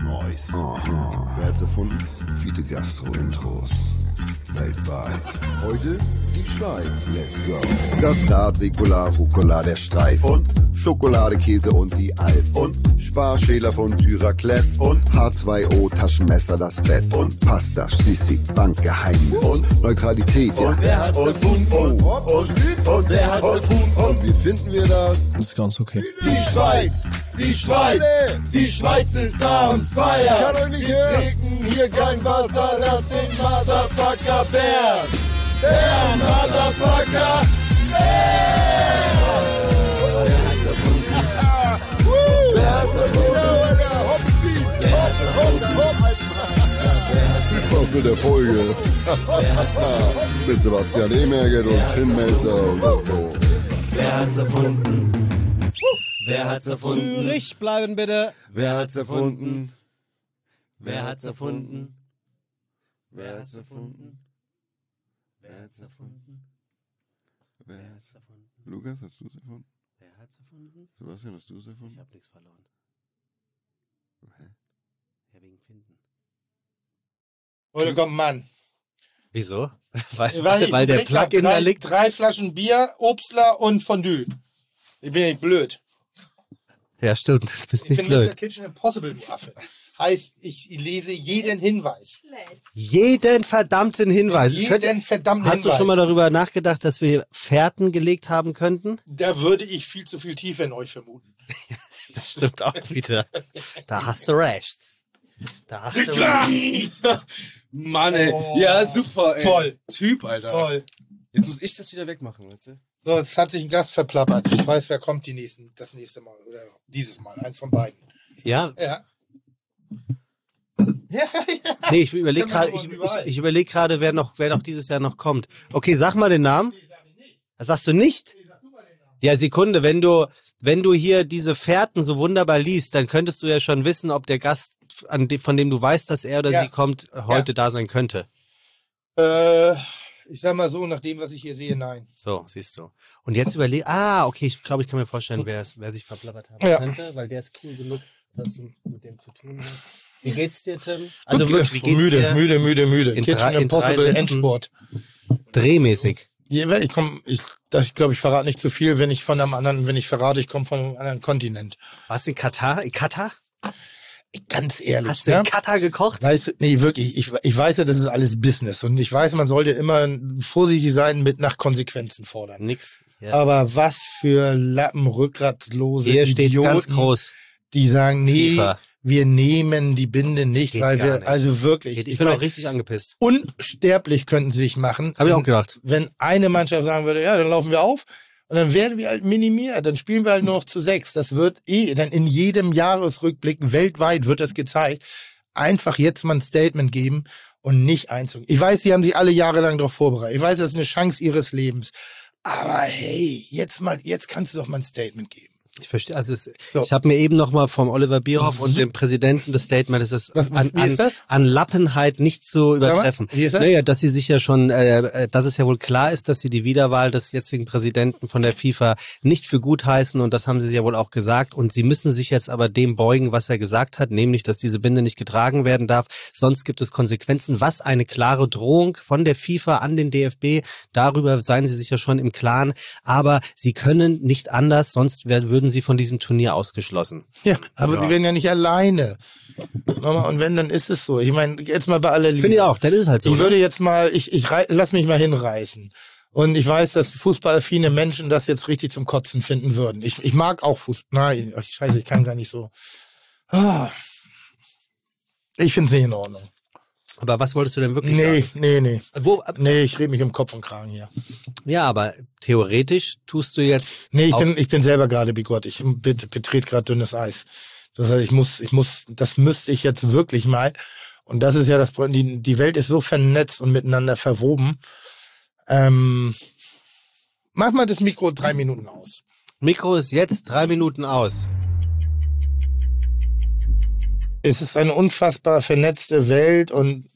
Moist. Wer hat's erfunden? Viele Gastro-Intros. Weltweit. Heute die Schweiz. Let's go. Gastrat, Ricola, Rucola, der Streif. Und Schokolade, Käse und die Alf. Und Sparschäler von Düraclef. Und H2O, Taschenmesser, das Bett. Und Pasta, Sissi, Bankgeheimnis. Und Neutralität, ja. Und wer hat's erfunden? Und wer hat's erfunden? Und wie finden wir das? Das ist ganz okay. Die Schweiz, die Schweiz, die Schweiz ist on fire. Kann euch nicht Wir hören. trinken hier kein Wasser, lass den Motherfucker bären. Bären, Motherfucker, bären. Wer hat's erfunden? Wer hat's erfunden? Wer hat's erfunden? Was mit der Folge? Mit Sebastian Emerget und Tim Melzer und Gastro. Wer hat's erfunden? Wer hat's erfunden? Zürich bleiben bitte. Wer hat's erfunden? Wer hat's erfunden? Wer hat's erfunden? Wer hat's erfunden? Wer hat's erfunden? Lukas, hast du es erfunden? Wer hat's erfunden? Sebastian, hast du es erfunden? Ich hab nichts verloren. Hä? Ja, wegen Finden. Heute kommt ein Mann. Wieso? Weil Ich der trinke Plug-in da liegt. 3 Flaschen Bier, Obstler und Fondue. Ich bin nicht blöd. Ja, stimmt. Du bist Ich nicht bin blöd. Mr. Kitchen Impossible, du Affe. Heißt, ich lese jeden Hinweis. Jeden verdammten Hinweis. Es Jeden verdammten Hast Hinweis. du schon mal darüber nachgedacht, dass wir Fährten gelegt haben könnten? Da würde ich viel zu viel Tiefe in euch vermuten. Das stimmt auch wieder. Da hast du recht. Da hast du recht. Mann, ey. Oh. Ja, super, ey. Toll. Typ, Alter. Toll. Jetzt muss ich das wieder wegmachen, weißt du? So, es hat sich ein Gast verplappert. Ich weiß, wer kommt das nächste Mal. Oder dieses Mal. Eins von beiden. Ja, Ja. Ja, ja. nee, ich überlege Können wir gerade, aber überall. ich überlege gerade, wer noch dieses Jahr noch kommt. Okay, sag mal den Namen. Das sagst du nicht? Ja, Sekunde, wenn du hier diese Fährten so wunderbar liest, dann könntest du ja schon wissen, ob der Gast, von dem du weißt, dass er oder Ja. sie kommt, heute da sein könnte. Ich sag mal so, nach dem, was ich hier sehe, nein. So, siehst du. Und jetzt okay, ich glaube, ich kann mir vorstellen, wer sich verplappert haben Ja. könnte, weil der ist cool genug, dass du mit dem zu tun hast. Wie geht's dir, Tim? Also Gut, wirklich, wie geht's müde, dir? müde, müde, müde. In Kitchen drei Impossible Sätzen? Endsport. Drehmäßig. Ja, ich glaube, ich verrate nicht zu viel, wenn ich verrate, ich komme von einem anderen Kontinent. Warst du in Katar? In Katar? Ganz ehrlich. Hast du in Katar gekocht? Weißt du, nee, wirklich, ich weiß ja, das ist alles Business und ich weiß, man sollte immer vorsichtig sein mit nach Konsequenzen fordern. Nix. Ja. Aber was für lappenrückgratlose Hier steht's Idioten, ganz groß. die sagen, nee, FIFA. wir nehmen die Binde nicht, Geht weil gar wir, nicht. also wirklich, Ich ich bin mein, auch richtig angepisst. unsterblich könnten sie sich machen. Habe ich auch gedacht. Wenn eine Mannschaft sagen würde, ja, dann laufen wir auf und dann werden wir halt minimiert, dann spielen wir halt nur noch zu 6. Das wird dann in jedem Jahresrückblick weltweit wird das gezeigt. Einfach jetzt mal ein Statement geben und nicht einzugehen. Ich weiß, sie haben sich alle Jahre lang darauf vorbereitet. Ich weiß, das ist eine Chance ihres Lebens. Aber hey, jetzt kannst du doch mal ein Statement geben. Ich verstehe, also So. ich habe mir eben noch mal vom Oliver Bierhoff und dem Präsidenten das Statement, das ist wie ist das? an Lappenheit nicht zu Sag mal, übertreffen. wie ist das? Naja, dass sie sich ja schon, dass es ja wohl klar ist, dass sie die Wiederwahl des jetzigen Präsidenten von der FIFA nicht für gut heißen und das haben sie ja wohl auch gesagt und sie müssen sich jetzt aber dem beugen, was er gesagt hat, nämlich, dass diese Binde nicht getragen werden darf, sonst gibt es Konsequenzen, was eine klare Drohung von der FIFA an den DFB, darüber seien sie sich ja schon im Klaren, aber sie können nicht anders, sonst würden sie von diesem Turnier ausgeschlossen. Ja, aber Ja. sie werden ja nicht alleine. Und wenn, dann ist es so. Ich meine, jetzt mal bei aller Liebe. Finde ich auch, dann ist es halt so. Ich würde jetzt mal, lass mich mal hinreißen. Und ich weiß, dass fußballaffine Menschen das jetzt richtig zum Kotzen finden würden. Ich mag auch Fußball. Nein, scheiße, ich kann gar nicht so. Ich finde es nicht in Ordnung. Aber was wolltest du denn wirklich sagen? Nee. Wo, Nee, ich rede mich um Kopf und Kragen hier. ja, aber theoretisch tust du jetzt Nee, auf- ich bin selber gerade bigott. Ich betrete gerade dünnes Eis. Das heißt, das müsste ich jetzt wirklich mal. Und das ist ja das Problem. Die Welt ist so vernetzt und miteinander verwoben. Mach mal das Mikro 3 Minuten aus. Mikro ist jetzt 3 Minuten aus. Es ist eine unfassbar vernetzte Welt und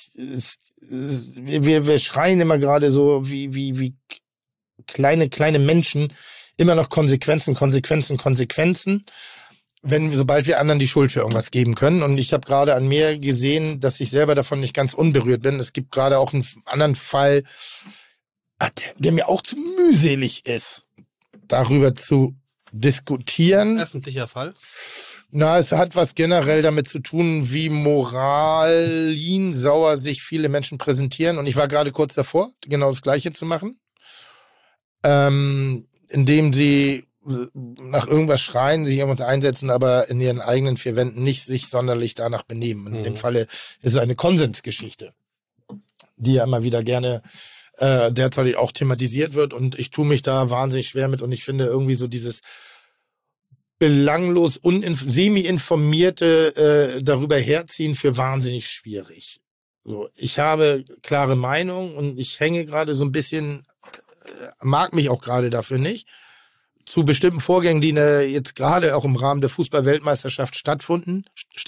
wir schreien immer gerade so wie kleine Menschen immer noch Konsequenzen. sobald wir anderen die Schuld für irgendwas geben können. Und ich habe gerade an mir gesehen, dass ich selber davon nicht ganz unberührt bin. Es gibt gerade auch einen anderen Fall, der mir auch zu mühselig ist, darüber zu diskutieren. Öffentlicher Fall? Na, es hat was generell damit zu tun, wie moralinsauer sich viele Menschen präsentieren. Und ich war gerade kurz davor, genau das Gleiche zu machen. Indem sie nach irgendwas schreien, sich irgendwas einsetzen, aber in ihren eigenen vier Wänden nicht sich sonderlich danach benehmen. In dem Falle ist es eine Konsensgeschichte, die ja immer wieder gerne derzeit auch thematisiert wird. Und ich tue mich da wahnsinnig schwer mit. Und ich finde irgendwie so dieses belanglos, semi-informierte darüber herziehen für wahnsinnig schwierig. So, ich habe klare Meinung und ich hänge gerade so ein bisschen, mag mich auch gerade dafür nicht, zu bestimmten Vorgängen, die jetzt gerade auch im Rahmen der Fußball-Weltmeisterschaft stattfinden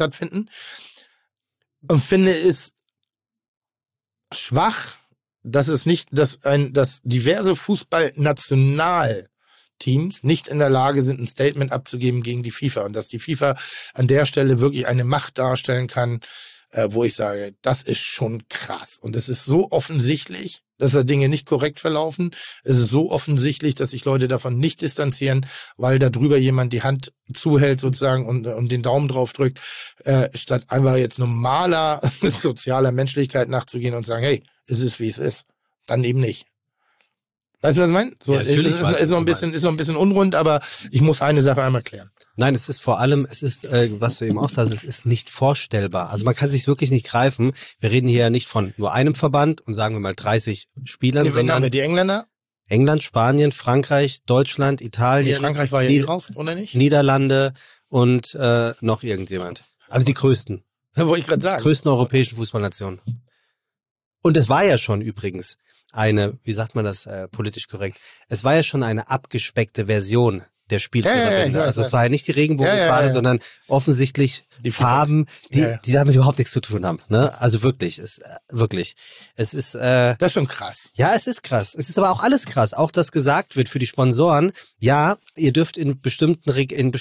und finde es schwach, dass diverse Fußball-Nationalteams nicht in der Lage sind, ein Statement abzugeben gegen die FIFA und dass die FIFA an der Stelle wirklich eine Macht darstellen kann, wo ich sage, das ist schon krass. Und es ist so offensichtlich, dass da Dinge nicht korrekt verlaufen. Es ist so offensichtlich, dass sich Leute davon nicht distanzieren, weil da drüber jemand die Hand zuhält sozusagen und den Daumen drauf drückt, statt einfach jetzt normaler sozialer Menschlichkeit nachzugehen und sagen, hey, es ist, wie es ist. Dann eben nicht. Weißt du, was ich meine? So, Ja, natürlich ist noch ein bisschen unrund, aber ich muss eine Sache einmal klären. Nein, es ist vor allem, was du eben auch sagst, es ist nicht vorstellbar. Also man kann sich wirklich nicht greifen. Wir reden hier ja nicht von nur einem Verband und sagen wir mal 30 Spielern, Wen haben wir, die Engländer? England, Spanien, Frankreich, Deutschland, Italien. Frankreich war ja raus, oder nicht? Niederlande und noch irgendjemand. Also die größten. Das wollte ich gerade sagen. Größten europäischen Fußballnationen. Und es war ja schon übrigens wie sagt man das politisch korrekt, es war ja schon eine abgespeckte Version der Spielverbände. Ja, also es war ja nicht die Regenbogenfahne, sondern offensichtlich die Farben, die damit überhaupt nichts zu tun haben. Ne? Also wirklich. Es ist das ist schon krass. Ja, es ist krass. Es ist aber auch alles krass. Auch, dass gesagt wird für die Sponsoren, ja, ihr dürft in bestimmten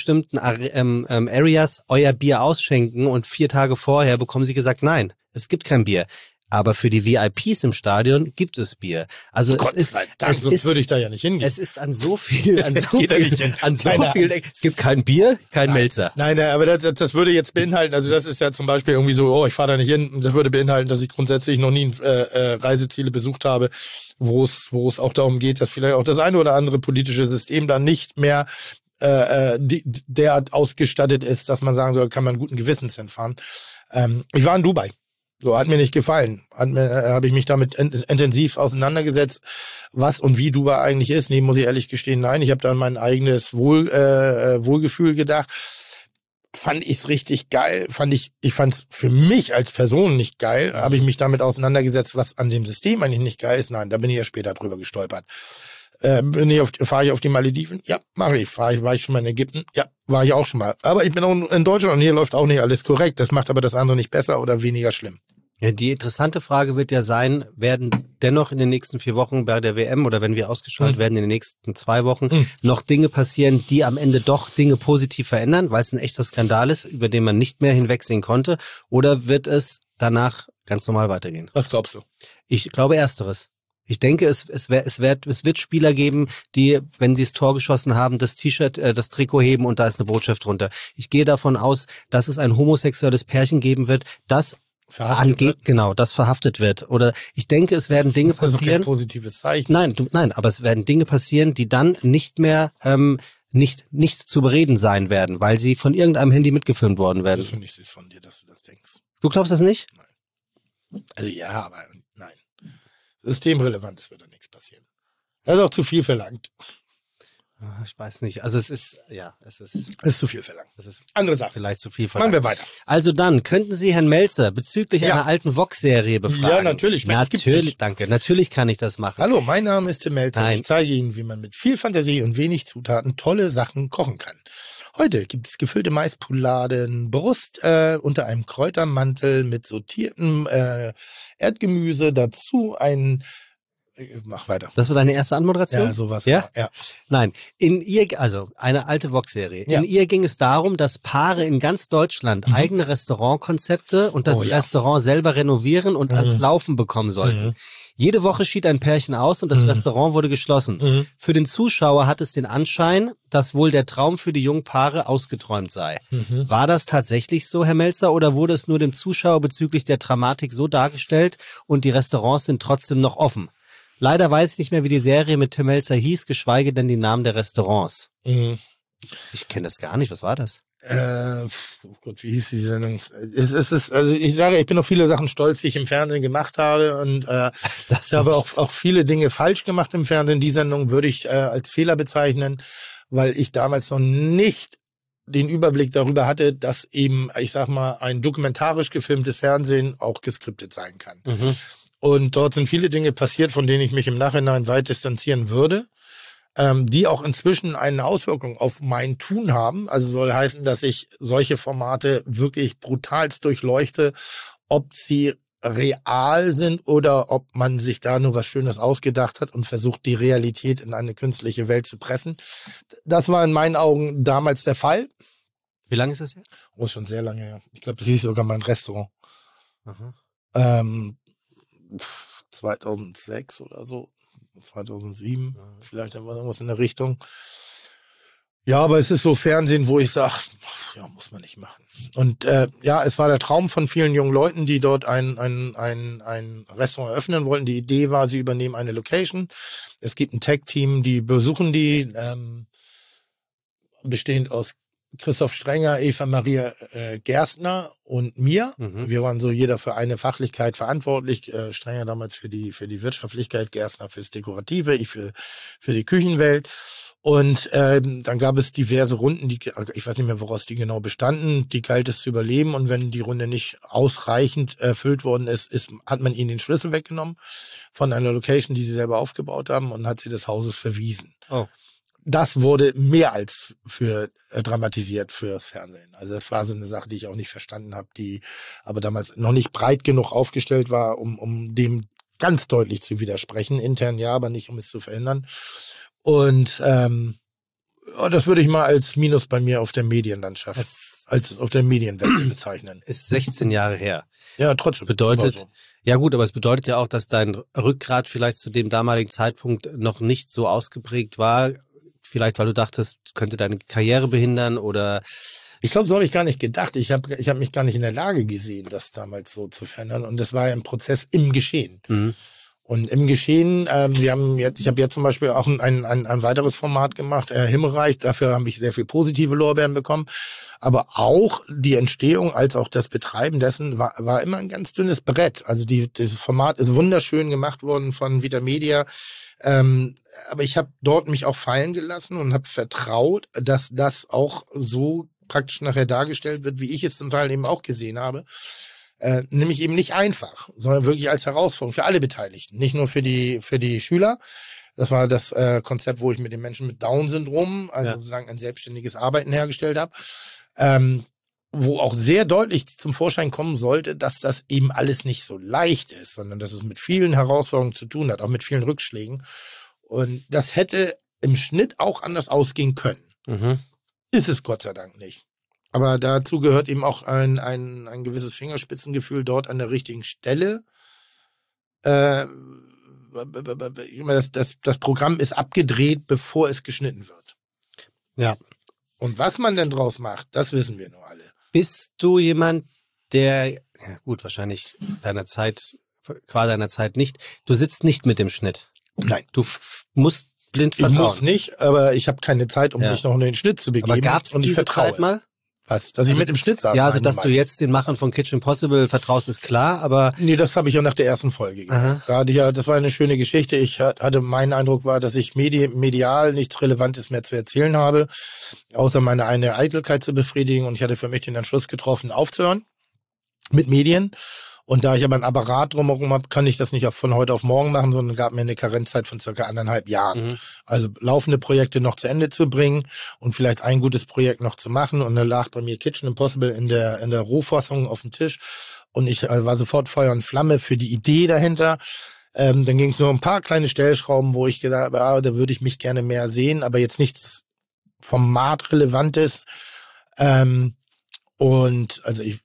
Areas euer Bier ausschenken und 4 Tage vorher bekommen sie gesagt, nein, es gibt kein Bier. Aber für die VIPs im Stadion gibt es Bier. Also sonst würde ich da ja nicht hingehen. Es ist an so viel, es gibt kein Bier, kein Melzer. Nein, aber das würde jetzt beinhalten, also das ist ja zum Beispiel irgendwie so, ich fahre da nicht hin. Das würde beinhalten, dass ich grundsätzlich noch nie Reiseziele besucht habe, wo es auch darum geht, dass vielleicht auch das eine oder andere politische System dann nicht mehr derart ausgestattet ist, dass man sagen soll, kann man guten Gewissens hinfahren. Ich war in Dubai. So, hat mir nicht gefallen. Habe ich mich damit intensiv auseinandergesetzt, was und wie Dubai eigentlich ist. Nee, muss ich ehrlich gestehen, nein. Ich habe da an mein eigenes Wohlgefühl gedacht. Fand ich's richtig geil. Ich fand's für mich als Person nicht geil. Habe ich mich damit auseinandergesetzt, was an dem System eigentlich nicht geil ist. Nein, da bin ich ja später drüber gestolpert. Fahre ich auf die Malediven? Ja, mache ich. War ich schon mal in Ägypten? Ja, war ich auch schon mal. Aber ich bin auch in Deutschland und hier läuft auch nicht alles korrekt. Das macht aber das andere nicht besser oder weniger schlimm. Ja, die interessante Frage wird ja sein, werden dennoch in den nächsten 4 Wochen bei der WM oder wenn wir ausgestrahlt werden in den nächsten 2 Wochen noch Dinge passieren, die am Ende doch Dinge positiv verändern, weil es ein echter Skandal ist, über den man nicht mehr hinwegsehen konnte? Oder wird es danach ganz normal weitergehen? Was glaubst du? Ich glaube Ersteres. Ich denke, es wird Spieler geben, die, wenn sie das Tor geschossen haben, das T-Shirt, das Trikot heben und da ist eine Botschaft drunter. Ich gehe davon aus, dass es ein homosexuelles Pärchen geben wird, das das verhaftet wird. Oder ich denke, es werden Dinge passieren. Das ist kein positives Zeichen. Nein, aber es werden Dinge passieren, die dann nicht mehr nicht zu bereden sein werden, weil sie von irgendeinem Handy mitgefilmt worden werden. Das finde ich süß von dir, dass du das denkst. Du glaubst das nicht? Nein. Also ja, aber nein. Systemrelevant, wird da nichts passieren. Das ist auch zu viel verlangt. Ich weiß nicht. Also es ist zu viel verlangt. Das ist andere Sache. Vielleicht zu viel verlangt. Machen wir weiter. Also dann, könnten Sie Herrn Melzer bezüglich einer alten Vox-Serie befragen? Ja, natürlich. Danke. Natürlich kann ich das machen. Hallo, mein Name ist Tim Melzer. Ich zeige Ihnen, wie man mit viel Fantasie und wenig Zutaten tolle Sachen kochen kann. Heute gibt es gefüllte Maispoularden, Brust unter einem Kräutermantel mit sortiertem Erdgemüse, dazu ein Mach weiter. Das war deine erste Anmoderation? Ja, sowas. Ja? Ja. Nein, in ihr, also eine alte Vox-Serie. Ja. In ihr ging es darum, dass Paare in ganz Deutschland eigene Restaurantkonzepte und das Restaurant selber renovieren und ans Laufen bekommen sollten. Jede Woche schied ein Pärchen aus und das Restaurant wurde geschlossen. Für den Zuschauer hat es den Anschein, dass wohl der Traum für die jungen Paare ausgeträumt sei. War das tatsächlich so, Herr Melzer, oder wurde es nur dem Zuschauer bezüglich der Dramatik so dargestellt und die Restaurants sind trotzdem noch offen? Leider weiß ich nicht mehr, wie die Serie mit Tim Melzer hieß, geschweige denn die Namen der Restaurants. Ich kenne das gar nicht. Was war das? Oh Gott, wie hieß die Sendung? Also ich sage, ich bin auf viele Sachen stolz, die ich im Fernsehen gemacht habe und ich habe auch viele Dinge falsch gemacht im Fernsehen. Die Sendung würde ich als Fehler bezeichnen, weil ich damals noch nicht den Überblick darüber hatte, dass eben, ich sag mal, ein dokumentarisch gefilmtes Fernsehen auch geskriptet sein kann. Und dort sind viele Dinge passiert, von denen ich mich im Nachhinein weit distanzieren würde, die auch inzwischen eine Auswirkung auf mein Tun haben. Also soll heißen, dass ich solche Formate wirklich brutalst durchleuchte, ob sie real sind oder ob man sich da nur was Schönes ausgedacht hat und versucht, die Realität in eine künstliche Welt zu pressen. Das war in meinen Augen damals der Fall. Wie lange ist das her? Oh, ist schon sehr lange her. Ich glaube, das hieß sogar mein Restaurant. 2006 oder so, 2007, vielleicht irgendwas in der Richtung. Ja, aber es ist so Fernsehen, wo ich sage, ja, muss man nicht machen. Und es war der Traum von vielen jungen Leuten, die dort ein Restaurant eröffnen wollten. Die Idee war, sie übernehmen eine Location. Es gibt ein Tag-Team, die besuchen die, bestehend aus Christoph Strenger, Eva Maria Gerstner und mir. Wir waren so jeder für eine Fachlichkeit verantwortlich. Strenger damals für die Wirtschaftlichkeit, Gerstner fürs Dekorative, ich für die Küchenwelt. Und dann gab es diverse Runden, ich weiß nicht mehr, woraus die genau bestanden. Die galt es zu überleben. Und wenn die Runde nicht ausreichend erfüllt worden ist, hat man ihnen den Schlüssel weggenommen von einer Location, die sie selber aufgebaut haben, und hat sie des Hauses verwiesen. Oh. Das wurde mehr als dramatisiert fürs Fernsehen. Also das war so eine Sache, die ich auch nicht verstanden habe, die aber damals noch nicht breit genug aufgestellt war, um dem ganz deutlich zu widersprechen. Intern ja, aber nicht, um es zu verhindern. Und das würde ich mal als Minus bei mir auf der Medienlandschaft, als auf der Medienwelt bezeichnen. Ist 16 Jahre her. Ja, trotzdem. Bedeutet, ja gut, aber es bedeutet ja auch, dass dein Rückgrat vielleicht zu dem damaligen Zeitpunkt noch nicht so ausgeprägt war. Vielleicht, weil du dachtest, könnte deine Karriere behindern oder... Ich glaube, so habe ich gar nicht gedacht. Ich hab mich gar nicht in der Lage gesehen, das damals so zu verändern. Und das war ja ein Prozess im Geschehen. Und im Geschehen, ich habe jetzt zum Beispiel auch ein weiteres Format gemacht, Himmelreich. Dafür habe ich sehr viel positive Lorbeeren bekommen. Aber auch die Entstehung als auch das Betreiben dessen war immer ein ganz dünnes Brett. Also dieses Format ist wunderschön gemacht worden von Vita Media. Aber ich habe dort mich auch fallen gelassen und habe vertraut, dass das auch so praktisch nachher dargestellt wird, wie ich es zum Teil eben auch gesehen habe. Nämlich eben nicht einfach, sondern wirklich als Herausforderung für alle Beteiligten, nicht nur für die Schüler. Das war das Konzept, wo ich mit den Menschen mit Down-Syndrom, sozusagen ein selbstständiges Arbeiten hergestellt habe, wo auch sehr deutlich zum Vorschein kommen sollte, dass das eben alles nicht so leicht ist, sondern dass es mit vielen Herausforderungen zu tun hat, auch mit vielen Rückschlägen. Und das hätte im Schnitt auch anders ausgehen können. Ist es Gott sei Dank nicht. Aber dazu gehört eben auch ein gewisses Fingerspitzengefühl dort an der richtigen Stelle. Das Programm ist abgedreht, bevor es geschnitten wird. Ja. Und was man denn draus macht, das wissen wir nur alle. Bist du jemand, der, ja gut, wahrscheinlich deiner Zeit nicht, du sitzt nicht mit dem Schnitt. Nein. Du musst blind vertrauen. Ich muss nicht, aber ich habe keine Zeit, um mich noch in den Schnitt zu begeben. Aber gab's und ich diese vertraue. Zeit mal? Was? Dass ich mit dem Schnitt saß? Ja, also dass du jetzt den Machern von Kitchen Impossible vertraust, ist klar, aber... Nee, das habe ich ja nach der ersten Folge gemacht. Da hatte ich das war eine schöne Geschichte. Mein Eindruck war, dass ich medial nichts Relevantes mehr zu erzählen habe, außer meine eine Eitelkeit zu befriedigen. Und ich hatte für mich den Entschluss getroffen, aufzuhören mit Medien. Und da ich aber ein Apparat drumherum habe, kann ich das nicht von heute auf morgen machen, sondern gab mir eine Karenzzeit von circa 1,5 Jahren. Also laufende Projekte noch zu Ende zu bringen und vielleicht ein gutes Projekt noch zu machen. Und dann lag bei mir Kitchen Impossible in der Rohfassung auf dem Tisch. Und ich war sofort Feuer und Flamme für die Idee dahinter. Dann ging es nur um ein paar kleine Stellschrauben, wo ich gesagt habe, da würde ich mich gerne mehr sehen, aber jetzt nichts Formatrelevantes. Und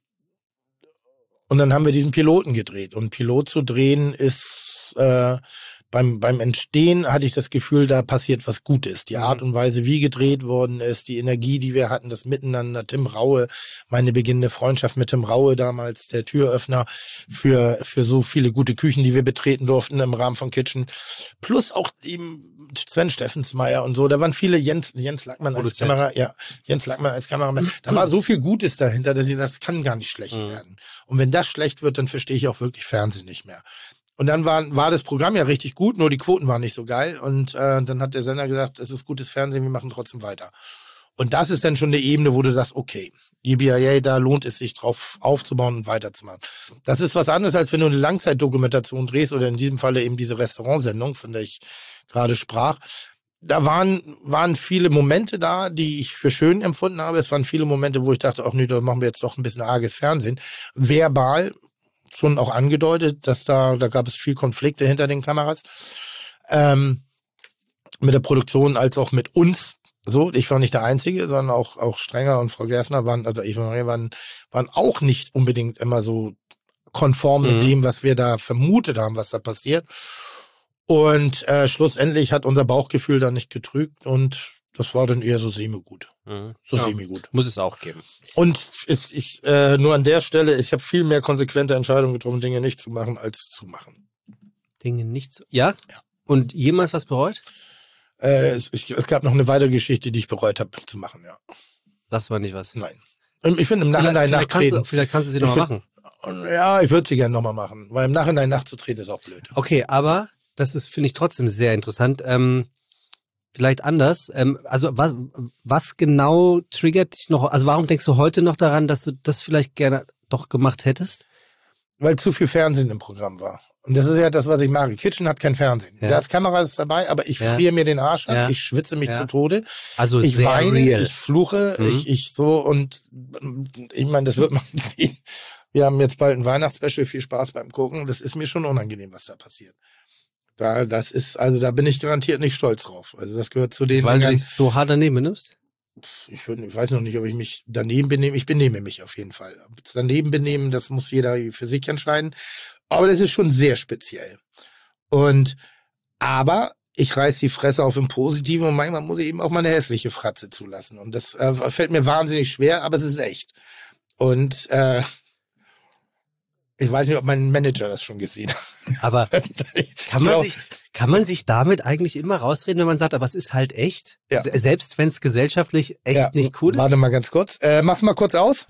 dann haben wir diesen Piloten gedreht. Und Pilot zu drehen ist beim Entstehen hatte ich das Gefühl, da passiert was Gutes. Die Art und Weise, wie gedreht worden ist, die Energie, die wir hatten, das Miteinander, Tim Raue, meine beginnende Freundschaft mit Tim Raue damals, der Türöffner für so viele gute Küchen, die wir betreten durften im Rahmen von Kitchen. Plus auch eben Sven Steffensmeier und so. Da waren viele Jens Lackmann als Kameramann. Da war so viel Gutes dahinter, dass ich das kann gar nicht schlecht werden. Und wenn das schlecht wird, dann verstehe ich auch wirklich Fernsehen nicht mehr. Und dann war das Programm ja richtig gut, nur die Quoten waren nicht so geil. Und dann hat der Sender gesagt, es ist gutes Fernsehen, wir machen trotzdem weiter. Und das ist dann schon eine Ebene, wo du sagst, okay, EBIA, da lohnt es sich drauf aufzubauen und weiterzumachen. Das ist was anderes, als wenn du eine Langzeitdokumentation drehst oder in diesem Falle eben diese Restaurantsendung, von der ich gerade sprach. Da waren viele Momente da, die ich für schön empfunden habe. Es waren viele Momente, wo ich dachte, ach nee, da machen wir jetzt doch ein bisschen arges Fernsehen. Verbal schon auch angedeutet, dass da gab es viel Konflikte hinter den Kameras. Mit der Produktion als auch mit uns. So, ich war nicht der Einzige, sondern auch Strenger und Frau Gerstner waren auch nicht unbedingt immer so konform mit dem, was wir da vermutet haben, was da passiert. Und schlussendlich hat unser Bauchgefühl da nicht getrügt und das war dann eher so semi-gut. Semi-gut. Muss es auch geben. Und nur an der Stelle, ich habe viel mehr konsequente Entscheidungen getroffen, Dinge nicht zu machen, als zu machen. Dinge nicht zu... Ja? Und jemals was bereut? Es gab noch eine weitere Geschichte, die ich bereut habe zu machen, ja. Das war nicht was. Nein. Ich finde im Nachhinein nachtreten. Vielleicht kannst du sie nochmal machen. Ja, ich würde sie gerne nochmal machen, weil im Nachhinein nachzutreten ist auch blöd. Okay, aber das ist, finde ich, trotzdem sehr interessant. Vielleicht anders. Also was genau triggert dich noch? Also warum denkst du heute noch daran, dass du das vielleicht gerne doch gemacht hättest? Weil zu viel Fernsehen im Programm war. Und das ist ja das, was ich mag. Kitchen hat kein Fernsehen. Ja. Da ist Kameras dabei, aber ich friere mir den Arsch ab, ich schwitze mich zu Tode. Also ich sehr weine, real. ich fluche, ich so und ich meine, das wird man sehen. Wir haben jetzt bald ein Weihnachtsspecial, viel Spaß beim Gucken. Das ist mir schon unangenehm, was da passiert. Da bin ich garantiert nicht stolz drauf. Also das gehört zu den... Weil du dich so hart daneben benimmst? Ich weiß noch nicht, ob ich mich daneben benehme. Ich benehme mich auf jeden Fall. Daneben benehmen, das muss jeder für sich entscheiden. Aber das ist schon sehr speziell. Aber ich reiß die Fresse auf im Positiven und manchmal muss ich eben auch mal eine hässliche Fratze zulassen. Und das fällt mir wahnsinnig schwer, aber es ist echt. Und ich weiß nicht, ob mein Manager das schon gesehen hat. Aber kann man sich damit eigentlich immer rausreden, wenn man sagt, aber es ist halt echt? Ja. Selbst wenn es gesellschaftlich echt nicht cool ist? Warte mal ganz kurz. Mach's mal kurz aus.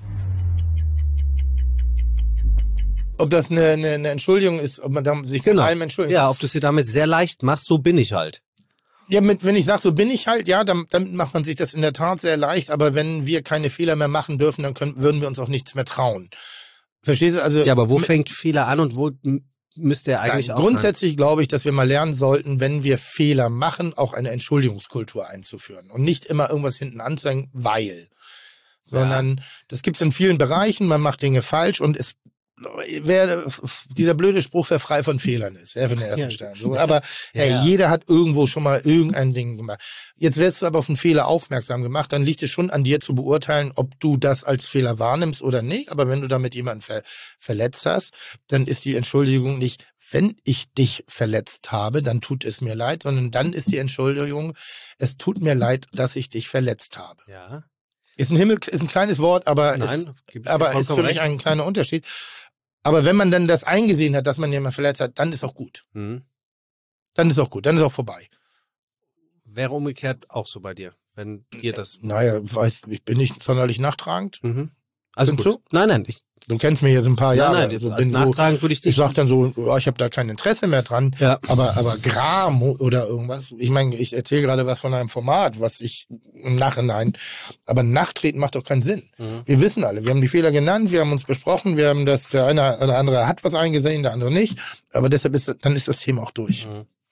Ob das eine Entschuldigung ist, ob man sich von allem entschuldigt. Ja, ob du es dir damit sehr leicht machst, so bin ich halt. Ja, wenn ich sage, so bin ich halt, ja, dann macht man sich das in der Tat sehr leicht, aber wenn wir keine Fehler mehr machen dürfen, dann würden wir uns auch nichts mehr trauen. Verstehst du? Also, ja, aber wo fängt Fehler an und wo müsste er eigentlich aufhören? Grundsätzlich glaube ich, dass wir mal lernen sollten, wenn wir Fehler machen, auch eine Entschuldigungskultur einzuführen und nicht immer irgendwas hinten anzuhängen, sondern das gibt's in vielen Bereichen, man macht Dinge falsch und dieser blöde Spruch, wer frei von Fehlern ist, wer von der ersten Stelle. So, aber jeder hat irgendwo schon mal irgendein Ding gemacht. Jetzt wirst du aber auf einen Fehler aufmerksam gemacht, dann liegt es schon an dir zu beurteilen, ob du das als Fehler wahrnimmst oder nicht. Aber wenn du damit jemanden verletzt hast, dann ist die Entschuldigung nicht, wenn ich dich verletzt habe, dann tut es mir leid, sondern dann ist die Entschuldigung, es tut mir leid, dass ich dich verletzt habe. Ja. Ist ein kleines Wort, aber ist für mich ein kleiner Unterschied. Aber wenn man dann das eingesehen hat, dass man jemanden verletzt hat, dann ist auch gut. Dann ist auch gut, dann ist auch vorbei. Wäre umgekehrt auch so bei dir, wenn dir das... Naja, ich bin nicht sonderlich nachtragend. Also Findest gut. du? Nein, Du kennst mich jetzt ein paar Jahre. Nein, als nachtragend würde ich dich... Ich sag dann so, ich habe da kein Interesse mehr dran. Ja. Aber Gram oder irgendwas. Ich meine, ich erzähle gerade was von einem Format, was ich im Nachhinein... Aber Nachtreten macht doch keinen Sinn. Wir wissen alle, wir haben die Fehler genannt, wir haben uns besprochen, der eine oder andere hat was eingesehen, der andere nicht. Aber deshalb ist das Thema auch durch.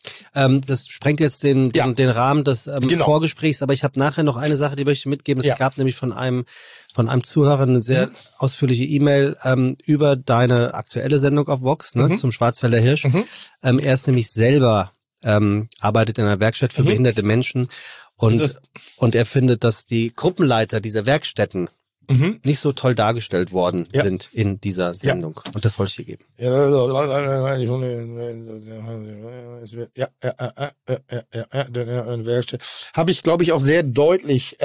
Das sprengt jetzt den Rahmen des Genau. Vorgesprächs, aber ich habe nachher noch eine Sache, die möchte ich mitgeben. Es gab nämlich von einem Zuhörer eine sehr ausführliche E-Mail über deine aktuelle Sendung auf Vox, ne, zum Schwarzwälder Hirsch. Er ist nämlich selber arbeitet in einer Werkstatt für behinderte Menschen und er findet, dass die Gruppenleiter dieser Werkstätten nicht so toll dargestellt worden sind in dieser Sendung. Und das wollte ich dir geben. Habe ich, glaube ich, auch sehr deutlich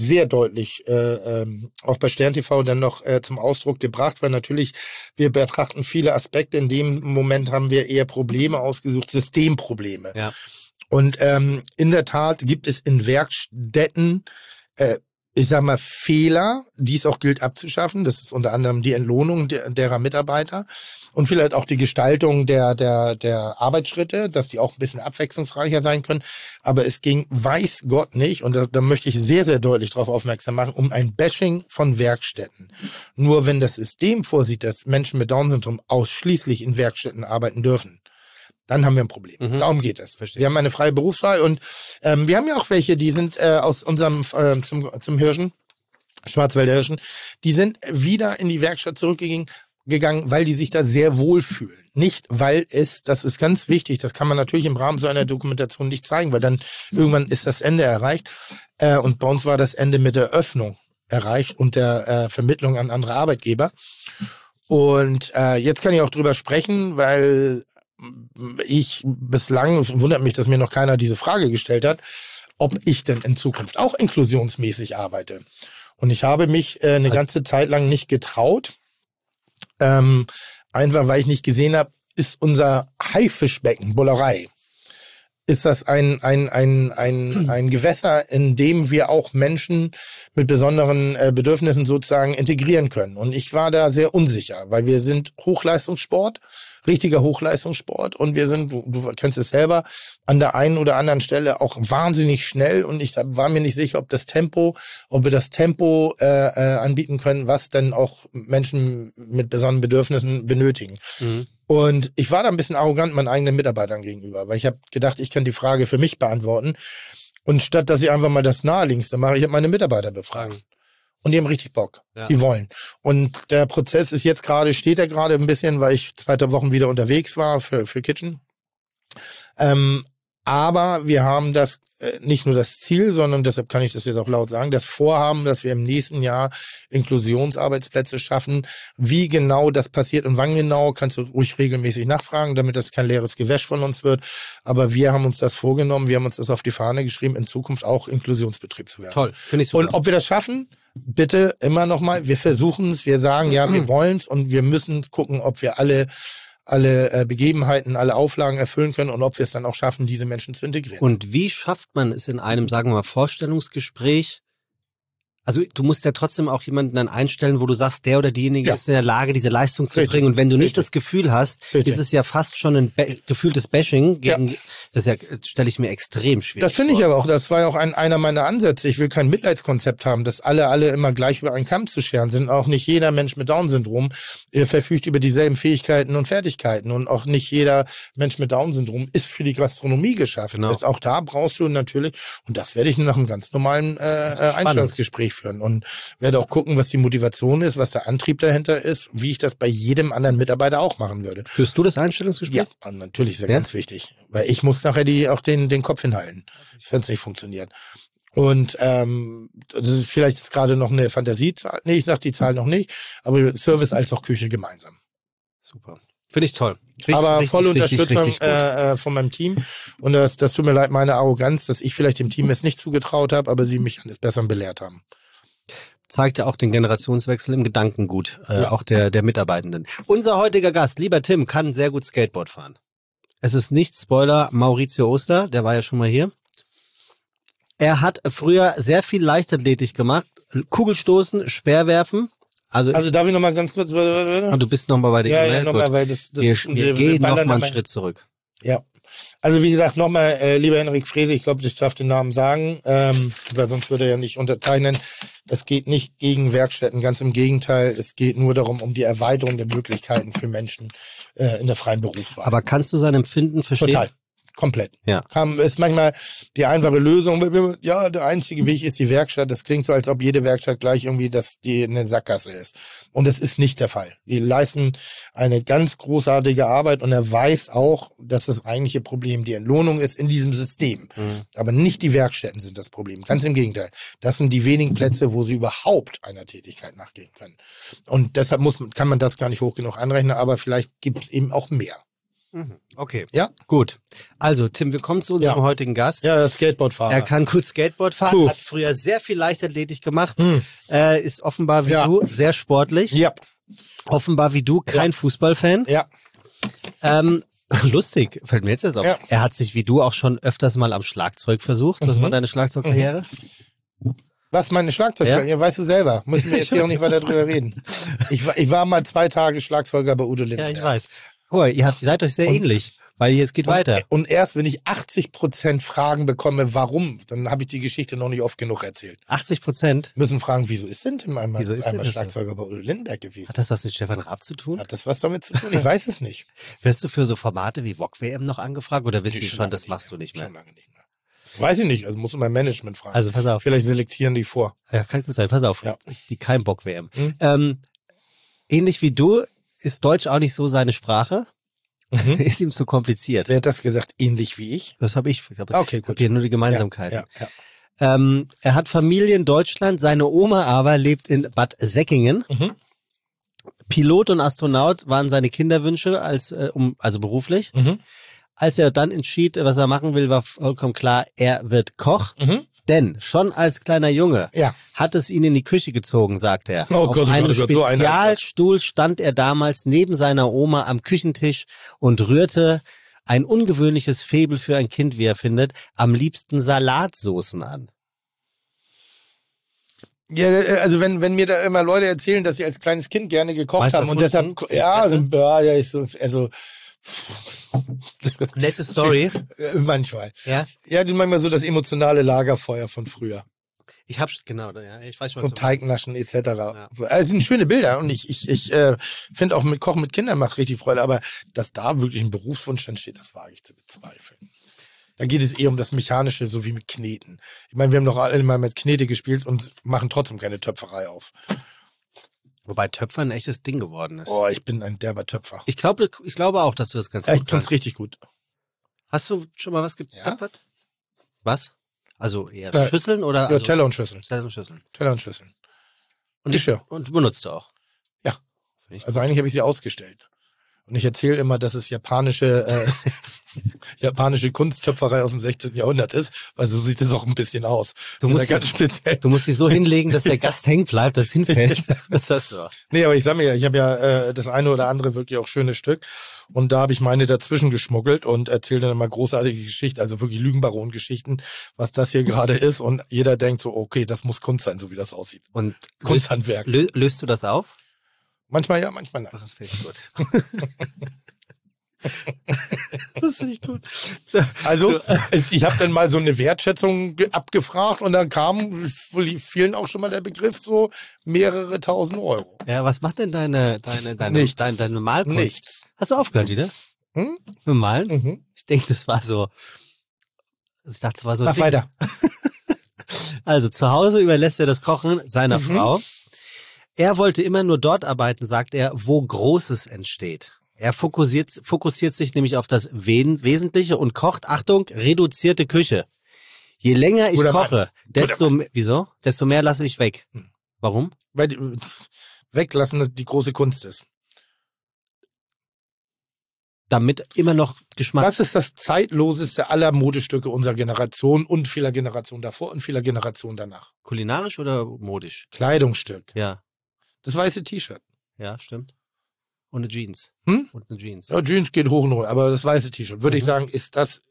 auch bei Stern TV dann noch zum Ausdruck gebracht, weil natürlich wir betrachten viele Aspekte. In dem Moment haben wir eher Probleme ausgesucht, Systemprobleme. Ja. Und in der Tat gibt es in Werkstätten ich sag mal, Fehler, die es auch gilt abzuschaffen. Das ist unter anderem die Entlohnung derer Mitarbeiter und vielleicht auch die Gestaltung der Arbeitsschritte, dass die auch ein bisschen abwechslungsreicher sein können. Aber es ging, weiß Gott nicht, und da möchte ich sehr, sehr deutlich darauf aufmerksam machen, um ein Bashing von Werkstätten. Nur wenn das System vorsieht, dass Menschen mit Down-Syndrom ausschließlich in Werkstätten arbeiten dürfen, dann haben wir ein Problem. Darum geht es. Verstehe. Wir haben eine freie Berufswahl und wir haben ja auch welche, die sind aus unserem zum Hirschen, Schwarzwälder Hirschen, die sind wieder in die Werkstatt zurückgegangen, weil die sich da sehr wohl fühlen. Nicht, weil das ist ganz wichtig, das kann man natürlich im Rahmen so einer Dokumentation nicht zeigen, weil dann irgendwann ist das Ende erreicht. Und bei uns war das Ende mit der Öffnung erreicht und der Vermittlung an andere Arbeitgeber. Und jetzt kann ich auch drüber sprechen, weil ich bislang, wundert mich, dass mir noch keiner diese Frage gestellt hat, ob ich denn in Zukunft auch inklusionsmäßig arbeite. Und ich habe mich eine ganze Zeit lang nicht getraut. Einfach, weil ich nicht gesehen habe, ist unser Haifischbecken, Bullerei, ist das ein Gewässer, in dem wir auch Menschen mit besonderen Bedürfnissen sozusagen integrieren können. Und ich war da sehr unsicher, weil wir sind Hochleistungssport, richtiger Hochleistungssport, und wir sind, du kennst es selber, an der einen oder anderen Stelle auch wahnsinnig schnell, und ich war mir nicht sicher, ob wir das Tempo anbieten können, was dann auch Menschen mit besonderen Bedürfnissen benötigen. Und ich war da ein bisschen arrogant meinen eigenen Mitarbeitern gegenüber, weil ich habe gedacht, ich kann die Frage für mich beantworten. Und statt, dass ich einfach mal das Naheliegendste mache, ich habe meine Mitarbeiter befragt. Und die haben richtig Bock. Ja. Die wollen. Und der Prozess ist jetzt steht er gerade ein bisschen, weil ich 2 Wochen wieder unterwegs war für Kitchen. Aber wir haben das nicht nur das Ziel, sondern deshalb kann ich das jetzt auch laut sagen, das Vorhaben, dass wir im nächsten Jahr Inklusionsarbeitsplätze schaffen. Wie genau das passiert und wann genau, kannst du ruhig regelmäßig nachfragen, damit das kein leeres Gewäsch von uns wird. Aber wir haben uns das vorgenommen, wir haben uns das auf die Fahne geschrieben, in Zukunft auch Inklusionsbetrieb zu werden. Toll, finde ich super. Und ob wir das schaffen, bitte immer noch mal, wir versuchen es, wir sagen, ja, wir wollen es, und wir müssen gucken, ob wir alle Begebenheiten, alle Auflagen erfüllen können und ob wir es dann auch schaffen, diese Menschen zu integrieren. Und wie schafft man es in einem, sagen wir mal, Vorstellungsgespräch? Also du musst ja trotzdem auch jemanden dann einstellen, wo du sagst, der oder diejenige ist in der Lage, diese Leistung zu bringen. Und wenn du nicht das Gefühl hast, ist es ja fast schon ein gefühltes Bashing gegen, das stelle ich mir extrem schwierig vor. Das finde ich aber auch, das war ja auch einer meiner Ansätze. Ich will kein Mitleidskonzept haben, dass alle immer gleich über einen Kamm zu scheren sind. Auch nicht jeder Mensch mit Down-Syndrom verfügt über dieselben Fähigkeiten und Fertigkeiten. Und auch nicht jeder Mensch mit Down-Syndrom ist für die Gastronomie geschaffen. Genau. Auch da brauchst du natürlich, und das werde ich nach einem ganz normalen Einstellungsgespräch führen und werde auch gucken, was die Motivation ist, was der Antrieb dahinter ist, wie ich das bei jedem anderen Mitarbeiter auch machen würde. Führst du das Einstellungsgespräch? Ja, natürlich, ist ja ganz wichtig, weil ich muss nachher auch den Kopf hinhalten, wenn es nicht funktioniert. Und das ist vielleicht jetzt gerade noch eine Fantasiezahl. Nee, ich sag die Zahl noch nicht, aber Service als auch Küche gemeinsam. Super. Finde ich toll. Aber volle Unterstützung von meinem Team. Und das tut mir leid, meine Arroganz, dass ich vielleicht dem Team es nicht zugetraut habe, aber sie mich eines Besseren belehrt haben. Zeigt ja auch den Generationswechsel im Gedankengut, auch der Mitarbeitenden. Unser heutiger Gast, lieber Tim, kann sehr gut Skateboard fahren. Es ist nicht, Spoiler, Maurizio Oster, der war ja schon mal hier. Er hat früher sehr viel Leichtathletik gemacht, Kugelstoßen, Speerwerfen. Also darf ich noch mal ganz kurz... Du bist noch mal bei der E-Mail? Ja, nochmal, weil wir gehen noch mal einen Schritt zurück. Ja. Also wie gesagt, nochmal, lieber Henrik Frese, ich glaube, ich darf den Namen sagen, weil sonst würde er ja nicht unterteilen. Es geht nicht gegen Werkstätten, ganz im Gegenteil. Es geht nur darum, um die Erweiterung der Möglichkeiten für Menschen in der freien Berufswahl. Aber kannst du sein Empfinden verstehen? Total. Komplett. Ja. Ist manchmal die einfache Lösung. Ja, der einzige Weg ist die Werkstatt. Das klingt so, als ob jede Werkstatt gleich irgendwie eine Sackgasse ist. Und das ist nicht der Fall. Die leisten eine ganz großartige Arbeit und er weiß auch, dass das eigentliche Problem die Entlohnung ist in diesem System. Aber nicht die Werkstätten sind das Problem. Ganz im Gegenteil. Das sind die wenigen Plätze, wo sie überhaupt einer Tätigkeit nachgehen können. Und deshalb kann man das gar nicht hoch genug anrechnen, aber vielleicht gibt es eben auch mehr. Okay. Ja? Gut. Also, Tim, wir kommen zu unserem heutigen Gast. Ja, Skateboardfahrer. Er kann gut Skateboard fahren, Puh. hat früher sehr viel Leichtathletik gemacht, ist offenbar wie Ja. du sehr sportlich. Ja. Offenbar wie du kein Fußballfan. Ja. Lustig, fällt mir jetzt erst auf. Ja. Er hat sich wie du auch schon öfters mal am Schlagzeug versucht. Was war deine Schlagzeugkarriere? Was, meine Schlagzeugkarriere? Ja, weißt du selber. Müssen wir jetzt hier auch nicht weiter drüber reden. Ich war mal 2 Tage Schlagzeuger bei Udo Lindenberg. Ja, ich weiß. Guck mal, ihr seid euch sehr ähnlich, weil jetzt geht weiter. Und erst wenn ich 80% Fragen bekomme, warum, dann habe ich die Geschichte noch nicht oft genug erzählt. 80%? Müssen fragen, wieso ist denn Tim einmal Wieso ist denn das so? Schlagzeuger bei Udo Lindenberg gewesen? Hat das was mit Stefan Raab zu tun? Hat das was damit zu tun? Ich weiß es nicht. Wirst du für so Formate wie VOG WM noch angefragt oder wissen die Schon schon, lange das nicht machst mehr. du nicht mehr? Schon lange nicht mehr. Weiß ich nicht, also muss mein Management fragen. Also pass auf. Vielleicht selektieren die vor. Ja, kann gut sein. Pass auf. Ja. Die kein Bock WM. Ähnlich wie du ist Deutsch auch nicht so seine Sprache. Ist ihm zu kompliziert. Wer hat das gesagt? Ähnlich wie ich? Das habe ich. Okay, Ich gut. habe hier nur die Gemeinsamkeiten. Ja. Er hat Familie in Deutschland, seine Oma aber lebt in Bad Säckingen. Pilot und Astronaut waren seine Kinderwünsche, also beruflich. Als er dann entschied, was er machen will, war vollkommen klar, er wird Koch. Denn schon als kleiner Junge hat es ihn in die Küche gezogen, sagt er. Oh Auf Gott, oh einem Gott, oh Gott, so einer ist das. Spezialstuhl stand er damals neben seiner Oma am Küchentisch und rührte ein ungewöhnliches Faible für ein Kind, wie er findet, am liebsten Salatsoßen an. Ja, also wenn mir da immer Leute erzählen, dass sie als kleines Kind gerne gekocht Meister haben und Fulton? deshalb, ich so, also Letzte Story. manchmal. Ja. Ja, die manchmal so das emotionale Lagerfeuer von früher. Ich habe genau, ja, ich weiß schon, So was du Teignaschen etc. Ja. So, also es sind schöne Bilder und ich finde auch mit Kochen mit Kindern macht richtig Freude, aber dass da wirklich ein Berufswunsch dann steht, das wage ich zu bezweifeln. Da geht es eher um das Mechanische, so wie mit Kneten. Ich meine, wir haben doch alle mal mit Knete gespielt und machen trotzdem keine Töpferei auf. Wobei Töpfer ein echtes Ding geworden ist. Oh, ich bin ein derber Töpfer. Ich glaube auch, dass du das ganz Ja, ich gut kann's kannst. richtig gut. Hast du schon mal was getöpfert? Was? Also eher Ja. Schüsseln oder? Ja, Also Teller und Schüsseln. Teller und Schüsseln. Teller und Schüsseln. Und Geschirr. Und benutzt du auch? Ja. Finde ich Also eigentlich habe ich sie ausgestellt. Und ich erzähle immer, dass es japanische Kunsttöpferei aus dem 16. Jahrhundert ist, weil so sieht es auch ein bisschen aus. Du Bin musst da ganz es- speziell. Du musst dich so hinlegen, dass der Gast hängen bleibt, das hinfällt. Das ist das so. Nee, aber ich sag mir ja, ich habe ja das eine oder andere wirklich auch schönes Stück. Und da habe ich meine dazwischen geschmuggelt und erzähle dann immer großartige Geschichten, also wirklich Lügenbaron-Geschichten, was das hier gerade ist. Und jeder denkt so, okay, das muss Kunst sein, so wie das aussieht. Und Kunsthandwerk. löst du das auf? Manchmal ja, manchmal nein. Das finde ich gut. Das finde ich gut. Also, ich habe dann mal so eine Wertschätzung abgefragt und dann fielen auch schon mal der Begriff so mehrere tausend Euro. Ja, was macht denn deine Nichts. deine Malkunst? Nichts. Hast du aufgehört wieder? Hm? Mit Malen? Mhm. Ich denke, das war so. Ich dachte, das war so. Mach Ding. weiter. Also zu Hause überlässt er das Kochen seiner Mhm. Frau. Er wollte immer nur dort arbeiten, sagt er, wo Großes entsteht. Er fokussiert sich nämlich auf das Wesentliche und kocht, Achtung, reduzierte Küche. Je länger ich Guter koche, Mann. desto mehr lasse ich weg. Warum? Weil weglassen das die große Kunst ist. Damit immer noch Geschmack. Das ist das zeitloseste aller Modestücke unserer Generation und vieler Generationen davor und vieler Generationen danach. Kulinarisch oder modisch? Kleidungsstück. Ja, Das weiße T-Shirt. ja, stimmt. Und eine Jeans. Hm? Und eine Jeans. Ja, Jeans geht hoch und runter, aber das weiße T-Shirt, würde ich sagen, ist das,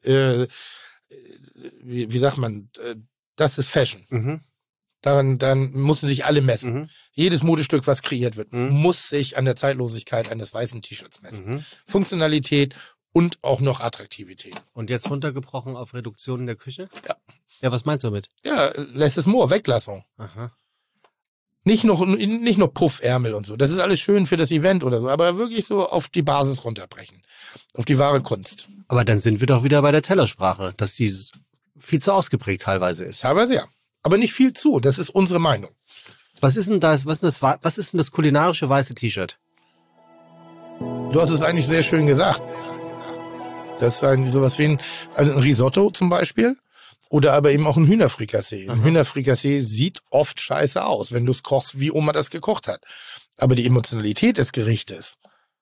wie sagt man, das ist Fashion. Mhm. Dann müssen sich alle messen. Mhm. Jedes Modestück, was kreiert wird, Mhm. muss sich an der Zeitlosigkeit eines weißen T-Shirts messen. Mhm. Funktionalität und auch noch Attraktivität. Und jetzt runtergebrochen auf Reduktion in der Küche? Ja. Ja, was meinst du damit? Ja, less is more, Weglassung. Aha. Nicht nur Puffärmel und so. Das ist alles schön für das Event oder so, aber wirklich so auf die Basis runterbrechen. Auf die wahre Kunst. Aber dann sind wir doch wieder bei der Tellersprache, dass die viel zu ausgeprägt teilweise ist. Teilweise ja. Aber nicht viel zu. Das ist unsere Meinung. Was ist denn das kulinarische weiße T-Shirt? Du hast es eigentlich sehr schön gesagt. Das ist sowas wie ein Risotto zum Beispiel. Oder aber eben auch ein Hühnerfrikassee. Ein Hühnerfrikassee sieht oft scheiße aus, wenn du es kochst, wie Oma das gekocht hat. Aber die Emotionalität des Gerichtes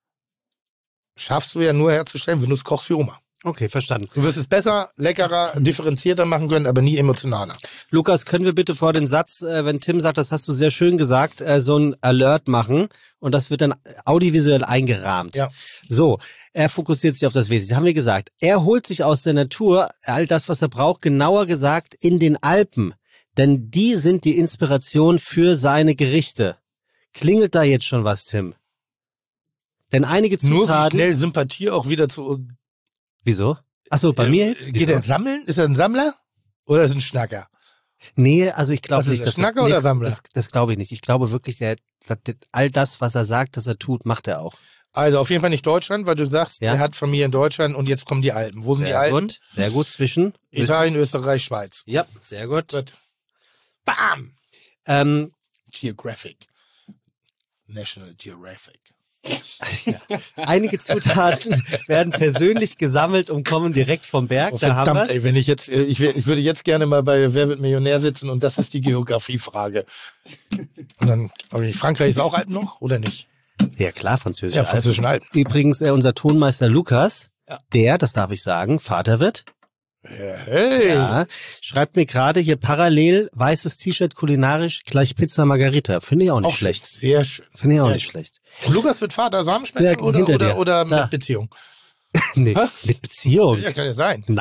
schaffst du ja nur herzustellen, wenn du es kochst wie Oma. Okay, verstanden. Du wirst es besser, leckerer, differenzierter machen können, aber nie emotionaler. Lukas, können wir bitte vor den Satz, wenn Tim sagt, das hast du sehr schön gesagt, so ein Alert machen und das wird dann audiovisuell eingerahmt. Ja. So, er fokussiert sich auf das Wesentliche. Haben wir gesagt, er holt sich aus der Natur all das, was er braucht, genauer gesagt in den Alpen. Denn die sind die Inspiration für seine Gerichte. Klingelt da jetzt schon was, Tim? Denn einige Nur Zutaten... schnell Sympathie auch wieder zu... Wieso? Achso, bei mir jetzt? Geht er sammeln? Ist er ein Sammler? Oder ist er ein Schnacker? Nee, also ich glaube Was ist nicht. das, Schnacker oder Sammler? Das glaube ich nicht. Ich glaube wirklich, all das, was er sagt, dass er tut, macht er auch. Also auf jeden Fall nicht Deutschland, weil du sagst, Ja. er hat Familie in Deutschland und jetzt kommen die Alpen. Wo sind die Alpen? Gut, sehr gut zwischen. Italien, Österreich, Schweiz. Ja, sehr gut. Gut. Bam! Ähm, Geographic. National Geographic. einige Zutaten werden persönlich gesammelt und kommen direkt vom Berg. Oh, Da haben verdammt, wir's. ey, wenn ich würde jetzt gerne mal bei Wer wird Millionär sitzen und das ist die Geografiefrage. Und dann, aber Frankreich ist auch Alpen noch, oder nicht? Ja klar, französisch. Ja, französischen Alpen. Übrigens, unser Tonmeister Lukas, Ja. der, das darf ich sagen, Vater wird. Ja, hey. Ja, schreibt mir gerade hier parallel weißes T-Shirt kulinarisch gleich Pizza Margarita. Finde ich auch nicht Auch schlecht. Sehr schön. Finde ich auch Sehr nicht schön. schlecht. Und Lukas wird Vater Samenspender Ja, hinter dir. oder Da. mit Beziehung? Nee, mit Beziehung. Ja, kann ja sein. Nein.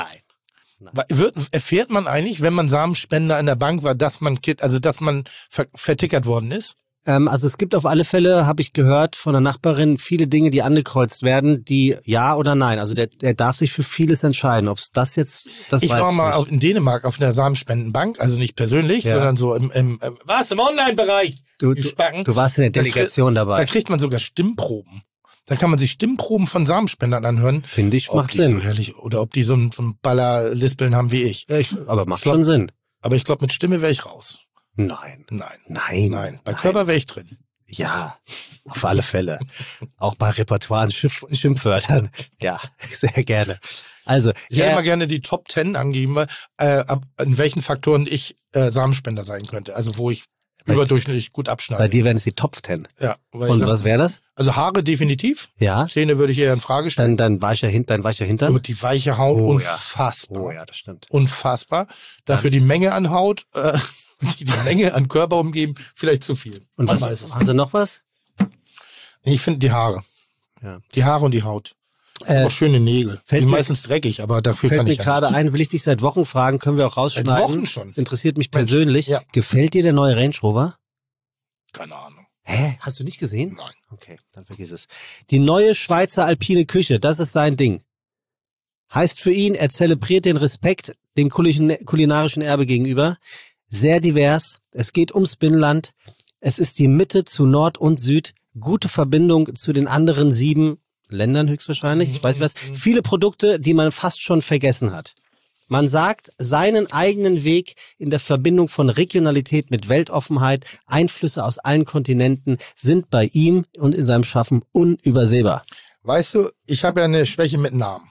Erfährt man eigentlich, wenn man Samenspender in der Bank war, dass man vertickert worden ist? Also es gibt auf alle Fälle, habe ich gehört von einer Nachbarin, viele Dinge, die angekreuzt werden, die ja oder nein. Also der darf sich für vieles entscheiden. Ob es das jetzt, das Ich weiß war ich mal nicht. in Dänemark auf einer Samenspendenbank, also nicht persönlich, Ja. sondern so im Online-Bereich. Die Spacken. Du warst in der Delegation Da dabei. kriegt man sogar Stimmproben. Da kann man sich Stimmproben von Samenspendern anhören. Finde ich, Ob macht die so Sinn. herrlich, oder ob die so ein Ballerlispeln haben wie ich. Ja, aber macht Ich glaub- schon Sinn. Aber ich glaube, mit Stimme wäre ich raus. Nein. Nein. Bei Körper wäre ich drin. Ja, auf alle Fälle. Auch bei Repertoire und Schimpfwörtern. Ja, sehr gerne. Also, Ich hätte mal gerne die Top 10 angeben, in welchen Faktoren ich Samenspender sein könnte. Also wo ich überdurchschnittlich gut abschneide. bei dir wären es die Top 10. Ja, weil Und ich was wäre das? Also Haare definitiv. Ja, Zähne würde ich eher in Frage stellen. dein weicher Hintern. Und die weiche Haut, Oh, ja. unfassbar. Oh ja, das stimmt. Unfassbar. Dafür die Menge an Haut, die Menge an Körper umgeben, vielleicht zu viel. Und Man was, weiß es hast du noch was? Nee, ich finde die Haare. Ja. Die Haare und die Haut. Auch schöne Nägel. Die fällt sind mir- meistens dreckig, aber dafür Fällt kann mir ich ja gerade nichts. ein, will ich dich seit Wochen fragen, können wir auch rausschneiden. Seit Wochen schon. Das interessiert mich Mensch, persönlich. ja. Gefällt dir der neue Range Rover? Keine Ahnung. Hä? Hast du nicht gesehen? Nein. Okay, dann vergiss es. Die neue Schweizer alpine Küche, das ist sein Ding. Heißt für ihn, er zelebriert den Respekt dem kulinarischen Erbe gegenüber. Sehr divers. Es geht ums Binnenland. Es ist die Mitte zu Nord und Süd. Gute Verbindung zu den anderen 7 Ländern höchstwahrscheinlich. Ich weiß nicht was. Viele Produkte, die man fast schon vergessen hat. Man sagt, seinen eigenen Weg in der Verbindung von Regionalität mit Weltoffenheit, Einflüsse aus allen Kontinenten sind bei ihm und in seinem Schaffen unübersehbar. Weißt du, ich habe ja eine Schwäche mit Namen.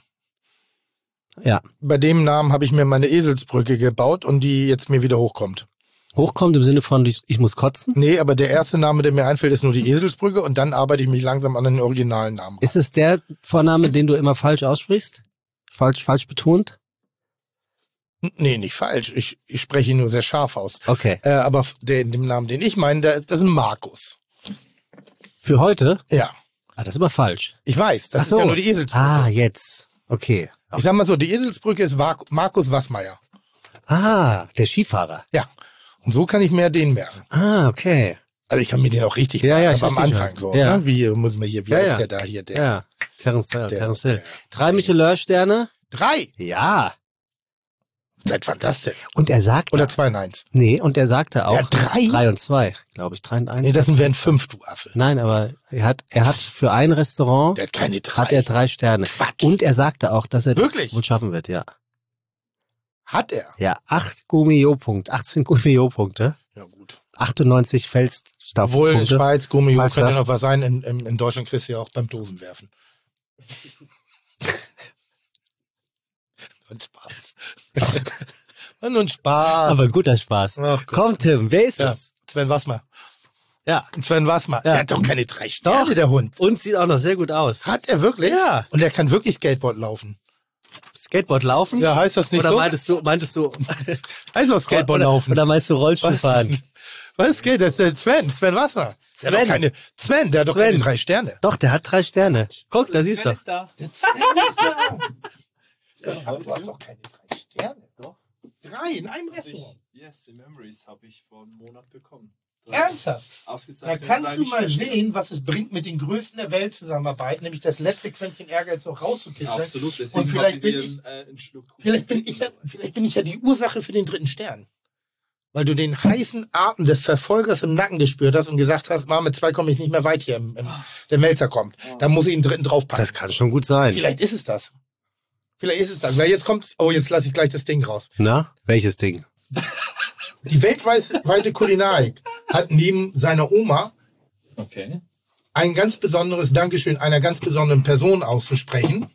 Ja. Bei dem Namen habe ich mir meine Eselsbrücke gebaut und die jetzt mir wieder hochkommt. Hochkommt im Sinne von, ich muss kotzen? Nee, aber der erste Name, der mir einfällt, ist nur die Eselsbrücke und dann arbeite ich mich langsam an den originalen Namen. Ist es der Vorname, den du immer falsch aussprichst? Falsch betont? Nee, nicht falsch. Ich spreche ihn nur sehr scharf aus. Okay. Aber dem Namen, den ich meine, das ist ein Markus. Für heute? Ja, Ah, das ist immer falsch. ich weiß. Das Ach so. ist ja nur die Eselsbrücke. Ah, jetzt. Okay. Ich sag mal so, die Eselsbrücke ist Markus Wassmeier. Ah, der Skifahrer. Ja. Und so kann ich mir den merken. Ah, okay. Also ich kann mir den auch richtig Ja, merken, ja, ich aber am verstehe Anfang schon. so. Ja. Ne? Wie muss man hier, wie Ja, heißt ja. der da hier? Der Ja. Terence Hill. Der- Terence Hill. der- 3 Michelin-Sterne? 3. Ja. Seit wann das denn? Und er sagt, Oder 2 in 1? nee, und er sagte auch, Ja, 3? 3 und 2, glaube ich, 3 und 1. Nee, das wären 5, du Affe. Nein, aber er hat für ein Restaurant, Der hat keine 3. hat er 3 Sterne. Quatsch. Und er sagte auch, dass er das Wirklich? wohl schaffen wird, ja. Hat er? Ja, 18 Gummio-Punkte, Ja, gut. 98 Obwohl in Feldstaffpunkte. Schweiz, Gummio, Weißt du könnte was? noch was sein. In Deutschland kriegst du ja auch beim Dosenwerfen. Und Spaß. War nur ein Spaß. Aber guter Spaß. Ach Gott. Komm, Tim, wer ist Ja, das? Sven Wassmer. Ja. Sven Wassmer. Ja. Der hat doch keine 3 Sterne, der Hund. Und sieht auch noch sehr gut aus. Hat er wirklich? Ja. Und er kann wirklich Skateboard laufen. Skateboard laufen? Ja, heißt das nicht Oder so? meintest du Heißt auch Skateboard laufen. Oder meinst du Rollschuh fahren? Was geht? Das ist der Sven Wassmer. Der hat doch keine 3 Sterne. Doch, der hat 3 Sterne. Guck, da siehst du. Der Sven ist da. Ja, aber du hast doch keine 3 Sterne. Doch. 3 in einem Restaurant. Yes, the Memories habe ich vor einem Monat bekommen. Ernsthaft? Da Ausgezeichnet. kannst du mal sehen, was es bringt, mit den Größten der Welt zusammenarbeiten, nämlich das letzte Quäntchen Ärger jetzt noch rauszukitzeln. Absolut, deswegen Und vielleicht habe ich bin einen Schluck. Vielleicht bin ich ja die Ursache für den 3. Stern. Weil du den heißen Atem des Verfolgers im Nacken gespürt hast und gesagt hast, mit 2 komme ich nicht mehr weit hier, der Melzer kommt. Da muss ich einen 3. draufpacken. Das kann schon gut sein. Vielleicht ist es das. Weil jetzt kommt, jetzt lasse ich gleich das Ding raus. Na, welches Ding? Die weltweite Kulinarik hat neben seiner Oma Okay. ein ganz besonderes Dankeschön einer ganz besonderen Person auszusprechen.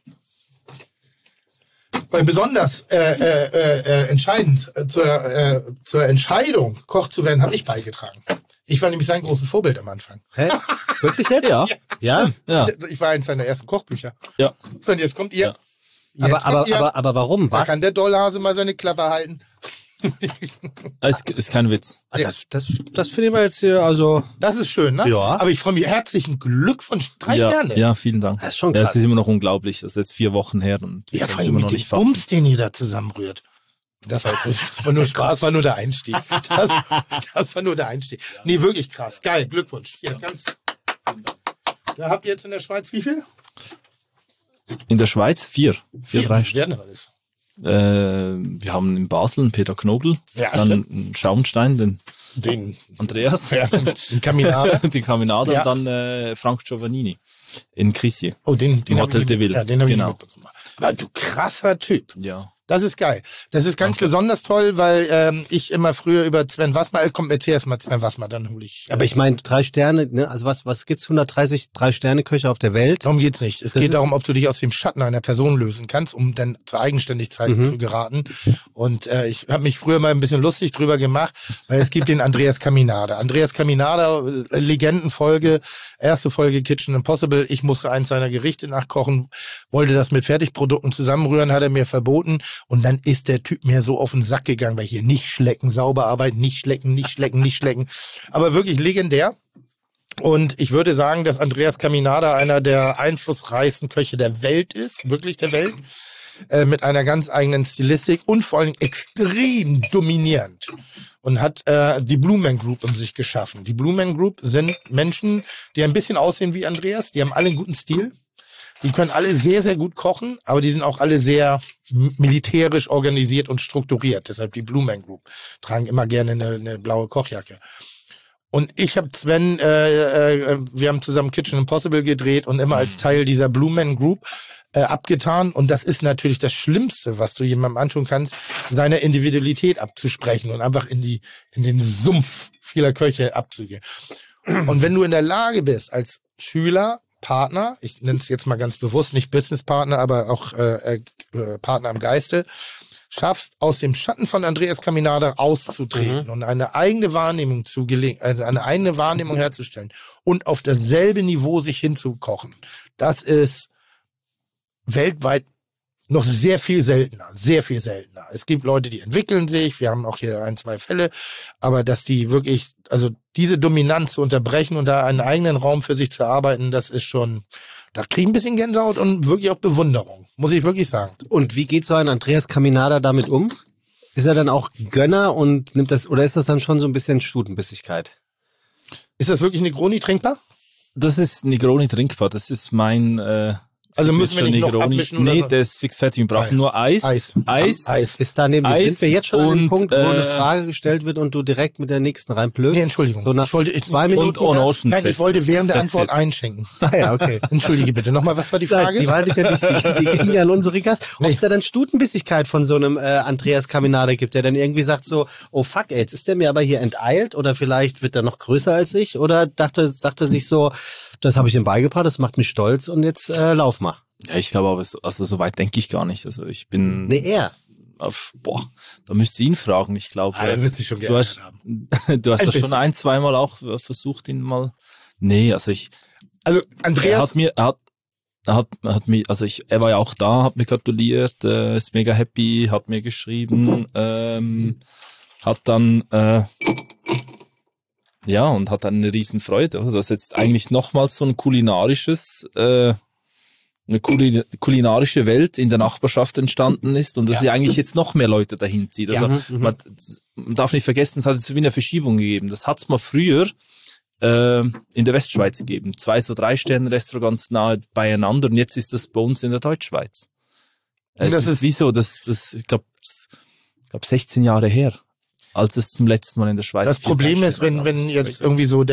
Weil besonders entscheidend zur Entscheidung, Koch zu werden, habe ich beigetragen. Ich war nämlich sein großes Vorbild am Anfang. Hä? Wirklich jetzt? Ja. Ja? Ja. Ich war eins seiner ersten Kochbücher. Ja. So, und jetzt kommt ihr. Ja. Jetzt kommt ihr. Aber warum? Da Was? kann der Dollhase mal seine Klappe halten. Ist kein Witz. Ah, das finden wir jetzt hier, also, Das ist schön, ne? Ja. Aber ich freue mich. Herzlichen Glückwunsch. 3 ja, Sterne. Ja, vielen Dank. das ist schon Ja, krass. es ist immer noch unglaublich. Das ist jetzt 4 Wochen her und Ja, wir vor können es allem immer mit noch dem nicht fassen. Bums, den ihr da zusammenrührt. Das war nur Spaß, war nur der Einstieg. Das war nur der Einstieg. Nee, wirklich krass. Geil, Glückwunsch. Hier, da habt ihr jetzt in der Schweiz wie viel? In der Schweiz 4. 4 Das reicht. werden alles. Wir haben in Basel einen Peter Knobel, Ja, dann stimmt. einen Schaumstein, den Den, Andreas, den Kaminade. die Caminada Ja. und dann Frank Giovannini in Crissier. Oh, den Im Hotel hab ich de Ville. Ja, den habe ich Genau. nicht mitbekommen. Aber du krasser Typ. Ja. Das ist geil. Das ist ganz besonders toll, weil ich immer früher über Sven Wassmer, komm, erzähl erst mal Sven Wassmer, dann hole ich. Aber ich meine, 3 Sterne, ne? Also was gibt's? 130 3-Sterne-Köche auf der Welt? Darum geht's nicht. Es Das geht ist- darum, ob du dich aus dem Schatten einer Person lösen kannst, um dann zur Eigenständigkeit zu geraten. Und ich habe mich früher mal ein bisschen lustig drüber gemacht, weil es gibt den Andreas Caminada. Andreas Caminada, Legendenfolge, erste Folge Kitchen Impossible. Ich musste eins seiner Gerichte nachkochen, wollte das mit Fertigprodukten zusammenrühren, hat er mir verboten. Und dann ist der Typ mir so auf den Sack gegangen, weil hier nicht schlecken, sauber arbeiten, nicht schlecken. Aber wirklich legendär. Und ich würde sagen, dass Andreas Caminada einer der einflussreichsten Köche der Welt ist, wirklich der Welt, mit einer ganz eigenen Stilistik und vor allem extrem dominierend. Und hat die Blue Man Group um sich geschaffen. Die Blue Man Group sind Menschen, die ein bisschen aussehen wie Andreas, die haben alle einen guten Stil. Die können alle sehr, sehr gut kochen, aber die sind auch alle sehr militärisch organisiert und strukturiert. Deshalb die Blue Man Group. Tragen immer gerne eine blaue Kochjacke. Und ich habe Sven, wir haben zusammen Kitchen Impossible gedreht und immer als Teil dieser Blue Man Group abgetan. Und das ist natürlich das Schlimmste, was du jemandem antun kannst, seine Individualität abzusprechen und einfach in den Sumpf vieler Köche abzugehen. Und wenn du in der Lage bist, als Schüler, Partner, ich nenne es jetzt mal ganz bewusst, nicht Businesspartner, aber auch Partner im Geiste, schaffst, aus dem Schatten von Andreas Caminada auszutreten und eine eigene Wahrnehmung also eine eigene Wahrnehmung herzustellen und auf dasselbe Niveau sich hinzukochen. Das ist weltweit noch sehr viel seltener. Es gibt Leute, die entwickeln sich, wir haben auch hier 1, 2 Fälle, aber dass die wirklich, also diese Dominanz zu unterbrechen und da einen eigenen Raum für sich zu arbeiten, das ist schon, da kriege ich ein bisschen Gänsehaut und wirklich auch Bewunderung, muss ich wirklich sagen. Und wie geht so ein Andreas Caminada damit um? Ist er dann auch Gönner und nimmt das, oder ist das dann schon so ein bisschen Stutenbissigkeit? Ist das wirklich Negroni trinkbar? Das ist Negroni trinkbar. Das ist mein Also müssen wir nicht noch abmischen oder Nee, so? der ist fix fertig. Wir brauchen nur Eis. Eis. Ist da nämlich, Eis sind wir jetzt schon an dem und, Punkt, wo eine Frage gestellt wird und du direkt mit der nächsten reinplögst? Nee, Entschuldigung. So nach Ich wollte- 2 Minuten. Und Ocean Nein, ich Fest. wollte während der That's Antwort it. einschenken. Ah ja, okay. Entschuldige bitte. Nochmal, was war die Nein, Frage? die war nicht an dich, die ging ja an unsere Gast. Ob es da dann Stutenbissigkeit von so einem Andreas Caminada gibt, der dann irgendwie sagt so, oh fuck, ey, jetzt ist der mir aber hier enteilt oder vielleicht wird er noch größer als ich oder sagt er sich so, das habe ich ihm beigebracht, das macht mich stolz und jetzt lauf mal. Ja, ich glaube aber, so weit denke ich gar nicht. Also ich bin Nee, er. da müsst ihr ihn fragen. Ich glaube, Ah, der wird sich schon du geärgert hast, haben. du hast Ein doch schon bisschen. 1-2 Mal auch versucht, ihn mal. Nee, also Also, er Andreas, hat mir, also er war ja auch da, hat mir gratuliert, ist mega happy, hat mir geschrieben, hat dann, ja, und hat dann eine riesen Freude, oder? Dass jetzt eigentlich nochmals so ein eine kulinarische Welt in der Nachbarschaft entstanden ist und dass sie eigentlich jetzt noch mehr Leute dahin zieht. Also man darf nicht vergessen, es hat jetzt wie eine Verschiebung gegeben. Das hat's mal früher in der Westschweiz gegeben. 2 so 3-Sterne-Restaurants nahe beieinander und jetzt ist das bei uns in der Deutschschweiz. Es Das ist ist- wieso, ich glaube 16 Jahre her, als es zum letzten Mal in der Schweiz. das 4 Problem ist, wenn Drei-Sterne-Restaurants jetzt irgendwie so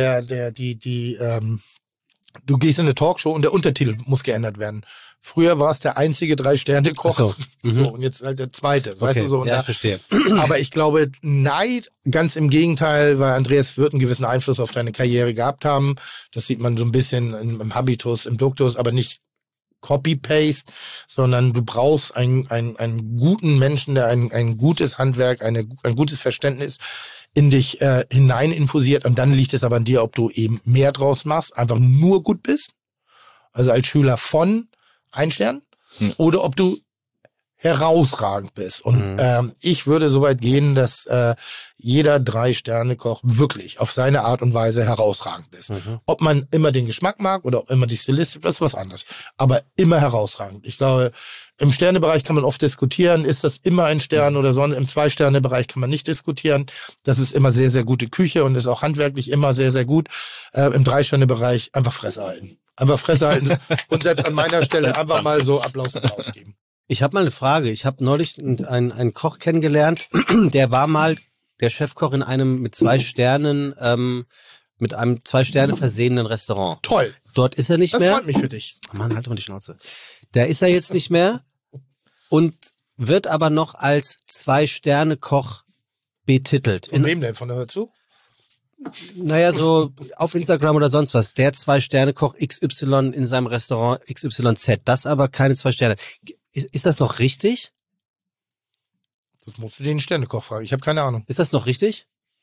du gehst in eine Talkshow und der Untertitel muss geändert werden. Früher war es der einzige 3-Sterne-Koch. Ach so. So, und jetzt halt der zweite, weißt Okay, du so. Und ja, da, verstehe. aber ich glaube, Neid, ganz im Gegenteil, weil Andreas wird einen gewissen Einfluss auf deine Karriere gehabt haben. Das sieht man so ein bisschen im Habitus, im Duktus, aber nicht Copy-Paste, sondern du brauchst einen guten Menschen, der ein gutes Handwerk, ein gutes Verständnis in dich hinein infusiert. Und dann liegt es aber an dir, ob du eben mehr draus machst, einfach nur gut bist, also als Schüler von 1 Stern, oder ob du herausragend bist. Und ich würde so weit gehen, dass jeder 3-Sterne-Koch wirklich auf seine Art und Weise herausragend ist. Ob man immer den Geschmack mag oder ob immer die Stilistik, das ist was anderes. Aber immer herausragend. Ich glaube, im Sternebereich kann man oft diskutieren, ist das immer ein Stern oder sonst. Im 2-Sterne-Bereich kann man nicht diskutieren. Das ist immer sehr, sehr gute Küche und ist auch handwerklich immer sehr, sehr gut. Im 3-Sterne-Bereich einfach Fresse halten. Einfach Fresse halten und selbst an meiner Stelle einfach mal so Applaus geben. Ich habe mal eine Frage. Ich habe neulich einen Koch kennengelernt, der war mal der Chefkoch in einem mit 2 Sternen, mit einem 2 Sterne versehenen Restaurant. Toll. Dort ist er nicht Das mehr. freut mich für dich. Mann, halt mal die Schnauze. Da ist er jetzt nicht mehr und wird aber noch als 2-Sterne-Koch betitelt. Von wem denn? Von der Hörzu? Naja, so auf Instagram oder sonst was. Der 2-Sterne-Koch XY in seinem Restaurant XYZ. Das aber keine 2 Sterne. Ist das noch richtig? Das musst du den Sternekoch fragen. Ich habe keine Ahnung. Ist das noch richtig?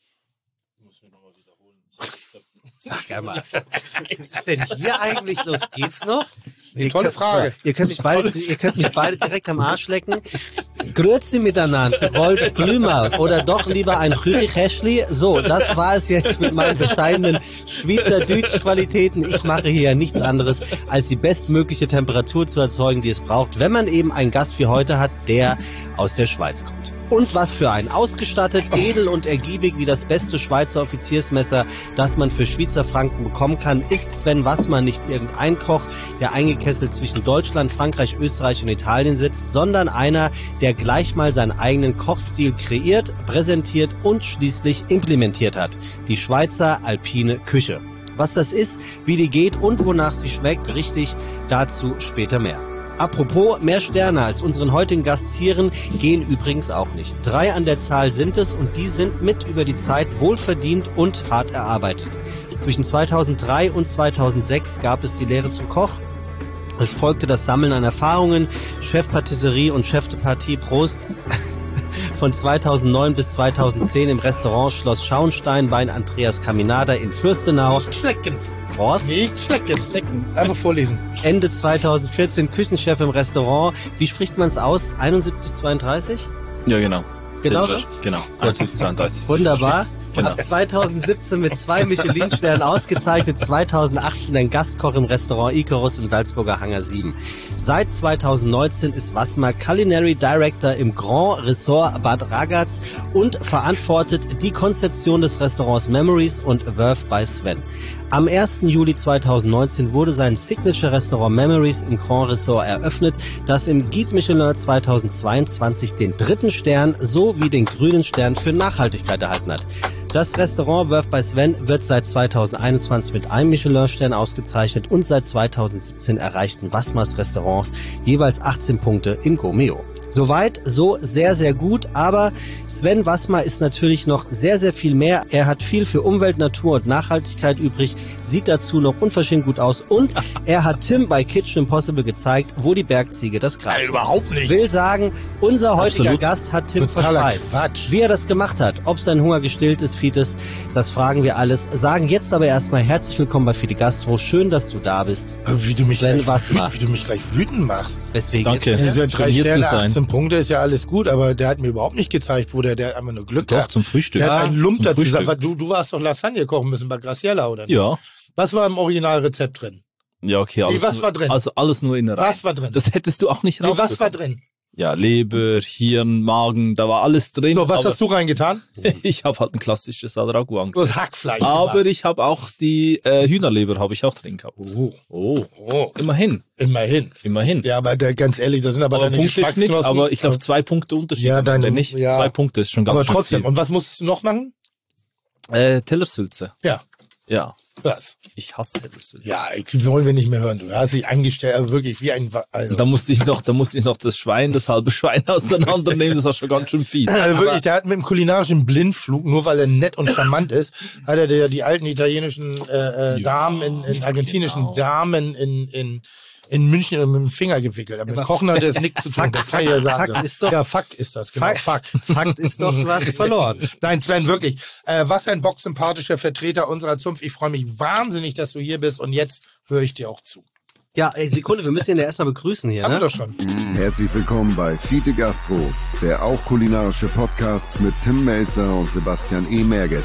Sag ja mal. Was ist denn hier eigentlich los? Geht's noch? Nee, tolle Frage. Ihr könnt mich beide direkt am Arsch lecken. Grüezi miteinander, Rolf Blümer oder doch lieber ein Chürichäschli. So, das war es jetzt mit meinen bescheidenen Schweizerdeutsch-Qualitäten. Ich mache hier nichts anderes, als die bestmögliche Temperatur zu erzeugen, die es braucht, wenn man eben einen Gast wie heute hat, der aus der Schweiz kommt. Und was für ein ausgestattet, edel und ergiebig wie das beste Schweizer Offiziersmesser, das man für Schweizer Franken bekommen kann, ist Sven Wassmann nicht irgendein Koch, der eingekesselt zwischen Deutschland, Frankreich, Österreich und Italien sitzt, sondern einer, der gleich mal seinen eigenen Kochstil kreiert, präsentiert und schließlich implementiert hat. Die Schweizer alpine Küche. Was das ist, wie die geht und wonach sie schmeckt, richtig, dazu später mehr. Apropos, mehr Sterne als unseren heutigen Gastieren gehen übrigens auch nicht. 3 an der Zahl sind es und die sind mit über die Zeit wohlverdient und hart erarbeitet. Zwischen 2003 und 2006 gab es die Lehre zum Koch. Es folgte das Sammeln an Erfahrungen, Chefpatisserie und Chef de Partie Prost. Von 2009 bis 2010 im Restaurant Schloss Schauenstein bei Andreas Caminada in Fürstenau. Schlecken. Was? Nicht schlecken. Einfach vorlesen. Ende 2014 Küchenchef im Restaurant. Wie spricht man es aus? 7132? Ja, genau. Genau Silber. so? Genau. 1 bis 32. Wunderbar. Ab 2017 mit 2 Michelin-Sternen ausgezeichnet, 2018 ein Gastkoch im Restaurant Icarus im Salzburger Hangar 7. Seit 2019 ist Wassmer Culinary Director im Grand Resort Bad Ragaz und verantwortet die Konzeption des Restaurants Memories und Verve by Sven. Am 1. Juli 2019 wurde sein Signature-Restaurant Memories im Grand Resort eröffnet, das im Guide Michelin 2022 den 3. Stern sowie den grünen Stern für Nachhaltigkeit erhalten hat. Das Restaurant Verve by Sven wird seit 2021 mit einem Michelin-Stern ausgezeichnet und seit 2017 erreichten Wassmers Restaurants jeweils 18 Punkte im Gomeo. Soweit, so sehr, sehr gut, aber Sven Wassmer ist natürlich noch sehr, sehr viel mehr. Er hat viel für Umwelt, Natur und Nachhaltigkeit übrig, sieht dazu noch unverschämt gut aus und er hat Tim bei Kitchen Impossible gezeigt, wo die Bergziege das Gras sucht. Überhaupt nicht. Will sagen, unser heutiger Absolut. Gast hat Tim Totaler verspeist. Quatsch. Wie er das gemacht hat, ob sein Hunger gestillt ist, Fites, das fragen wir alles. Sagen jetzt aber erstmal herzlich willkommen bei Fide Gastro. Schön, dass du da bist. Wie du mich Sven gleich Wassmer. wütend machst. Deswegen Danke. jetzt- Ja, 3 trainiert zu Sterne, sein. 18 Punkte ist ja alles gut, aber der hat mir überhaupt nicht gezeigt, wo der hat einfach nur Glück Doch, gehabt. zum Frühstück. Der hat einen Lump Zum dazu Frühstück. gesagt, du warst doch Lasagne kochen müssen bei Graciela, oder nicht? Ja. Was war im Originalrezept drin? Ja, okay. Alles was nur, war drin? Also alles nur in der Reihe. Was war drin? Das hättest du auch nicht Nee, was war rausbekommen. drin? Ja, Leber, Hirn, Magen, da war alles drin. So, was aber hast du reingetan? ich habe halt ein klassisches Al-Ragu Du hast Hackfleisch Aber gemacht. ich habe auch die Hühnerleber habe ich auch drin gehabt. Oh, immerhin. Immerhin. Ja, aber ganz ehrlich, das sind aber deine Punkte nicht, Geschmacksknospen. aber ich glaube 2 Punkte Unterschied. Ja, Wenn nicht, ja. 2 Punkte ist schon ganz aber schön trotzdem. viel. Und was musstest du noch machen? Tellersülze. Ja, Ja, was? ich hasse Tellersülze. Ja, wollen wir nicht mehr hören. Du hast dich angestellt, wirklich wie ein... Also, Und da musste ich noch das halbe Schwein auseinandernehmen, das war schon ganz schön fies. also wirklich, der hat mit dem kulinarischen Blindflug, nur weil er nett und charmant ist, hat er die alten italienischen Damen, in argentinischen Damen in München mit dem Finger gewickelt. Aber mit Kochen hat das nichts zu tun. Das kann ich ja sagen. Fakt ist doch- ja, Fakt ist das, genau. Fakt. Fakt ist doch, du hast verloren. Nein, Sven, wirklich. Was ein boxsympathischer Vertreter unserer Zunft. Ich freue mich wahnsinnig, dass du hier bist und jetzt höre ich dir auch zu. Ja, ey, Sekunde, wir müssen ihn ja erstmal begrüßen hier, Haben wir ne? doch schon. Herzlich willkommen bei Fide Gastro, der auch kulinarische Podcast mit Tim Melzer und Sebastian E. Merget.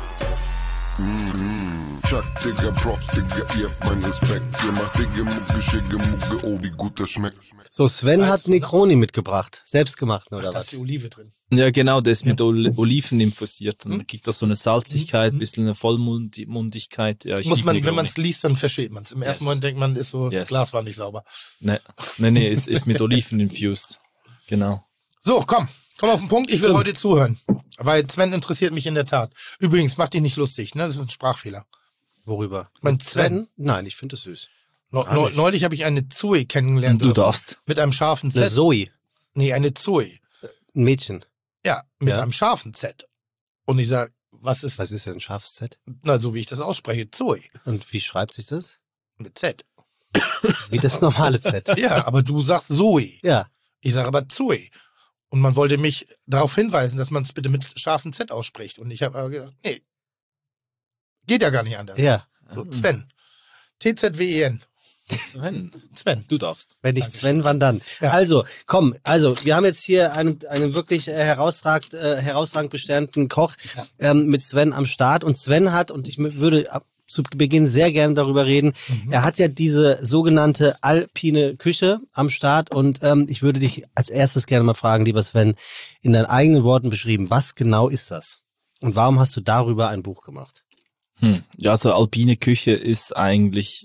Chuck, Digga, Props, Digga, ihr habt meinen Respekt. Ihr macht Digga, Mucke, Schicke, Mucke, oh, wie gut das schmeckt. So, Sven hat Negroni mitgebracht. Selbstgemachten, oder Da was? ist die Olive drin. Ja, genau, der ist mit Oliven infusiert. Dann gibt das so eine Salzigkeit, ein bisschen eine Vollmundigkeit. Ja, ich Muss lieb man, Negroni. wenn man es liest, dann versteht man es. Im ersten Yes. Moment denkt man, ist so, das Yes. Glas war nicht sauber. Nee, ist mit Oliven infused. Genau. So, komm auf den Punkt. Ich will heute zuhören. Weil Sven interessiert mich in der Tat. Übrigens, mach dich nicht lustig, ne? Das ist ein Sprachfehler. Worüber? Mein Sven, Nein, ich finde es süß. neulich habe ich eine Zoe kennengelernt. Du dürfen. darfst. Mit einem scharfen Eine Z. Zoe, Nee, eine Zoe. ein Mädchen. Ja, mit Ja. einem scharfen Z. Und ich sag, was ist, Was ist denn ein scharfes Z? na, so wie ich das ausspreche, Zoe. Und wie schreibt sich das? Mit Z. Wie das normale Z. Ja, aber du sagst Zoe. Ja. Ich sage aber Zoe. Und man wollte mich darauf hinweisen, dass man es bitte mit scharfem Z ausspricht. Und ich habe aber gesagt, nee. Geht ja gar nicht anders. Ja. So, Sven. TZWEN. Sven. Du darfst. Wenn nicht Sven, wann dann? Ja. Also, komm, wir haben jetzt hier einen wirklich herausragend besternten Koch mit Sven am Start. Und Sven hat, und ich würde zu Beginn sehr gerne darüber reden, er hat ja diese sogenannte alpine Küche am Start. Und ich würde dich als erstes gerne mal fragen, lieber Sven, in deinen eigenen Worten beschrieben, was genau ist das? Und warum hast du darüber ein Buch gemacht? Ja, also alpine Küche ist eigentlich,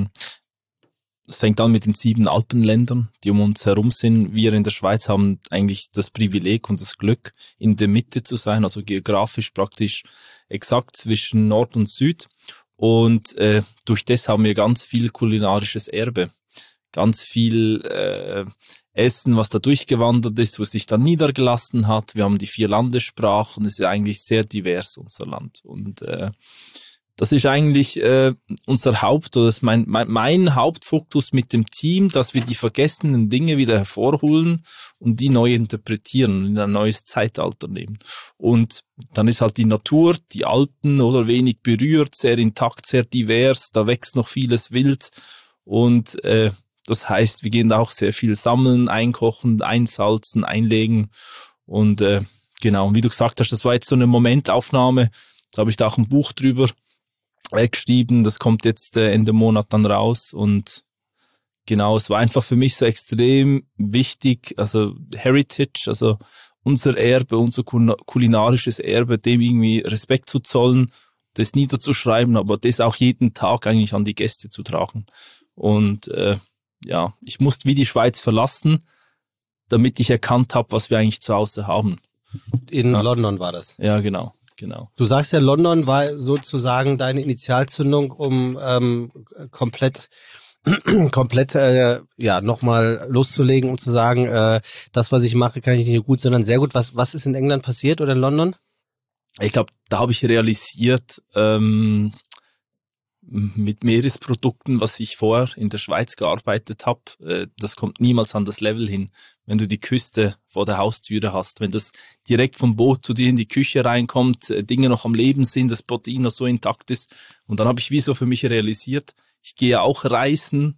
es fängt an mit den 7 Alpenländern, die um uns herum sind. Wir in der Schweiz haben eigentlich das Privileg und das Glück, in der Mitte zu sein, also geografisch praktisch exakt zwischen Nord und Süd. Und durch das haben wir ganz viel kulinarisches Erbe. Ganz viel Essen, was da durchgewandert ist, was sich dann niedergelassen hat. Wir haben die 4 Landessprachen. Es ist eigentlich sehr divers, unser Land. Und das ist eigentlich unser oder das ist mein Hauptfokus mit dem Team, dass wir die vergessenen Dinge wieder hervorholen und die neu interpretieren und in ein neues Zeitalter nehmen. Und dann ist halt die Natur, die Alpen oder wenig berührt, sehr intakt, sehr divers, da wächst noch vieles wild und das heißt, wir gehen da auch sehr viel sammeln, einkochen, einsalzen, einlegen und genau, und wie du gesagt hast, das war jetzt so eine Momentaufnahme Jetzt habe ich da auch ein Buch drüber geschrieben, das kommt jetzt Ende Monat dann raus und genau, es war einfach für mich so extrem wichtig, also Heritage, also unser Erbe, unser kulinarisches Erbe, dem irgendwie Respekt zu zollen, das niederzuschreiben, aber das auch jeden Tag eigentlich an die Gäste zu tragen. Und ja, ich musste wie die Schweiz verlassen, damit ich erkannt habe, was wir eigentlich zu Hause haben. In London war das. Ja, genau. Du sagst ja, London war sozusagen deine Initialzündung, um komplett nochmal loszulegen und zu sagen, das, was ich mache, kann ich nicht nur gut, sondern sehr gut. Was ist in England passiert oder in London? Ich glaube, da habe ich realisiert, mit Meeresprodukten, was ich vorher in der Schweiz gearbeitet habe, das kommt niemals an das Level hin. Wenn du die Küste vor der Haustüre hast, wenn das direkt vom Boot zu dir in die Küche reinkommt, Dinge noch am Leben sind, das Protein noch so intakt ist. Und dann habe ich wie so für mich realisiert, ich gehe auch reisen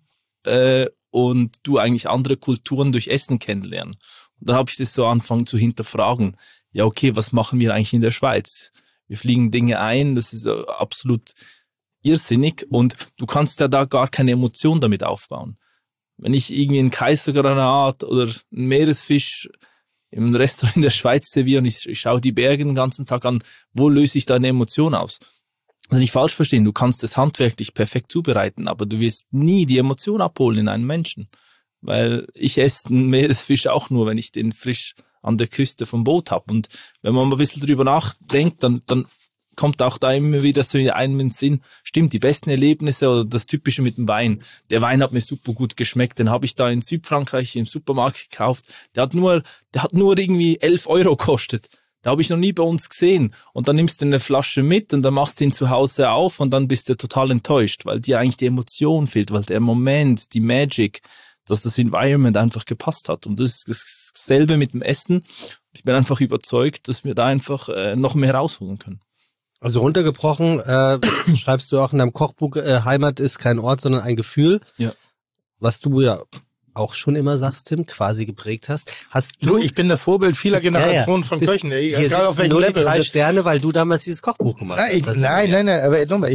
und du eigentlich andere Kulturen durch Essen kennenlernen. Und dann habe ich das so angefangen zu hinterfragen. Ja, okay, was machen wir eigentlich in der Schweiz? Wir fliegen Dinge ein, das ist absolut irrsinnig und du kannst ja da gar keine Emotion damit aufbauen. Wenn ich irgendwie einen Kaisergranat oder einen Meeresfisch im Restaurant in der Schweiz serviere und ich schaue die Berge den ganzen Tag an, wo löse ich da eine Emotion aus? Also nicht falsch verstehen, du kannst es handwerklich perfekt zubereiten, aber du wirst nie die Emotion abholen in einem Menschen. Weil ich esse einen Meeresfisch auch nur, wenn ich den frisch an der Küste vom Boot habe. Und wenn man mal ein bisschen drüber nachdenkt, dann kommt auch da immer wieder so in einem in den Sinn, stimmt, die besten Erlebnisse oder das Typische mit dem Wein. Der Wein hat mir super gut geschmeckt, den habe ich da in Südfrankreich im Supermarkt gekauft. Der hat nur irgendwie 11 € gekostet. Da habe ich noch nie bei uns gesehen. Und dann nimmst du eine Flasche mit und dann machst du ihn zu Hause auf und dann bist du total enttäuscht, weil dir eigentlich die Emotion fehlt, weil der Moment, die Magic, dass das Environment einfach gepasst hat. Und das ist dasselbe mit dem Essen. Ich bin einfach überzeugt, dass wir da einfach noch mehr rausholen können. Also runtergebrochen, schreibst du auch in deinem Kochbuch, Heimat ist kein Ort, sondern ein Gefühl. Ja. Was du ja auch schon immer sagst, Tim, quasi geprägt hast. Du, ich bin das Vorbild vieler Generationen von Köchen. Egal auf welchem Level. 3 Sterne, weil du damals dieses Kochbuch gemacht hast. Nein, aber nochmal,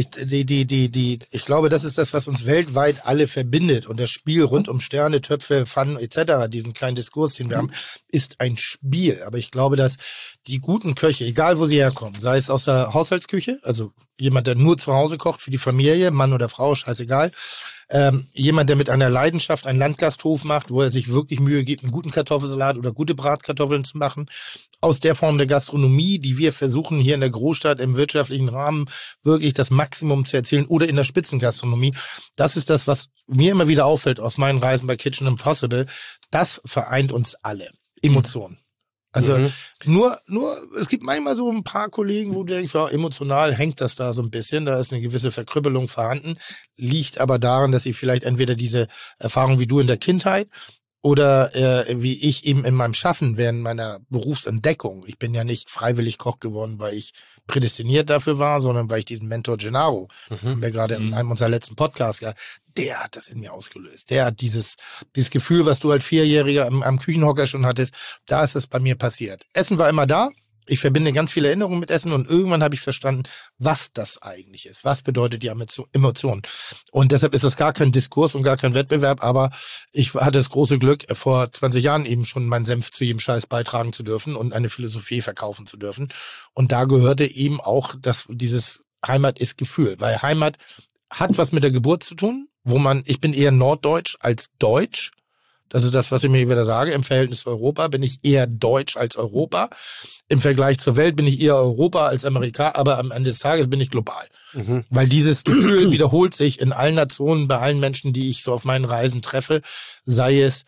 ich glaube, das ist das, was uns weltweit alle verbindet. Und das Spiel rund um Sterne, Töpfe, Pfannen etc., diesen kleinen Diskurs, den wir haben, ist ein Spiel. Aber ich glaube, dass die guten Köche, egal wo sie herkommen, sei es aus der Haushaltsküche, also jemand, der nur zu Hause kocht für die Familie, Mann oder Frau, scheißegal, jemand, der mit einer Leidenschaft einen Landgasthof macht, wo er sich wirklich Mühe gibt, einen guten Kartoffelsalat oder gute Bratkartoffeln zu machen, aus der Form der Gastronomie, die wir versuchen hier in der Großstadt im wirtschaftlichen Rahmen wirklich das Maximum zu erzielen oder in der Spitzengastronomie. Das ist das, was mir immer wieder auffällt auf meinen Reisen bei Kitchen Impossible. Das vereint uns alle. Emotionen. Also nur, es gibt manchmal so ein paar Kollegen, wo du denkst, ja, emotional hängt das da so ein bisschen, da ist eine gewisse Verkrüppelung vorhanden, liegt aber daran, dass sie vielleicht entweder diese Erfahrung wie du in der Kindheit oder wie ich eben in meinem Schaffen während meiner Berufsentdeckung, ich bin ja nicht freiwillig Koch geworden, weil ich prädestiniert dafür war, sondern weil ich diesen Mentor Gennaro, haben wir gerade in einem unserer letzten Podcasts gehabt, der hat das in mir ausgelöst. Der hat dieses Gefühl, was du als Vierjähriger am Küchenhocker schon hattest, da ist es bei mir passiert. Essen war immer da. Ich verbinde ganz viele Erinnerungen mit Essen und irgendwann habe ich verstanden, was das eigentlich ist. Was bedeutet die Emotion? Und deshalb ist es gar kein Diskurs und gar kein Wettbewerb, aber ich hatte das große Glück, vor 20 Jahren eben schon meinen Senf zu jedem Scheiß beitragen zu dürfen und eine Philosophie verkaufen zu dürfen. Und da gehörte eben auch dieses Heimat ist Gefühl, weil Heimat hat was mit der Geburt zu tun, ich bin eher norddeutsch als deutsch. Das ist das, was ich mir wieder sage. Im Verhältnis zu Europa bin ich eher deutsch als Europa. Im Vergleich zur Welt bin ich eher Europa als Amerika, aber am Ende des Tages bin ich global. Weil dieses Gefühl wiederholt sich in allen Nationen, bei allen Menschen, die ich so auf meinen Reisen treffe, sei es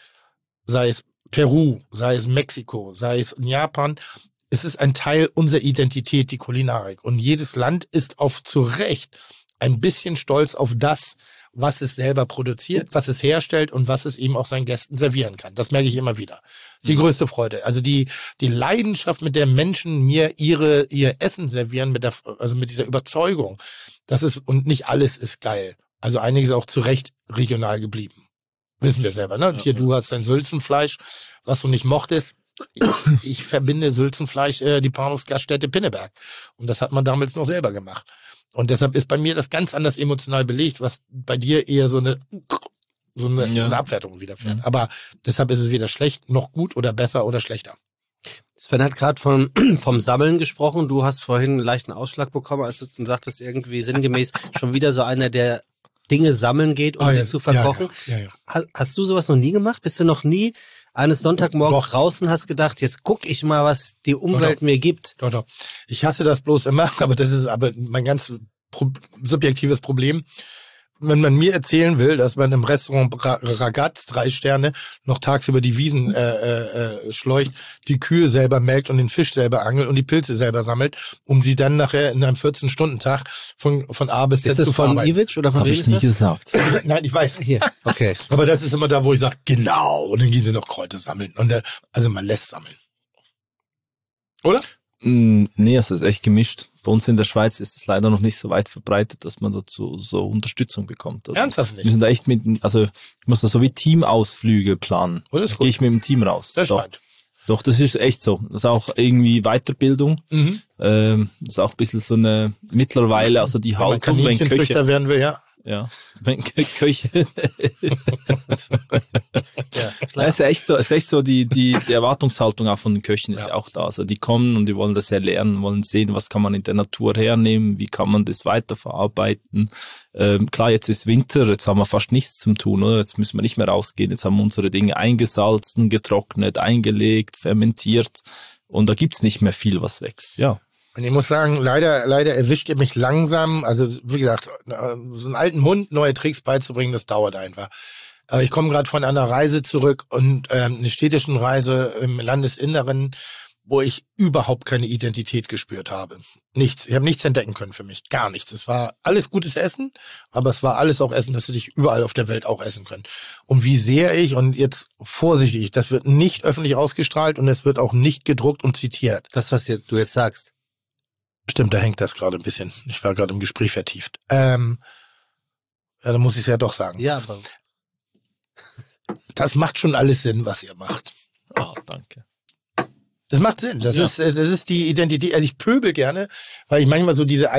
Peru, sei es Mexiko, sei es in Japan. Es ist ein Teil unserer Identität, die Kulinarik. Und jedes Land ist zu Recht ein bisschen stolz auf das, was es selber produziert, was es herstellt und was es eben auch seinen Gästen servieren kann. Das merke ich immer wieder. Die größte Freude. Also die Leidenschaft, mit der Menschen mir ihr Essen servieren, mit dieser Überzeugung. Und nicht alles ist geil. Also einiges auch zu Recht regional geblieben. Wissen wir selber, ne? Ja, hier, du hast dein Sülzenfleisch, was du nicht mochtest. ich verbinde Sülzenfleisch, die Paarungsgaststätte Pinneberg. Und das hat man damals noch selber gemacht. Und deshalb ist bei mir das ganz anders emotional belegt, was bei dir eher so eine Abwertung widerfährt. Aber deshalb ist es weder schlecht noch gut oder besser oder schlechter. Sven hat gerade vom Sammeln gesprochen. Du hast vorhin einen leichten Ausschlag bekommen, als du sagtest, irgendwie sinngemäß schon wieder so einer, der Dinge sammeln geht, um sie zu verkochen. Ja. Hast du sowas noch nie gemacht? Bist du noch nie eines Sonntagmorgens draußen, hast gedacht, jetzt guck ich mal, was die Umwelt mir gibt? Doch. Ich hasse das bloß immer, aber das ist aber mein ganz subjektives Problem. Wenn man mir erzählen will, dass man im Restaurant Ragaz, 3 Sterne, noch tagsüber die Wiesen schleucht, die Kühe selber melkt und den Fisch selber angelt und die Pilze selber sammelt, um sie dann nachher in einem 14-Stunden-Tag von A bis Z zu verarbeiten. Ist das von Ivic oder von Das habe ich nie gesagt. Nein, ich weiß. Hier, okay. Aber das ist immer da, wo ich sage, genau. Und dann gehen sie noch Kräuter sammeln. Und also man lässt sammeln. Oder? Nee, es ist echt gemischt. Bei uns in der Schweiz ist es leider noch nicht so weit verbreitet, dass man dazu so Unterstützung bekommt. Also Ernsthaft nicht? wir sind da echt ich muss da so wie Teamausflüge planen. Oh, das ist Da gut. gehe ich mit dem Team raus. Das ist spannend. Doch, das ist echt so. Das ist auch irgendwie Weiterbildung. Das ist auch ein bisschen so eine, mittlerweile, also die Wenn man Haltung, wenn Kaninchenzüchter Köche, werden will, ja. wenn Köche, Ja, ja, ist echt so die Erwartungshaltung auch von den Köchen ist ja auch da. Also die kommen und die wollen das ja lernen, wollen sehen, was kann man in der Natur hernehmen, wie kann man das weiterverarbeiten. Klar, jetzt ist Winter, jetzt haben wir fast nichts zum tun, oder? Jetzt müssen wir nicht mehr rausgehen, jetzt haben wir unsere Dinge eingesalzen, getrocknet, eingelegt, fermentiert und da gibt's nicht mehr viel, was wächst, ja. Und ich muss sagen, leider erwischt ihr mich langsam. Also wie gesagt, so einen alten Hund neue Tricks beizubringen, das dauert einfach. Aber ich komme gerade von einer Reise zurück und eine städtischen Reise im Landesinneren, wo ich überhaupt keine Identität gespürt habe. Nichts. Ich habe nichts entdecken können für mich. Gar nichts. Es war alles gutes Essen, aber es war alles auch Essen, das hätte ich überall auf der Welt auch essen können. Und wie sehr ich, und jetzt vorsichtig, das wird nicht öffentlich ausgestrahlt und es wird auch nicht gedruckt und zitiert. Das, was du jetzt sagst. Stimmt, da hängt das gerade ein bisschen. Ich war gerade im Gespräch vertieft. Ja, dann muss ich es ja doch sagen. Ja, aber Das macht schon alles Sinn, was ihr macht. Oh, danke. Das macht Sinn. Das ist die Identität. Also ich pöbel gerne, weil ich manchmal so diese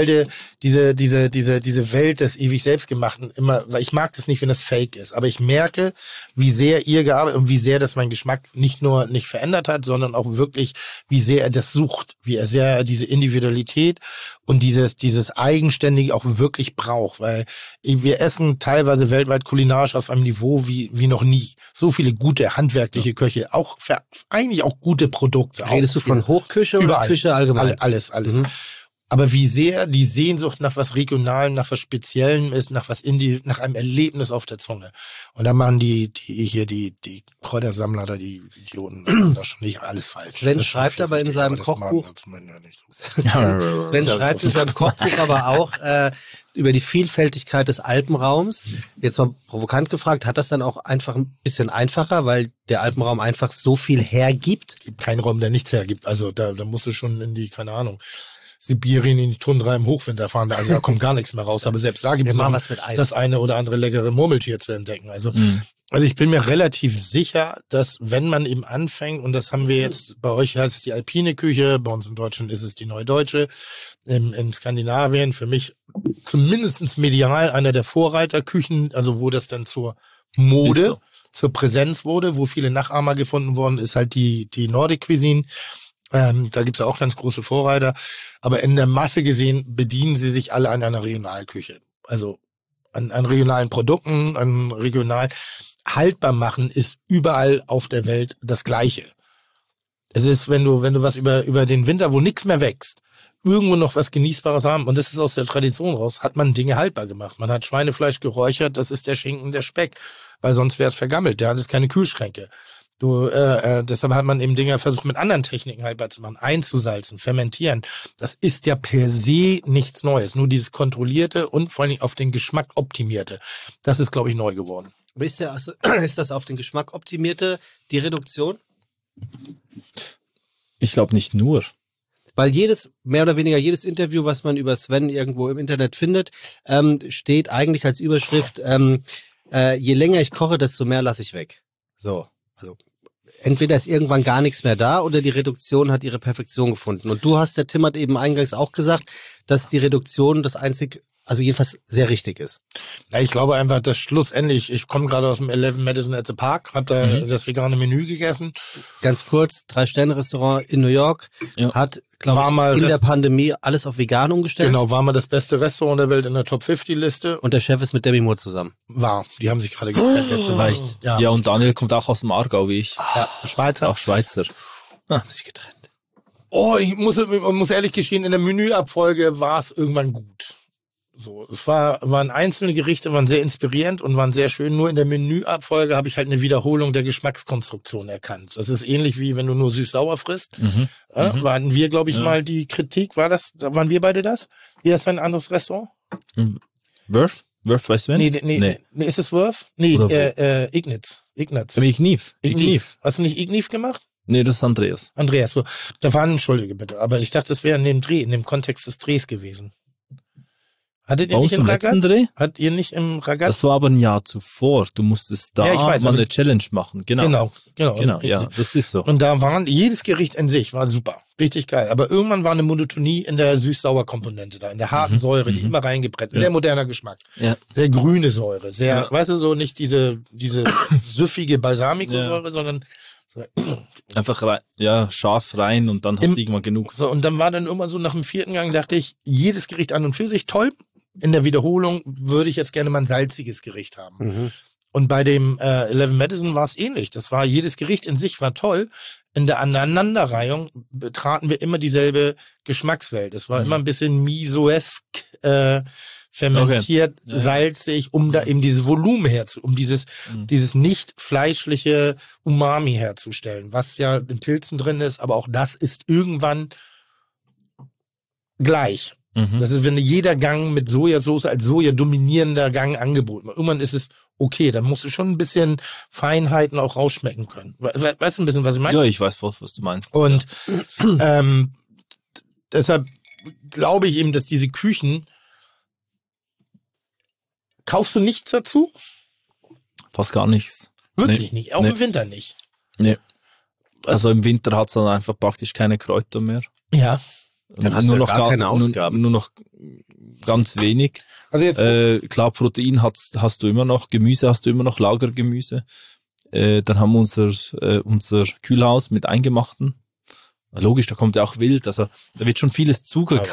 Welt des ewig Selbstgemachten immer, weil ich mag das nicht, wenn das fake ist. Aber ich merke, wie sehr ihr gearbeitet und wie sehr das meinen Geschmack nicht nur nicht verändert hat, sondern auch wirklich, wie sehr er das sucht, wie er sehr diese Individualität und dieses Eigenständige auch wirklich braucht, weil wir essen teilweise weltweit kulinarisch auf einem Niveau wie noch nie. So viele gute handwerkliche Köche, auch eigentlich auch gute Produkte. redest du von Hochküche oder Überall. Küche allgemein? Alles. Aber wie sehr die Sehnsucht nach was Regionalem, nach was Speziellem ist, nach nach einem Erlebnis auf der Zunge. Und da machen die Kräutersammler da, die Idioten, da schon nicht alles falsch. Sven Das ist schreibt schon aber in richtig, seinem das mag Kochbuch- man zumindest nicht so. Sven schreibt in seinem Kochbuch aber auch über die Vielfältigkeit des Alpenraums. Jetzt mal provokant gefragt, hat das dann auch einfach ein bisschen einfacher, weil der Alpenraum einfach so viel hergibt? Es gibt keinen Raum, der nichts hergibt. Also da musst du schon in die, keine Ahnung, Sibirien in die Tundra im Hochwinter fahren. Also da kommt gar nichts mehr raus. Aber selbst da gibt es machen was mit Eis. das eine oder andere leckere Murmeltier zu entdecken. Also ich bin mir relativ sicher, dass wenn man eben anfängt, und das haben wir jetzt, bei euch heißt es die alpine Küche, bei uns in Deutschland ist es die neudeutsche, in Skandinavien für mich zumindest medial einer der Vorreiterküchen, also wo das dann zur Mode, Ist so. zur Präsenz wurde, wo viele Nachahmer gefunden worden, ist halt die Nordic Cuisine. Da gibt's ja auch ganz große Vorreiter. Aber in der Masse gesehen bedienen sie sich alle an einer Regionalküche. Also an regionalen Produkten, an regional haltbar machen ist überall auf der Welt das Gleiche. Es ist, wenn du was über den Winter, wo nichts mehr wächst, irgendwo noch was Genießbares haben, und das ist aus der Tradition raus, hat man Dinge haltbar gemacht. Man hat Schweinefleisch geräuchert, das ist der Schinken, der Speck, weil sonst wäre es vergammelt. Der hat jetzt keine Kühlschränke. Deshalb hat man eben Dinge versucht, mit anderen Techniken haltbar zu machen, einzusalzen, fermentieren. Das ist ja per se nichts Neues. Nur dieses kontrollierte und vor allen Dingen auf den Geschmack optimierte. Das ist, glaube ich, neu geworden. Ist das auf den Geschmack optimierte, die Reduktion? Ich glaube nicht nur. Weil mehr oder weniger jedes Interview, was man über Sven irgendwo im Internet findet, steht eigentlich als Überschrift, je länger ich koche, desto mehr lasse ich weg. So, also entweder ist irgendwann gar nichts mehr da oder die Reduktion hat ihre Perfektion gefunden. Und der Tim hat eben eingangs auch gesagt, dass die Reduktion das einzig, also jedenfalls sehr richtig ist. Ja, ich glaube einfach, dass schlussendlich, ich komme gerade aus dem 11 Madison at the Park, habe da das vegane Menü gegessen. Ganz kurz, 3-Sterne-Restaurant in New York hat, glaube ich, in der Pandemie alles auf vegan umgestellt. Genau, war mal das beste Restaurant der Welt in der Top 50-Liste. Und der Chef ist mit Demi Moore zusammen. Die haben sich gerade getrennt letzte Woche. Ja, und Daniel kommt auch aus dem Aargau, wie ich. Ja, Schweizer. Auch Schweizer. Haben sich getrennt. Oh, ich muss ehrlich gestehen, in der Menüabfolge war es irgendwann gut. So, es waren einzelne Gerichte, waren sehr inspirierend und waren sehr schön. Nur in der Menüabfolge habe ich halt eine Wiederholung der Geschmackskonstruktion erkannt. Das ist ähnlich wie wenn du nur süß-sauer frisst. Waren wir, glaube ich, mal die Kritik. Waren wir beide das? Wie heißt ein anderes Restaurant? Wurf? Wurf, weißt du wen? Nee, ist es Wurf? Nee, Ignaz. Igniv. Hast du nicht Igniv gemacht? Nee, das ist Andreas. Andreas, so. Da waren, entschuldige bitte, aber ich dachte, das wäre in dem Kontext des Drehs gewesen. Hattet ihr nicht im letzten Dreh? Hat ihr nicht im Ragaz? Das war aber ein Jahr zuvor. Du musstest da mal eine Challenge machen. Genau, ja, das ist so. Und da jedes Gericht in sich war super. Richtig geil. Aber irgendwann war eine Monotonie in der süß-sauer-Komponente da, in der harten Säure, die immer reingebrennt. Sehr moderner Geschmack. Ja. Sehr grüne Säure. Sehr, weißt du, so nicht diese süffige Balsamico-Säure, sondern einfach scharf rein und dann hast du irgendwann genug. So, und dann war dann irgendwann so nach dem 4. Gang, dachte ich, jedes Gericht an und für sich toll. In der Wiederholung würde ich jetzt gerne mal ein salziges Gericht haben. Und bei dem 11 Madison war es ähnlich. Jedes Gericht in sich war toll. In der Aneinanderreihung betraten wir immer dieselbe Geschmackswelt. Es war immer ein bisschen misoesk, fermentiert, salzig, um da eben dieses Volumen um dieses nicht fleischliche Umami herzustellen, was ja in Pilzen drin ist, aber auch das ist irgendwann gleich. Das ist, wenn jeder Gang mit Sojasauce als Soja-dominierender Gang angeboten wird. Irgendwann ist es okay, dann musst du schon ein bisschen Feinheiten auch rausschmecken können. Weißt du ein bisschen, was ich meine? Ja, ich weiß, was du meinst. Und deshalb glaube ich eben, dass diese Küchen. Kaufst du nichts dazu? Fast gar nichts. Wirklich nicht? Auch im Winter nicht? Nee. Also im Winter hat es dann einfach praktisch keine Kräuter mehr. Ja. Dann hast du noch gar keine Ausgaben. Nur noch ganz wenig. Also jetzt klar, Protein hast du immer noch, Gemüse hast du immer noch, Lagergemüse. Dann haben wir unser Kühlhaus mit Eingemachten. Logisch, da kommt ja auch Wild. Also da wird schon vieles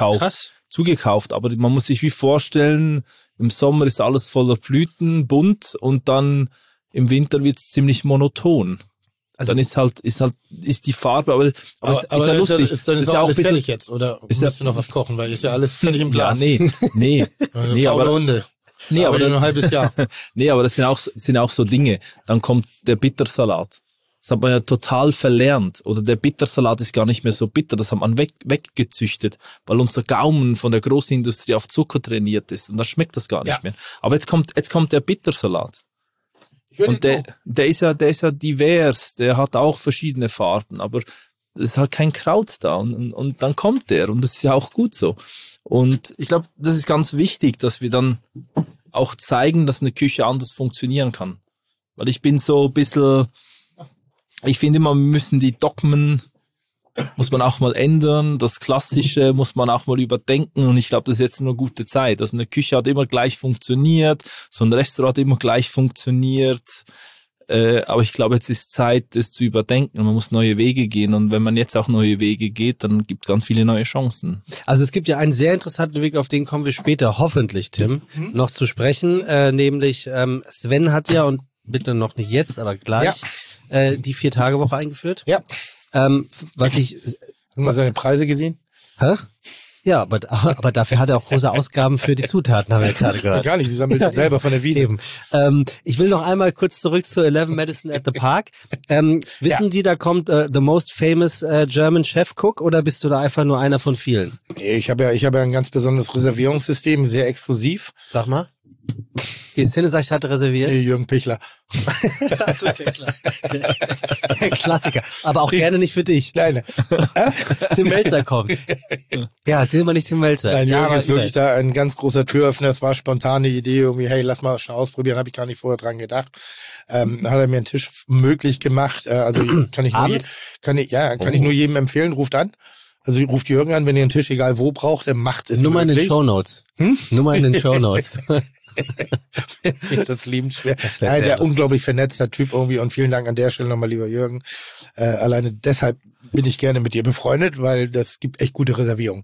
zugekauft, aber man muss sich wie vorstellen, im Sommer ist alles voller Blüten, bunt und dann im Winter wird's ziemlich monoton. Also dann ist die Farbe, aber ist ja lustig. Ist ja auch alles fertig jetzt, oder musst du noch was kochen, weil ist ja alles fertig im Glas. Ja, nee, aber Hunde. Nee, aber nur ein halbes Jahr. Nee, aber das sind auch so Dinge. Dann kommt der Bittersalat. Das hat man ja total verlernt. Oder der Bittersalat ist gar nicht mehr so bitter. Das hat man weggezüchtet, weil unser Gaumen von der Großindustrie auf Zucker trainiert ist. Und da schmeckt das gar nicht mehr. Aber jetzt kommt der Bittersalat. Und der ist ja divers. Der hat auch verschiedene Farben. Aber es ist halt kein Kraut da. Und dann kommt der. Und das ist ja auch gut so. Und ich glaube, das ist ganz wichtig, dass wir dann auch zeigen, dass eine Küche anders funktionieren kann. Weil ich bin so ein bisschen, ich finde immer, wir müssen die Dogmen, muss man auch mal ändern, das Klassische muss man auch mal überdenken und ich glaube, das ist jetzt eine gute Zeit. Also eine Küche hat immer gleich funktioniert, so ein Restaurant hat immer gleich funktioniert, aber ich glaube, jetzt ist Zeit, das zu überdenken. Man muss neue Wege gehen und wenn man jetzt auch neue Wege geht, dann gibt es ganz viele neue Chancen. Also es gibt ja einen sehr interessanten Weg, auf den kommen wir später, hoffentlich, Tim, noch zu sprechen, nämlich Sven hat ja, und bitte noch nicht jetzt, aber gleich, die 4-Tage-Woche eingeführt. Ja. Was ich... Hast du mal seine Preise gesehen? Hä? Ja, aber dafür hat er auch große Ausgaben für die Zutaten, haben wir ja gerade gehört. Gar nicht, sie sammelt das selber von der Wiese. Eben. Ich will noch einmal kurz zurück zu 11 Madison at the Park. Wissen die, da kommt the most famous German Chef Cook oder bist du da einfach nur einer von vielen? Nee, ich habe ja ein ganz besonderes Reservierungssystem, sehr exklusiv. Sag mal. Gehst hin und sagst, ich hatte reserviert. Nee, Jürgen Pichler. Achso, ja klar. Der Klassiker. Aber auch gerne nicht für dich. Nein, Tim Melzer kommt. Ja, erzähl mal nicht Tim Melzer. Nein, Jürgen aber ist wirklich da ein ganz großer Türöffner. Es war spontane Idee, irgendwie, hey, lass mal schon ausprobieren, habe ich gar nicht vorher dran gedacht. Hat er mir einen Tisch möglich gemacht. Also kann ich nur jedem empfehlen, ruft an. Also ruft Jürgen an, wenn ihr einen Tisch, egal wo, braucht, er macht es Nur mal in den möglich. Shownotes. Nur mal in den Shownotes. Das liebend schwer. Das wär Nein, sehr der lustig. unglaublich vernetzter Typ irgendwie und vielen Dank an der Stelle nochmal, lieber Jürgen. Alleine deshalb bin ich gerne mit dir befreundet, weil das gibt echt gute Reservierungen.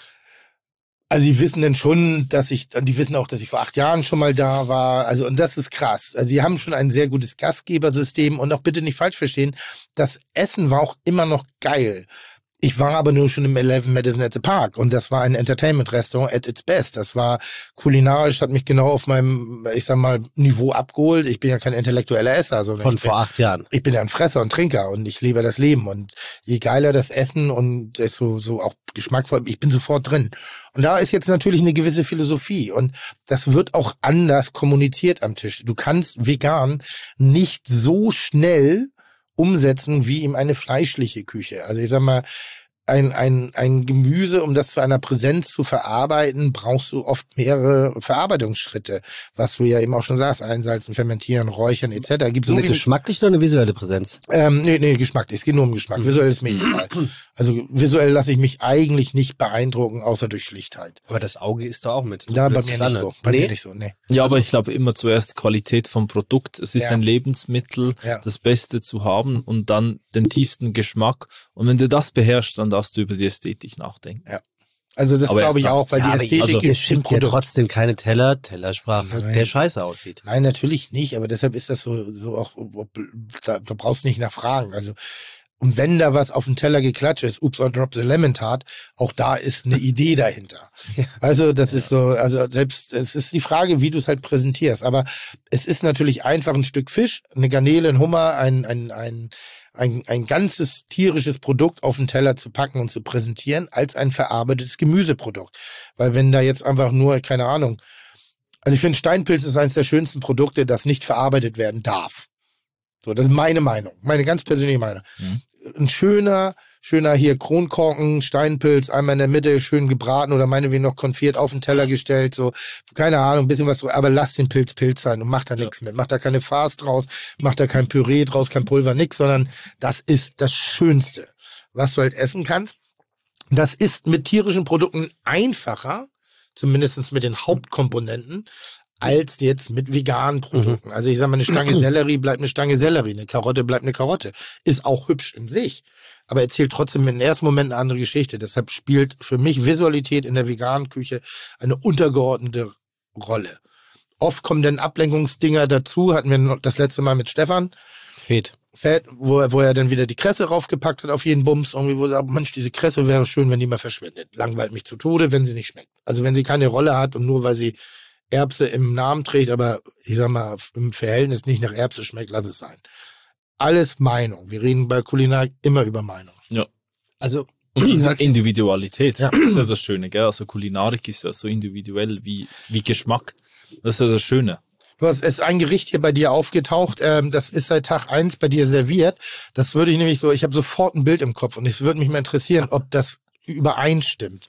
Also die wissen dann schon, die wissen auch, dass ich vor 8 Jahren schon mal da war. Also, und das ist krass. Also die haben schon ein sehr gutes Gastgebersystem und auch bitte nicht falsch verstehen, das Essen war auch immer noch geil. Ich war aber nur schon im 11 Madison at the Park und das war ein Entertainment-Restaurant at its best. Das war kulinarisch, hat mich genau auf meinem, ich sag mal, Niveau abgeholt. Ich bin ja kein intellektueller Esser. Von vor 8 Jahren. Ich bin ja ein Fresser und Trinker und ich lebe das Leben. Und je geiler das Essen und es so auch geschmackvoll, ich bin sofort drin. Und da ist jetzt natürlich eine gewisse Philosophie und das wird auch anders kommuniziert am Tisch. Du kannst vegan nicht so schnell umsetzen wie ihm eine fleischliche Küche. Also ich sag mal, ein Gemüse, um das zu einer Präsenz zu verarbeiten, brauchst du oft mehrere Verarbeitungsschritte, was du ja eben auch schon sagst, einsalzen, fermentieren, räuchern etc. Gibt so Eine geschmackliche oder eine visuelle Präsenz? Nee, geschmacklich. Es geht nur um Geschmack. Visuell ist mir egal. Also visuell lasse ich mich eigentlich nicht beeindrucken, außer durch Schlichtheit. Aber das Auge ist doch auch mit. Ja, bei mir nicht so. Bei mir nicht so, nee. Ja, aber ich glaube immer zuerst Qualität vom Produkt. Es ist Ja. ein Lebensmittel, Ja. das Beste zu haben und dann den tiefsten Geschmack. Und wenn du das beherrschst, dann darfst du über die Ästhetik nachdenken. Also das Aber glaube ich erst auch, weil Ja, die aber Ästhetik also, Ihr ist im schickt ja Produkt. trotzdem keine Tellersprache, Nein. der scheiße aussieht. Nein, natürlich nicht, aber deshalb ist das so auch, da brauchst du nicht nachfragen. Also, und wenn da was auf dem Teller geklatscht ist, Oops, I dropped the lemon tart, auch da ist eine Idee dahinter. Also, das ist so, also selbst, es ist die Frage, wie du es halt präsentierst, aber es ist natürlich einfach ein Stück Fisch, eine Garnele, ein Hummer, ein ganzes tierisches Produkt auf den Teller zu packen und zu präsentieren als ein verarbeitetes Gemüseprodukt. Weil wenn da jetzt einfach nur, keine Ahnung, also ich finde Steinpilz ist eines der schönsten Produkte, das nicht verarbeitet werden darf. So, das ist meine Meinung, meine ganz persönliche Meinung. Ein schöner hier Kronkorken, Steinpilz, einmal in der Mitte, schön gebraten oder meinetwegen noch konfiert auf den Teller gestellt, so, keine Ahnung, ein bisschen was, aber lass den Pilz sein und mach da nichts mit. Mach da keine Farce draus, mach da kein Püree draus, kein Pulver, nix, sondern das ist das Schönste, was du halt essen kannst. Das ist mit tierischen Produkten einfacher, zumindest mit den Hauptkomponenten, als jetzt mit veganen Produkten. Also ich sag mal, eine Stange Sellerie bleibt eine Stange Sellerie, eine Karotte bleibt eine Karotte. Ist auch hübsch in sich, aber erzählt trotzdem im ersten Moment eine andere Geschichte. Deshalb spielt für mich Visualität in der veganen Küche eine untergeordnete Rolle. Oft kommen dann Ablenkungsdinger dazu, hatten wir noch das letzte Mal mit Stefan. Fett. Wo er dann wieder die Kresse raufgepackt hat auf jeden Bums. Irgendwie, wo er sagt, Mensch, diese Kresse wäre schön, wenn die mal verschwindet. Langweilt mich zu Tode, wenn sie nicht schmeckt. Also wenn sie keine Rolle hat und nur weil sie Erbse im Namen trägt, aber ich sag mal, im Verhältnis nicht nach Erbse schmeckt, lass es sein. Alles Meinung. Wir reden bei Kulinarik immer über Meinung. Ja. Also, Und Individualität, Ja. das ist ja das Schöne, gell? Also Kulinarik ist ja so individuell wie Geschmack. Das ist ja das Schöne. Du hast es ein Gericht hier bei dir aufgetaucht, das ist seit Tag 1 bei dir serviert. Das würde ich nämlich so, ich habe sofort ein Bild im Kopf und es würde mich mal interessieren, ob das übereinstimmt.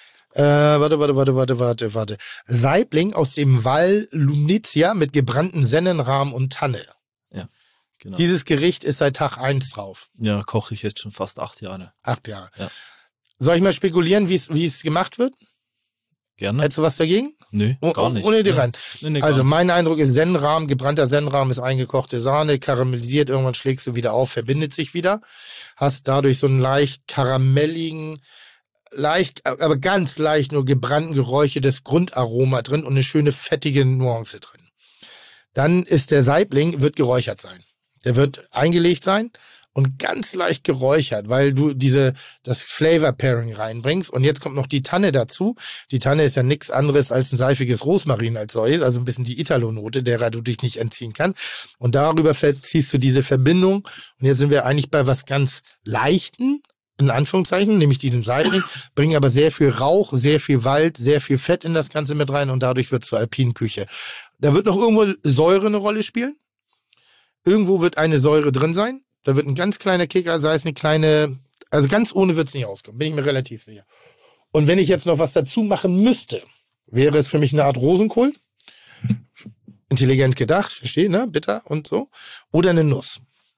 Warte. Saibling aus dem Val Lumnizia mit gebrannten Sennenrahm und Tanne. Ja, genau. Dieses Gericht ist seit Tag 1 drauf. Ja, koche ich jetzt schon fast 8 Jahre. 8 Jahre. Ja. Soll ich mal spekulieren, wie es gemacht wird? Gerne? Hättest du was dagegen? Nö, gar nicht. Ohne die Nee. rein. Nee, Also gar nicht. mein Eindruck ist Sennenrahm, gebrannter Sennenrahm ist eingekochte Sahne, karamellisiert, irgendwann schlägst du wieder auf, verbindet sich wieder. Hast dadurch so einen leicht karamelligen, aber ganz leicht nur gebrannten, geräuchertes Grundaroma drin und eine schöne fettige Nuance drin. Dann ist der Saibling, wird geräuchert sein. Der wird eingelegt sein und ganz leicht geräuchert, weil du das Flavor Pairing reinbringst. Und jetzt kommt noch die Tanne dazu. Die Tanne ist ja nichts anderes als ein seifiges Rosmarin als solches, also ein bisschen die Italo-Note, derer du dich nicht entziehen kannst. Und darüber ziehst du diese Verbindung. Und jetzt sind wir eigentlich bei was ganz Leichten, in Anführungszeichen, nämlich diesem Seitling, bringen aber sehr viel Rauch, sehr viel Wald, sehr viel Fett in das Ganze mit rein und dadurch wird es zur Alpinküche. Da wird noch irgendwo Säure eine Rolle spielen. Irgendwo wird eine Säure drin sein. Da wird ein ganz kleiner Kicker, sei es eine kleine, also ganz ohne wird es nicht auskommen, bin ich mir relativ sicher. Und wenn ich jetzt noch was dazu machen müsste, wäre es für mich eine Art Rosenkohl. Intelligent gedacht, verstehe, ne? Bitter und so. Oder eine Nuss.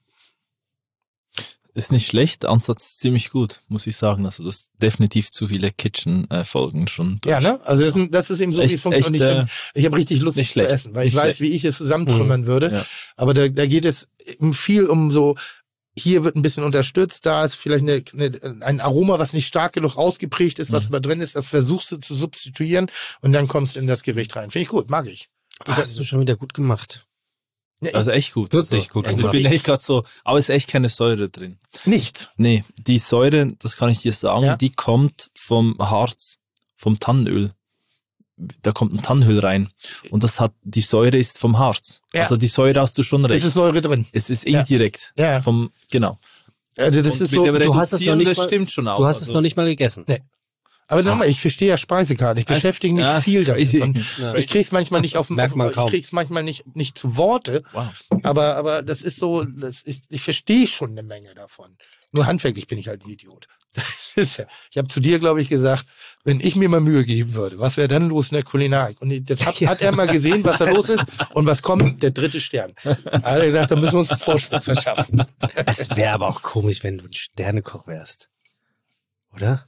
Ist nicht schlecht, Ansatz ist ziemlich gut, muss ich sagen. Also du hast definitiv zu viele Kitchen-Folgen schon durch. Ja, ne? Also das ist eben so, wie es funktioniert. Ich habe richtig Lust zu essen, weil ich weiß, wie ich es zusammentrümmern würde. Ja. Aber da geht es viel um so, hier wird ein bisschen unterstützt, da ist vielleicht ein Aroma, was nicht stark genug ausgeprägt ist, was aber drin ist, das versuchst du zu substituieren und dann kommst du in das Gericht rein. Finde ich gut, mag ich. Das hast du schon wieder gut gemacht. Also echt gut. Wirklich gut. Also ich bin echt gerade so, aber es ist echt keine Säure drin. Nicht? Nee, die Säure, das kann ich dir sagen, die kommt vom Harz, vom Tannenöl. Da kommt ein Tannenöl rein und die Säure ist vom Harz. Ja. Also die Säure hast du schon recht. Es ist Säure drin. Es ist indirekt. Ja. Genau. Also das ist so, du hast es noch nicht das mal, stimmt schon auch. Du hast es noch nicht mal gegessen. Nee. Aber nochmal, ich verstehe ja Speisekarte. Ich beschäftige mich viel damit. Ich krieg's manchmal nicht ich krieg's manchmal nicht zu Worte. Wow. Aber das ist so, ich verstehe schon eine Menge davon. Nur handwerklich bin ich halt ein Idiot. Ich habe zu dir, glaube ich, gesagt, wenn ich mir mal Mühe geben würde, was wäre dann los in der Kulinarik? Und das hat er mal gesehen, was da los ist und was kommt, der 3. Stern. Da hat er gesagt, da müssen wir uns einen Vorsprung verschaffen. Es wäre aber auch komisch, wenn du ein Sternekoch wärst. Oder?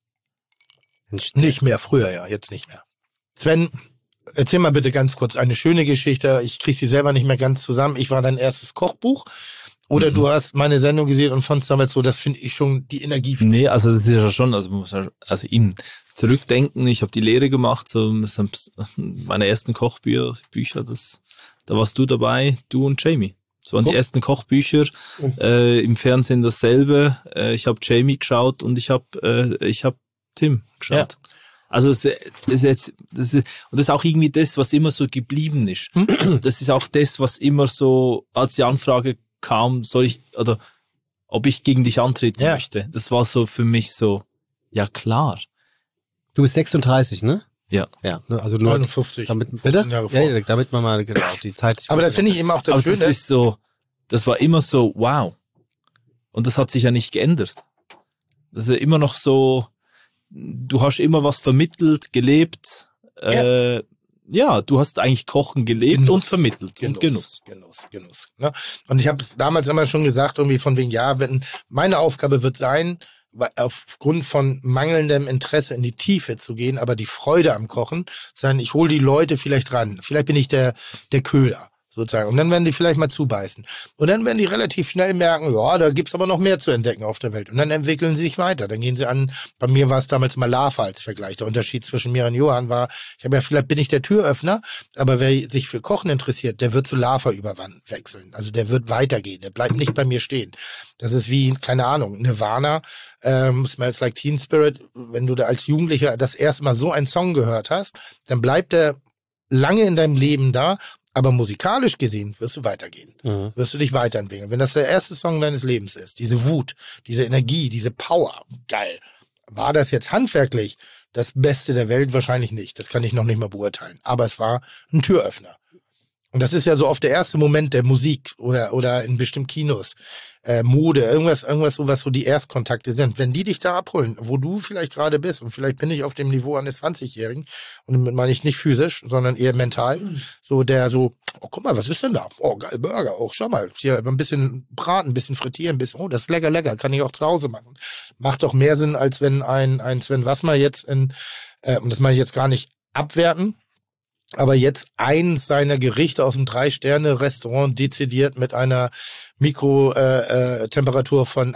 Nicht mehr, früher ja, jetzt nicht mehr. Sven, erzähl mal bitte ganz kurz eine schöne Geschichte. Ich kriege sie selber nicht mehr ganz zusammen. Ich war dein erstes Kochbuch. Oder du hast meine Sendung gesehen und fandst damals so, das finde ich schon die Energie. Nee, also das ist ja schon, also man muss ihm zurückdenken. Ich habe die Lehre gemacht, so meine ersten Kochbücher, da warst du dabei, du und Jamie. Das waren die ersten Kochbücher, im Fernsehen dasselbe. Ich habe Jamie geschaut und ich habe Tim geschaut. Ja. Also das ist auch irgendwie das, was immer so geblieben ist. Also das ist auch das, was immer so als die Anfrage kam, ob ich gegen dich antreten möchte. Das war so für mich so, ja klar. Du bist 36, ne? Ja. Ja, also nur 59. Bitte? Ja, damit man mal genau auf die Zeit. Aber da finde ich eben auch das Schöne. Das ist so, das war immer so, wow. Und das hat sich ja nicht geändert. Das ist ja immer noch so, du hast immer was vermittelt, gelebt. Du hast eigentlich Kochen gelebt und vermittelt. Genuss. Ne? Und ich habe es damals immer schon gesagt, irgendwie von wegen, meine Aufgabe wird sein, aufgrund von mangelndem Interesse in die Tiefe zu gehen, aber die Freude am Kochen, sagen, ich hole die Leute vielleicht ran. Vielleicht bin ich der Köhler. Sozusagen. Und dann werden die vielleicht mal zubeißen. Und dann werden die relativ schnell merken, ja, da gibt's aber noch mehr zu entdecken auf der Welt. Und dann entwickeln sie sich weiter. Dann gehen sie an, bei mir war es damals mal Lava als Vergleich. Der Unterschied zwischen mir und Johann war, vielleicht bin ich der Türöffner, aber wer sich für Kochen interessiert, der wird zu Lava wechseln. Also der wird weitergehen. Der bleibt nicht bei mir stehen. Das ist wie, keine Ahnung, Nirvana, Smells Like Teen Spirit. Wenn du da als Jugendlicher das erste Mal so einen Song gehört hast, dann bleibt der lange in deinem Leben da. Aber musikalisch gesehen wirst du weitergehen. Wirst du dich weiterentwickeln. Wenn das der erste Song deines Lebens ist, diese Wut, diese Energie, diese Power, geil. War das jetzt handwerklich das Beste der Welt? Wahrscheinlich nicht. Das kann ich noch nicht mal beurteilen. Aber es war ein Türöffner. Und das ist ja so oft der erste Moment der Musik oder in bestimmten Kinos. Mode, irgendwas, so was so die Erstkontakte sind. Wenn die dich da abholen, wo du vielleicht gerade bist, und vielleicht bin ich auf dem Niveau eines 20-Jährigen, und damit meine ich nicht physisch, sondern eher mental, so oh, guck mal, was ist denn da? Oh, geil, Burger, oh, schau mal, hier ein bisschen braten, ein bisschen frittieren, oh, das ist lecker, kann ich auch zu Hause machen. Macht doch mehr Sinn, als wenn ein Sven Wassmer jetzt und das meine ich jetzt gar nicht abwerten, aber jetzt eins seiner Gerichte aus dem 3-Sterne-Restaurant dezidiert mit einer Mikrotemperatur von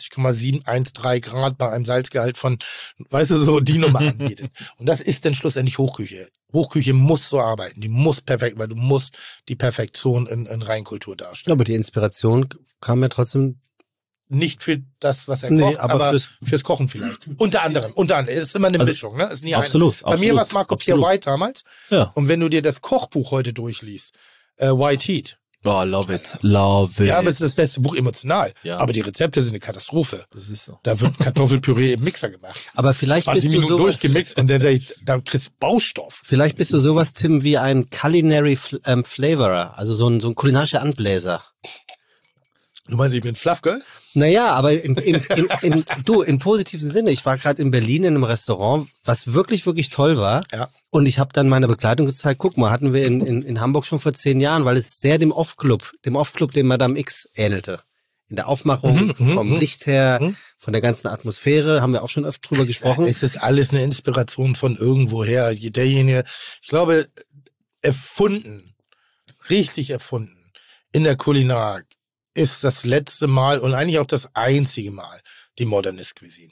48,713 Grad bei einem Salzgehalt von, weißt du, so die Nummer anbietet. Und das ist dann schlussendlich Hochküche. Hochküche muss so arbeiten, die muss perfekt, weil du musst die Perfektion in Reinkultur darstellen. Aber die Inspiration kam ja trotzdem nicht für das, was er kocht, aber fürs Kochen vielleicht. Unter anderem. Es ist immer eine Mischung, ne? Ist nie absolut. Bei mir war es Marco Pierre White damals. Ja. Und wenn du dir das Kochbuch heute durchliest, White Heat, Oh, love it. Love it. Ja, aber es ist das beste Buch emotional. Ja. Aber die Rezepte sind eine Katastrophe. Das ist so. Da wird Kartoffelpüree im Mixer gemacht. Aber vielleicht 20 bist du Minuten sowas, durchgemixt und dann sag ich, da kriegst du Baustoff. vielleicht bist du sowas, Tim, wie ein Culinary Flavorer, also so ein kulinarischer Anbläser. Du meinst, ich bin Fluffgirl? Naja, aber im positiven Sinne. Ich war gerade in Berlin in einem Restaurant, was wirklich, wirklich toll war. Ja. Und ich habe dann meine Begleitung gezeigt, guck mal, hatten wir in Hamburg schon vor 10 Jahren, weil es sehr dem Off-Club, dem Madame X ähnelte. In der Aufmachung, vom Licht her, von der ganzen Atmosphäre, haben wir auch schon öfter drüber gesprochen. Es ist alles eine Inspiration von irgendwoher. Derjenige, ich glaube, richtig erfunden in der Kulinarik ist das letzte Mal und eigentlich auch das einzige Mal die Modernist Cuisine.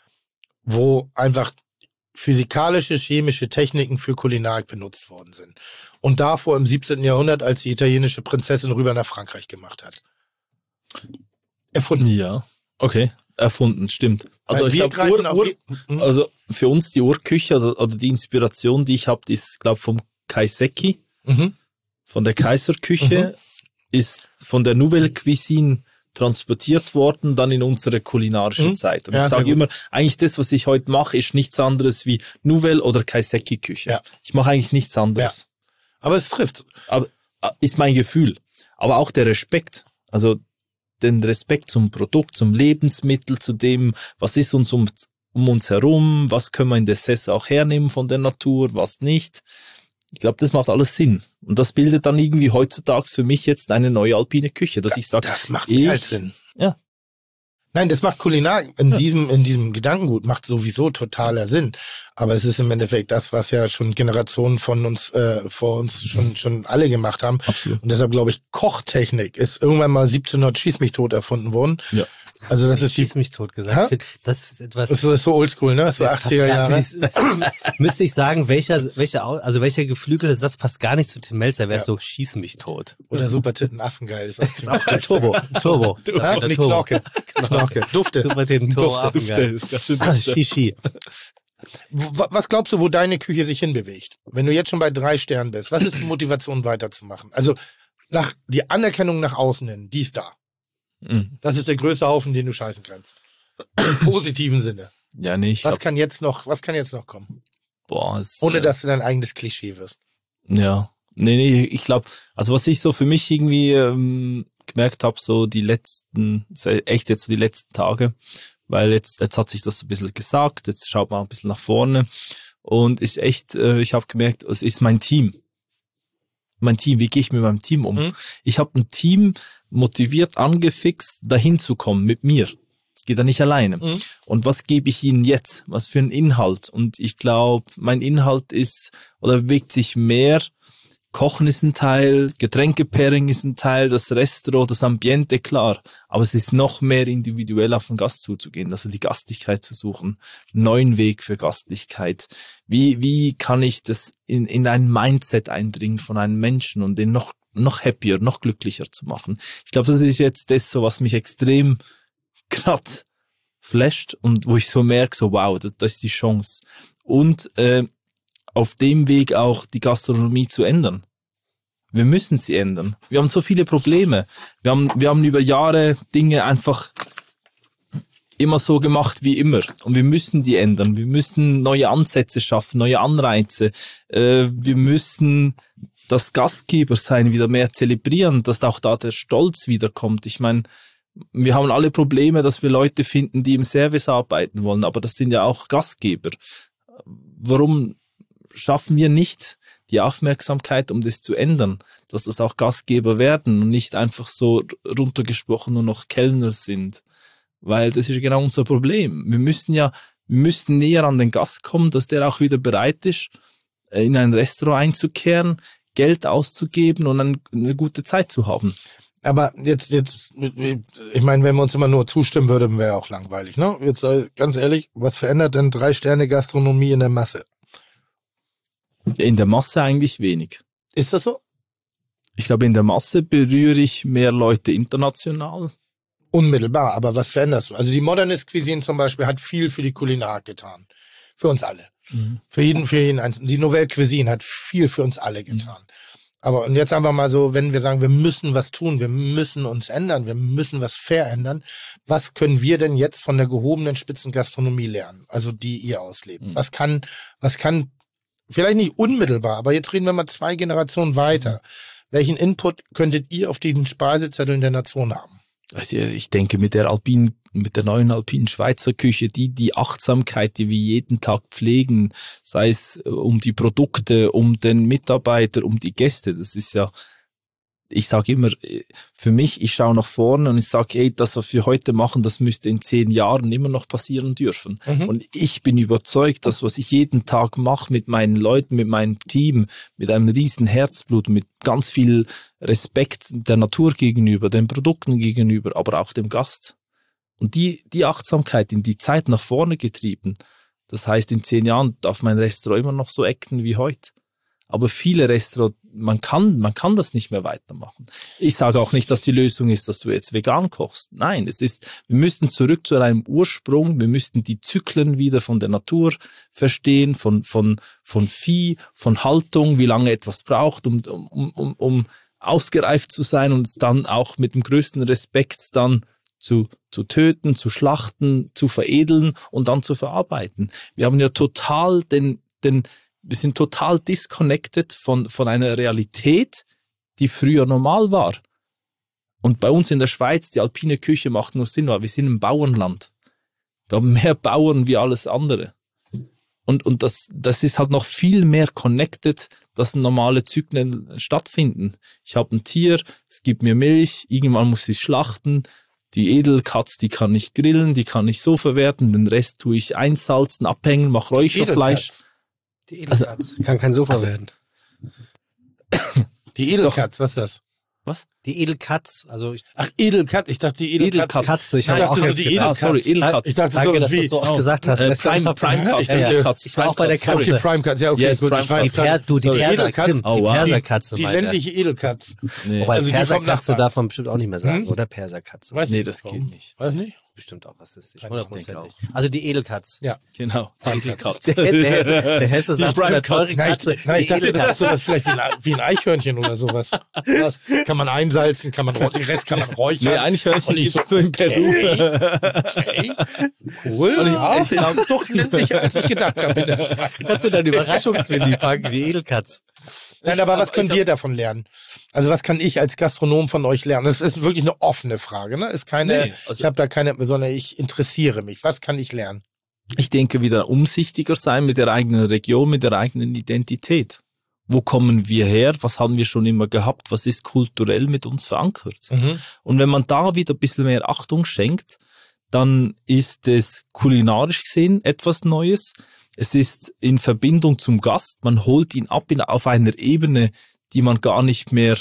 Wo einfach physikalische, chemische Techniken für Kulinarik benutzt worden sind. Und davor im 17. Jahrhundert, als die italienische Prinzessin rüber nach Frankreich gemacht hat. Erfunden. Ja, okay. Erfunden, stimmt. Also Weil ich wir greifen auf glaube, also für uns die Urküche oder die Inspiration, die ich habe, die ist, glaube ich, vom Kaiseki, von der Kaiserküche, ist von der Nouvelle Cuisine transportiert worden, dann in unsere kulinarische Zeit. Und Ja, ich sehr sage gut. immer, eigentlich das, was ich heute mache, ist nichts anderes wie Nouvelle oder Kaiseki-Küche. Ja. Ich mache eigentlich nichts anderes. Aber es trifft. Aber ist mein Gefühl. Aber auch der Respekt. Also den Respekt zum Produkt, zum Lebensmittel, zu dem, was ist uns um uns herum, was können wir in Desserts auch hernehmen von der Natur, was nicht. Ich glaube, das macht alles Sinn. Und das bildet dann irgendwie heutzutage für mich jetzt eine neue alpine Küche, dass ich sage, Das macht mehr als Sinn. Ja. Nein, das macht Kulinarik in diesem Gedankengut macht sowieso totaler Sinn. Aber es ist im Endeffekt das, was ja schon Generationen von uns vor uns schon alle gemacht haben. Absolut. Und deshalb glaube ich, Kochtechnik ist irgendwann mal 1700 Schieß mich tot erfunden worden. Ja. Also das ist die, Schieß mich tot gesagt. Hä? Das ist etwas. das ist so oldschool, ne? So das passt 80er gar- Jahre. Müsste ich sagen, welcher geflügelte Satz passt gar nicht zu Tim Melzer, wäre so, schieß mich tot. Oder Super Titten Affengeil. Das ist auch ziemlich Turbo. Ja, Der nicht Turbo. Knorke. Dufte. Super Titten, Turbo, Affengeil. ist ganz schön Shishi. Was glaubst du, wo deine Küche sich hinbewegt? Wenn du jetzt schon bei 3 Sternen bist, was ist die Motivation weiterzumachen? Also die Anerkennung nach außen hin, die ist da. Das ist der größte Haufen, den du scheißen kannst. Im positiven Sinne. Ja, nicht. Was kann jetzt noch kommen? Ohne Ohne dass du dein eigenes Klischee wirst. Ja. Nee, ich glaube, also was ich so für mich irgendwie gemerkt habe, so die letzten Tage, weil jetzt hat sich das so ein bisschen gesagt, jetzt schaut man ein bisschen nach vorne und ist echt, ich habe gemerkt, es ist mein Team. Wie gehe ich mit meinem Team um? Ich habe ein Team motiviert, angefixt, dahin zu kommen mit mir. Es geht ja nicht alleine. Und was gebe ich ihnen jetzt? Was für einen Inhalt? Und ich glaube, mein Inhalt ist oder bewegt sich mehr. Kochen ist ein Teil, Getränke-Pairing ist ein Teil, das Restaurant, das Ambiente, klar. Aber es ist noch mehr individuell auf den Gast zuzugehen, also die Gastlichkeit zu suchen, einen neuen Weg für Gastlichkeit. Wie kann ich das in ein Mindset eindringen von einem Menschen und den noch happier, noch glücklicher zu machen? Ich glaube, das ist jetzt das, so was mich extrem grad flasht und wo ich so merke, so wow, das ist die Chance. Und auf dem Weg auch die Gastronomie zu ändern. Wir müssen sie ändern. Wir haben so viele Probleme. Wir haben über Jahre Dinge einfach immer so gemacht wie immer. Und wir müssen die ändern. Wir müssen neue Ansätze schaffen, neue Anreize. Wir müssen das Gastgebersein wieder mehr zelebrieren, dass auch da der Stolz wiederkommt. Ich meine, wir haben alle Probleme, dass wir Leute finden, die im Service arbeiten wollen, aber das sind ja auch Gastgeber. Warum schaffen wir nicht die Aufmerksamkeit, um das zu ändern, dass das auch Gastgeber werden und nicht einfach so runtergesprochen nur noch Kellner sind, weil das ist ja genau unser Problem. Wir müssten näher an den Gast kommen, dass der auch wieder bereit ist, in ein Restaurant einzukehren, Geld auszugeben und eine gute Zeit zu haben. Aber jetzt, ich meine, wenn wir uns immer nur zustimmen würden, wäre auch langweilig, ne? Jetzt ganz ehrlich, was verändert denn 3-Sterne-Gastronomie in der Masse? In der Masse eigentlich wenig. Ist das so? Ich glaube, in der Masse berühre ich mehr Leute international. Unmittelbar, aber was veränderst du? Also die Modernist Cuisine zum Beispiel hat viel für die Kulinarik getan. Für uns alle. Für jeden Einzelnen. Die Nouvelle Cuisine hat viel für uns alle getan. Aber und jetzt einfach mal so, wenn wir sagen, wir müssen was tun, wir müssen uns ändern, wir müssen was verändern, was können wir denn jetzt von der gehobenen Spitzengastronomie lernen, also die ihr auslebt? Was kann vielleicht nicht unmittelbar, aber jetzt reden wir mal 2 Generationen weiter. Welchen Input könntet ihr auf den Speisezetteln der Nation haben? Also ich denke, mit der neuen alpinen Schweizer Küche, die Achtsamkeit, die wir jeden Tag pflegen, sei es um die Produkte, um den Mitarbeiter, um die Gäste, das ist ja, ich sage immer, für mich, ich schaue nach vorne und ich sage, ey, das, was wir heute machen, das müsste in 10 Jahren immer noch passieren dürfen. Und ich bin überzeugt, dass was ich jeden Tag mache mit meinen Leuten, mit meinem Team, mit einem riesen Herzblut, mit ganz viel Respekt der Natur gegenüber, den Produkten gegenüber, aber auch dem Gast. Und die Achtsamkeit in die Zeit nach vorne getrieben, das heißt, in 10 Jahren darf mein Restaurant immer noch so acten wie heute. Aber viele Restaurants, man kann das nicht mehr weitermachen. Ich sage auch nicht, dass die Lösung ist, dass du jetzt vegan kochst. Nein, wir müssen zurück zu einem Ursprung, wir müssten die Zyklen wieder von der Natur verstehen, von Vieh, von Haltung, wie lange etwas braucht, um ausgereift zu sein und es dann auch mit dem größten Respekt dann zu töten, zu schlachten, zu veredeln und dann zu verarbeiten. Wir haben ja total wir sind total disconnected von einer Realität, die früher normal war. Und bei uns in der Schweiz, die alpine Küche macht nur Sinn, weil wir sind ein Bauernland. Wir haben mehr Bauern wie alles andere. Und das ist halt noch viel mehr connected, dass normale Zyklen stattfinden. Ich habe ein Tier, es gibt mir Milch, irgendwann muss ich schlachten. Die Edelkatz, die kann ich grillen, die kann ich so verwerten, den Rest tue ich einsalzen, abhängen, mache Räucherfleisch. Die Edelkatz kann kein Sofa werden. Die Edelkatz, was ist das? Was? Die Edelkatz, also Ach, Edelkatz, ich dachte die Edelkatz. Katze, ich Ich habe dachte auch so jetzt die gedacht. Edelkatz. Sorry, Edelkatz. Ich dachte Danke, so dass du wie es so oft gesagt hast. Prime Katz, Ja, Edelkatz. ich war auch bei der Sorry. Katze. Okay, Primekatz, ja, okay, Yes, gut. Primekatz. Ich weiß, Die Edelkatz. Perserkatze, Oh, die wow. Perserkatze Die meinte er. ländliche Edelkatz. Nee, Wobei also die vom Perserkatze Nachbarn. darf man bestimmt auch nicht mehr sagen, oder? Perserkatze. Weiß nee, nicht, das warum. geht nicht. Weiß nicht? Bestimmt auch rassistisch, Ich hundertprozentig. Also die Edelkatz. Ja. Genau, Edelkatz. Der Hesse sagt so eine teure Nein, Katze. nein, ich Die dachte, das ist Edelkatz. sowas vielleicht wie ein Eichhörnchen oder sowas. Das kann man einsalzen, den Rest kann man räuchern. Nee, Eichhörnchen Und ich gibt's so, nur in Peru. Okay. Cool. Ja, das ist doch ländlicher, als ich gedacht habe in der Schweiz. Kannst du dann Überraschungswilli packen, die Edelkatz. Nein, aber was können wir davon lernen? Also was kann ich als Gastronom von euch lernen? Das ist wirklich eine offene Frage, ne? Ist keine, Nee, also- ich habe da keine, sondern ich interessiere mich. Was kann ich lernen? Ich denke, wieder umsichtiger sein mit der eigenen Region, mit der eigenen Identität. Wo kommen wir her? Was haben wir schon immer gehabt? Was ist kulturell mit uns verankert? Und wenn man da wieder ein bisschen mehr Achtung schenkt, dann ist es kulinarisch gesehen etwas Neues. Es ist in Verbindung zum Gast. Man holt ihn ab auf einer Ebene, die man gar nicht mehr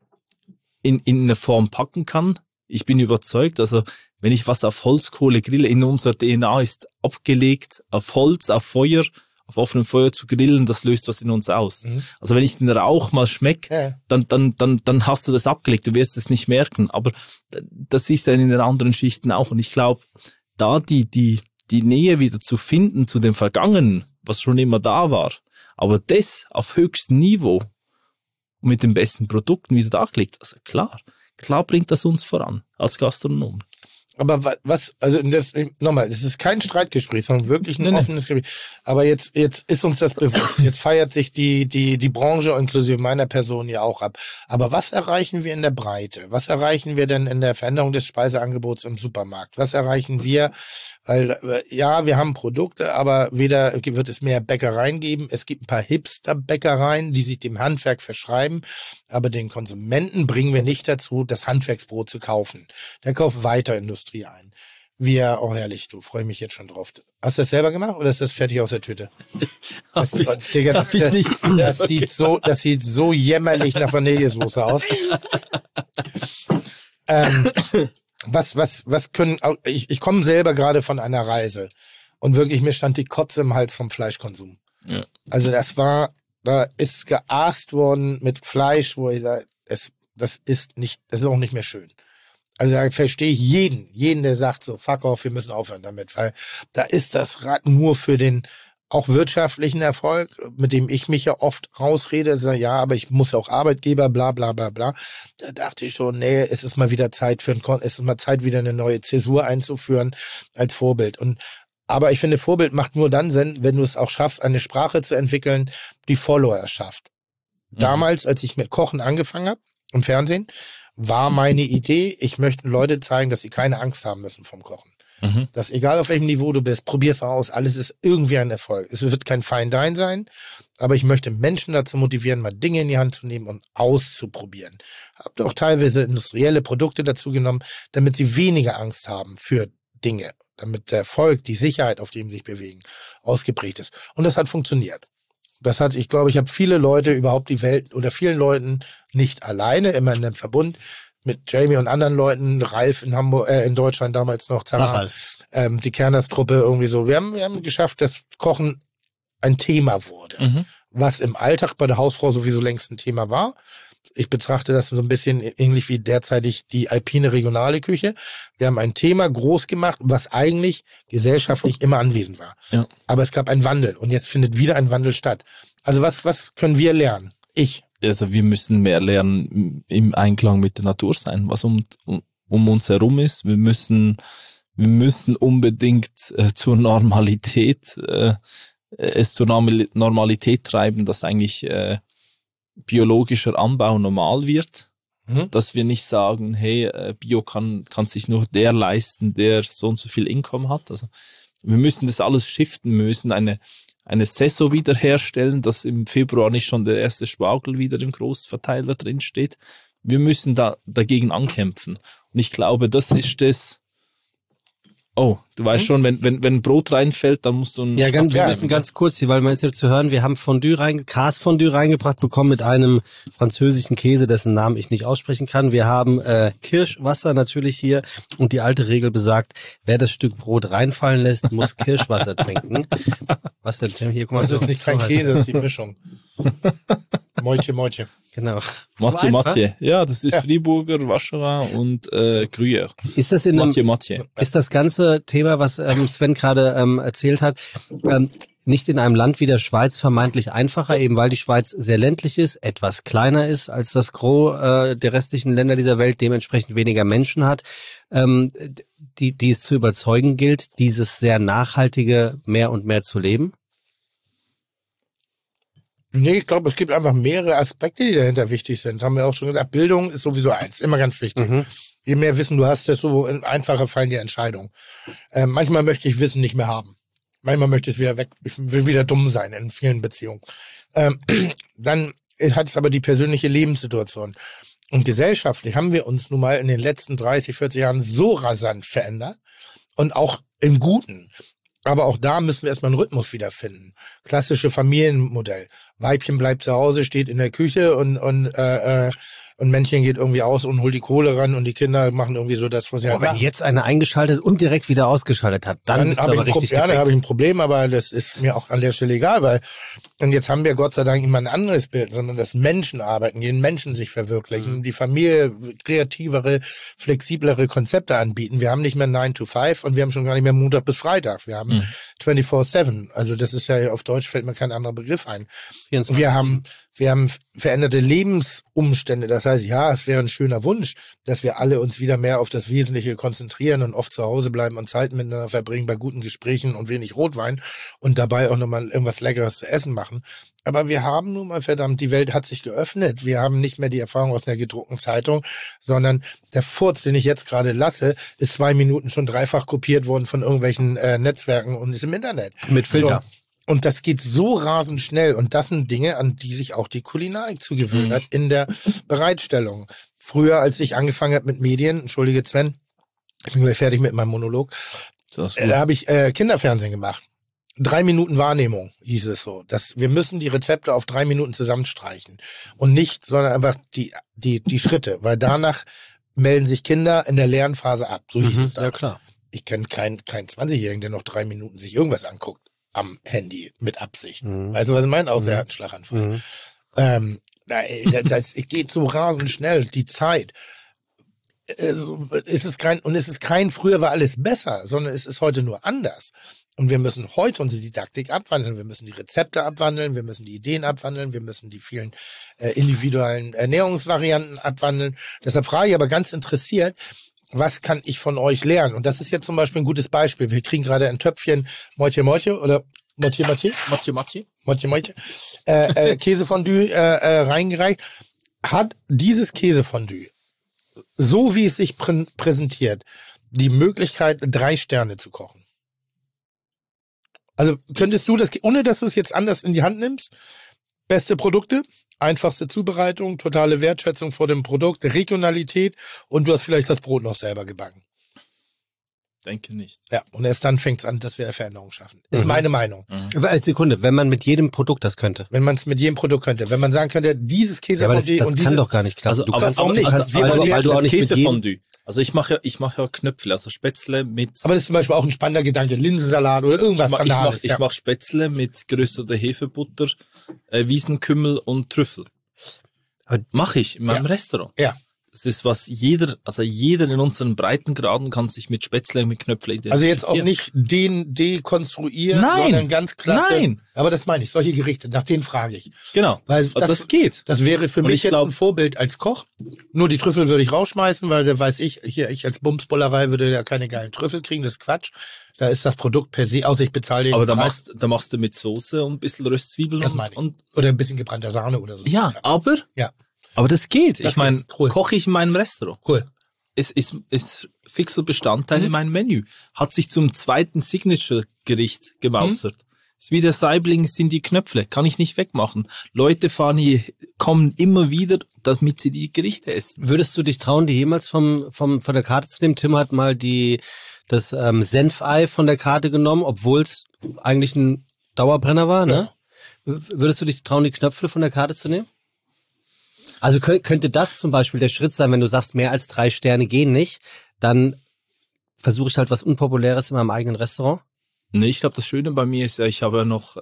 in eine Form packen kann. Ich bin überzeugt, also wenn ich was auf Holzkohle grille, in unserer DNA ist abgelegt, auf Holz, auf Feuer, auf offenem Feuer zu grillen, das löst was in uns aus. Also wenn ich den Rauch mal schmecke, dann hast du das abgelegt, du wirst es nicht merken. Aber das ist dann in den anderen Schichten auch. Und ich glaube, da die Nähe wieder zu finden zu dem Vergangenen, was schon immer da war, aber das auf höchstem Niveau und mit den besten Produkten wieder dargelegt, also klar bringt das uns voran als Gastronomen. Aber was, also das, nochmal, das ist kein Streitgespräch, sondern wirklich ein offenes Gespräch. Aber jetzt ist uns das bewusst. Jetzt feiert sich die Branche inklusive meiner Person ja auch ab. Aber was erreichen wir in der Breite? Was erreichen wir denn in der Veränderung des Speiseangebots im Supermarkt? Was erreichen wir? Weil, ja, wir haben Produkte, aber weder wird es mehr Bäckereien geben. Es gibt ein paar Hipster-Bäckereien, die sich dem Handwerk verschreiben. Aber den Konsumenten bringen wir nicht dazu, das Handwerksbrot zu kaufen. Der kauft weiter Industrie ein. Oh herrlich, du, freue mich jetzt schon drauf. Hast du das selber gemacht oder ist das fertig aus der Tüte? Das sieht so jämmerlich nach Vanillesoße aus. Was können, ich komme selber gerade von einer Reise und wirklich, mir stand die Kotze im Hals vom Fleischkonsum. Ja. Also da ist geaßt worden mit Fleisch, wo ich sage, das ist auch nicht mehr schön. Also da verstehe ich jeden, der sagt so, fuck off, wir müssen aufhören damit, weil da ist das Rad nur für den auch wirtschaftlichen Erfolg, mit dem ich mich ja oft rausrede, sage, ja, aber ich muss ja auch Arbeitgeber, bla bla bla bla. Da dachte ich schon, nee, es ist mal wieder Zeit wieder eine neue Zäsur einzuführen als Vorbild. Aber ich finde, Vorbild macht nur dann Sinn, wenn du es auch schaffst, eine Sprache zu entwickeln, die Follower schafft. Damals, als ich mit Kochen angefangen habe, im Fernsehen, war meine Idee, ich möchte Leute zeigen, dass sie keine Angst haben müssen vom Kochen. Dass egal auf welchem Niveau du bist, probier's aus, alles ist irgendwie ein Erfolg. Es wird kein Fine Dine sein, aber ich möchte Menschen dazu motivieren, mal Dinge in die Hand zu nehmen und auszuprobieren. Habt auch teilweise industrielle Produkte dazu genommen, damit sie weniger Angst haben für Dinge, damit der Erfolg, die Sicherheit, auf dem sie sich bewegen, ausgeprägt ist. Und das hat funktioniert. Ich glaube, ich habe viele Leute überhaupt die Welt oder vielen Leuten nicht alleine, immer in einem Verbund mit Jamie und anderen Leuten, Ralf in Hamburg, in Deutschland damals noch, Zara, die Kerners-Truppe irgendwie so. Wir haben geschafft, dass Kochen ein Thema wurde, was im Alltag bei der Hausfrau sowieso längst ein Thema war. Ich betrachte das so ein bisschen ähnlich wie derzeitig die alpine regionale Küche. Wir haben ein Thema groß gemacht, was eigentlich gesellschaftlich immer anwesend war. Ja. Aber es gab einen Wandel und jetzt findet wieder ein Wandel statt. Also was können wir lernen? Also wir müssen mehr lernen, im Einklang mit der Natur sein, was um uns herum ist. Wir müssen unbedingt zur Normalität, es zur Normalität treiben, dass eigentlich biologischer Anbau normal wird. Dass wir nicht sagen, hey, Bio kann sich nur der leisten, der so und so viel Income hat. Also wir müssen das alles shiften, wir müssen eine Saison wiederherstellen, dass im Februar nicht schon der erste Spargel wieder im Großverteiler drin steht. Wir müssen dagegen ankämpfen. Und ich glaube, das ist das. Oh, du weißt schon, wenn Brot reinfällt, dann musst du wir müssen ganz kurz hier, weil man ist ja zu hören, wir haben Cas-Fondue reingebracht bekommen mit einem französischen Käse, dessen Namen ich nicht aussprechen kann. Wir haben Kirschwasser natürlich hier und die alte Regel besagt, wer das Stück Brot reinfallen lässt, muss Kirschwasser trinken. Was denn, Tim? Hier, guck mal. Das ist nicht kein Käse, das ist die Mischung. Moitje. Genau. Mathieu. Ja, das ist Friburger, Vacherin und Gruyère. Ist das ist das ganze Thema, was Sven gerade erzählt hat, nicht in einem Land wie der Schweiz vermeintlich einfacher, eben weil die Schweiz sehr ländlich ist, etwas kleiner ist als das Gros der restlichen Länder dieser Welt, dementsprechend weniger Menschen hat, die es zu überzeugen gilt, dieses sehr nachhaltige mehr und mehr zu leben? Nee, ich glaube, es gibt einfach mehrere Aspekte, die dahinter wichtig sind. Haben wir auch schon gesagt. Bildung ist sowieso eins, immer ganz wichtig. Je mehr Wissen du hast, desto einfacher fallen dir Entscheidungen. Manchmal möchte ich Wissen nicht mehr haben. Manchmal möchte ich es wieder weg. Ich will wieder dumm sein in vielen Beziehungen. Dann hat es aber die persönliche Lebenssituation. Und gesellschaftlich haben wir uns nun mal in den letzten 30, 40 Jahren so rasant verändert. Und auch im Guten. Aber auch da müssen wir erstmal einen Rhythmus wiederfinden. Klassische Familienmodell. Weibchen bleibt zu Hause, steht in der Küche und Männchen geht irgendwie aus und holt die Kohle ran und die Kinder machen irgendwie so das, was sie halt wenn machen. jetzt eine eingeschaltet und direkt wieder ausgeschaltet hat, dann ist aber richtig dann habe ich ein Problem, aber das ist mir auch an der Stelle egal, weil und jetzt haben wir Gott sei Dank immer ein anderes Bild, sondern dass Menschen arbeiten, jeden Menschen sich verwirklichen, die Familie kreativere, flexiblere Konzepte anbieten. Wir haben nicht mehr 9 to 5 und wir haben schon gar nicht mehr Montag bis Freitag. Wir haben 24/7. Also das ist ja auf Deutsch fällt mir kein anderer Begriff ein. Wir haben veränderte Lebensumstände. Das heißt, ja, es wäre ein schöner Wunsch, dass wir alle uns wieder mehr auf das Wesentliche konzentrieren und oft zu Hause bleiben und Zeit miteinander verbringen bei guten Gesprächen und wenig Rotwein und dabei auch nochmal irgendwas Leckeres zu essen machen. Aber wir haben nun mal, verdammt, die Welt hat sich geöffnet. Wir haben nicht mehr die Erfahrung aus einer gedruckten Zeitung, sondern der Furz, den ich jetzt gerade lasse, ist 2 Minuten schon dreifach kopiert worden von irgendwelchen Netzwerken und ist im Internet. Mit Filter. Und das geht so rasend schnell. Und das sind Dinge, an die sich auch die Kulinarik zu gewöhnen hat in der Bereitstellung. Früher, als ich angefangen habe mit Medien, entschuldige Sven, ich bin gleich fertig mit meinem Monolog, da habe ich Kinderfernsehen gemacht. 3 Minuten Wahrnehmung hieß es so. Wir müssen die Rezepte auf 3 Minuten zusammenstreichen. Und nicht, sondern einfach die Schritte. Weil danach melden sich Kinder in der Lernphase ab. So hieß es da. Ja, klar. Ich kenne keinen 20-Jährigen, der noch 3 Minuten sich irgendwas anguckt am Handy mit Absicht. Weißt du, was ich meine? Außer er hat einen Schlaganfall. Das geht so rasend schnell, die Zeit. es ist kein früher war alles besser, sondern es ist heute nur anders. Und wir müssen heute unsere Didaktik abwandeln, wir müssen die Rezepte abwandeln, wir müssen die Ideen abwandeln, wir müssen die vielen individuellen Ernährungsvarianten abwandeln. Deshalb frage ich aber ganz interessiert, was kann ich von euch lernen? Und das ist jetzt zum Beispiel ein gutes Beispiel. Wir kriegen gerade ein Töpfchen Motje oder Motje. Käsefondue reingereicht. Hat dieses Käsefondue, so wie es sich präsentiert, die Möglichkeit, 3 Sterne zu kochen? Also könntest du das, ohne dass du es jetzt anders in die Hand nimmst, beste Produkte, einfachste Zubereitung, totale Wertschätzung vor dem Produkt, Regionalität und du hast vielleicht das Brot noch selber gebacken. Denke nicht. Ja, und erst dann fängt es an, dass wir Veränderungen schaffen. Ist meine Meinung. Aber als Sekunde, wenn man mit jedem Produkt das könnte. Wenn man es mit jedem Produkt könnte. Wenn man sagen könnte, dieses Käsefondue das und kann dieses... doch gar nicht klappen. Also, du aber kannst warum nicht? weil du auch nicht mit jedem... Käsefondue. Also ich mache ja Knöpfle, also Spätzle mit... Aber das ist zum Beispiel auch ein spannender Gedanke, Linsensalat oder irgendwas Banales. Ich mach Spätzle mit gerösteter Hefebutter, Wiesenkümmel und Trüffel. Mache ich in meinem Restaurant. Ja. Das ist was jeder in unseren Breitengraden kann sich mit Spätzle, mit Knöpfle identifizieren. Also jetzt auch nicht den dekonstruieren, sondern ganz klasse. Nein. Aber das meine ich, solche Gerichte, nach denen frage ich. Genau. Weil das geht. Das wäre für mich jetzt ein Vorbild als Koch. Nur die Trüffel würde ich rausschmeißen, weil da weiß ich als Bumsbullerei würde ja keine geilen Trüffel kriegen, das ist Quatsch. Da ist das Produkt per se, außer ich bezahle den Aber Preis. da machst du mit Soße und ein bisschen Röstzwiebeln Das meine ich. Oder ein bisschen gebrannter Sahne oder so. Ja, Ja. Aber das geht. Das ich meine, cool. Koche ich in meinem Restaurant. Cool. Es ist fixer Bestandteil in meinem Menü. Hat sich zum zweiten Signature-Gericht gemausert. Ist wie der Saibling, sind die Knöpfle. Kann ich nicht wegmachen. Leute kommen immer wieder, damit sie die Gerichte essen. Würdest du dich trauen, die jemals von der Karte zu nehmen? Tim hat mal das Senfei von der Karte genommen, obwohl es eigentlich ein Dauerbrenner war, ne? Ja. Würdest du dich trauen, die Knöpfle von der Karte zu nehmen? Also könnte das zum Beispiel der Schritt sein, wenn du sagst, mehr als 3 Sterne gehen nicht, dann versuche ich halt was Unpopuläres in meinem eigenen Restaurant? Nee, ich glaube, das Schöne bei mir ist ja, ich habe ja noch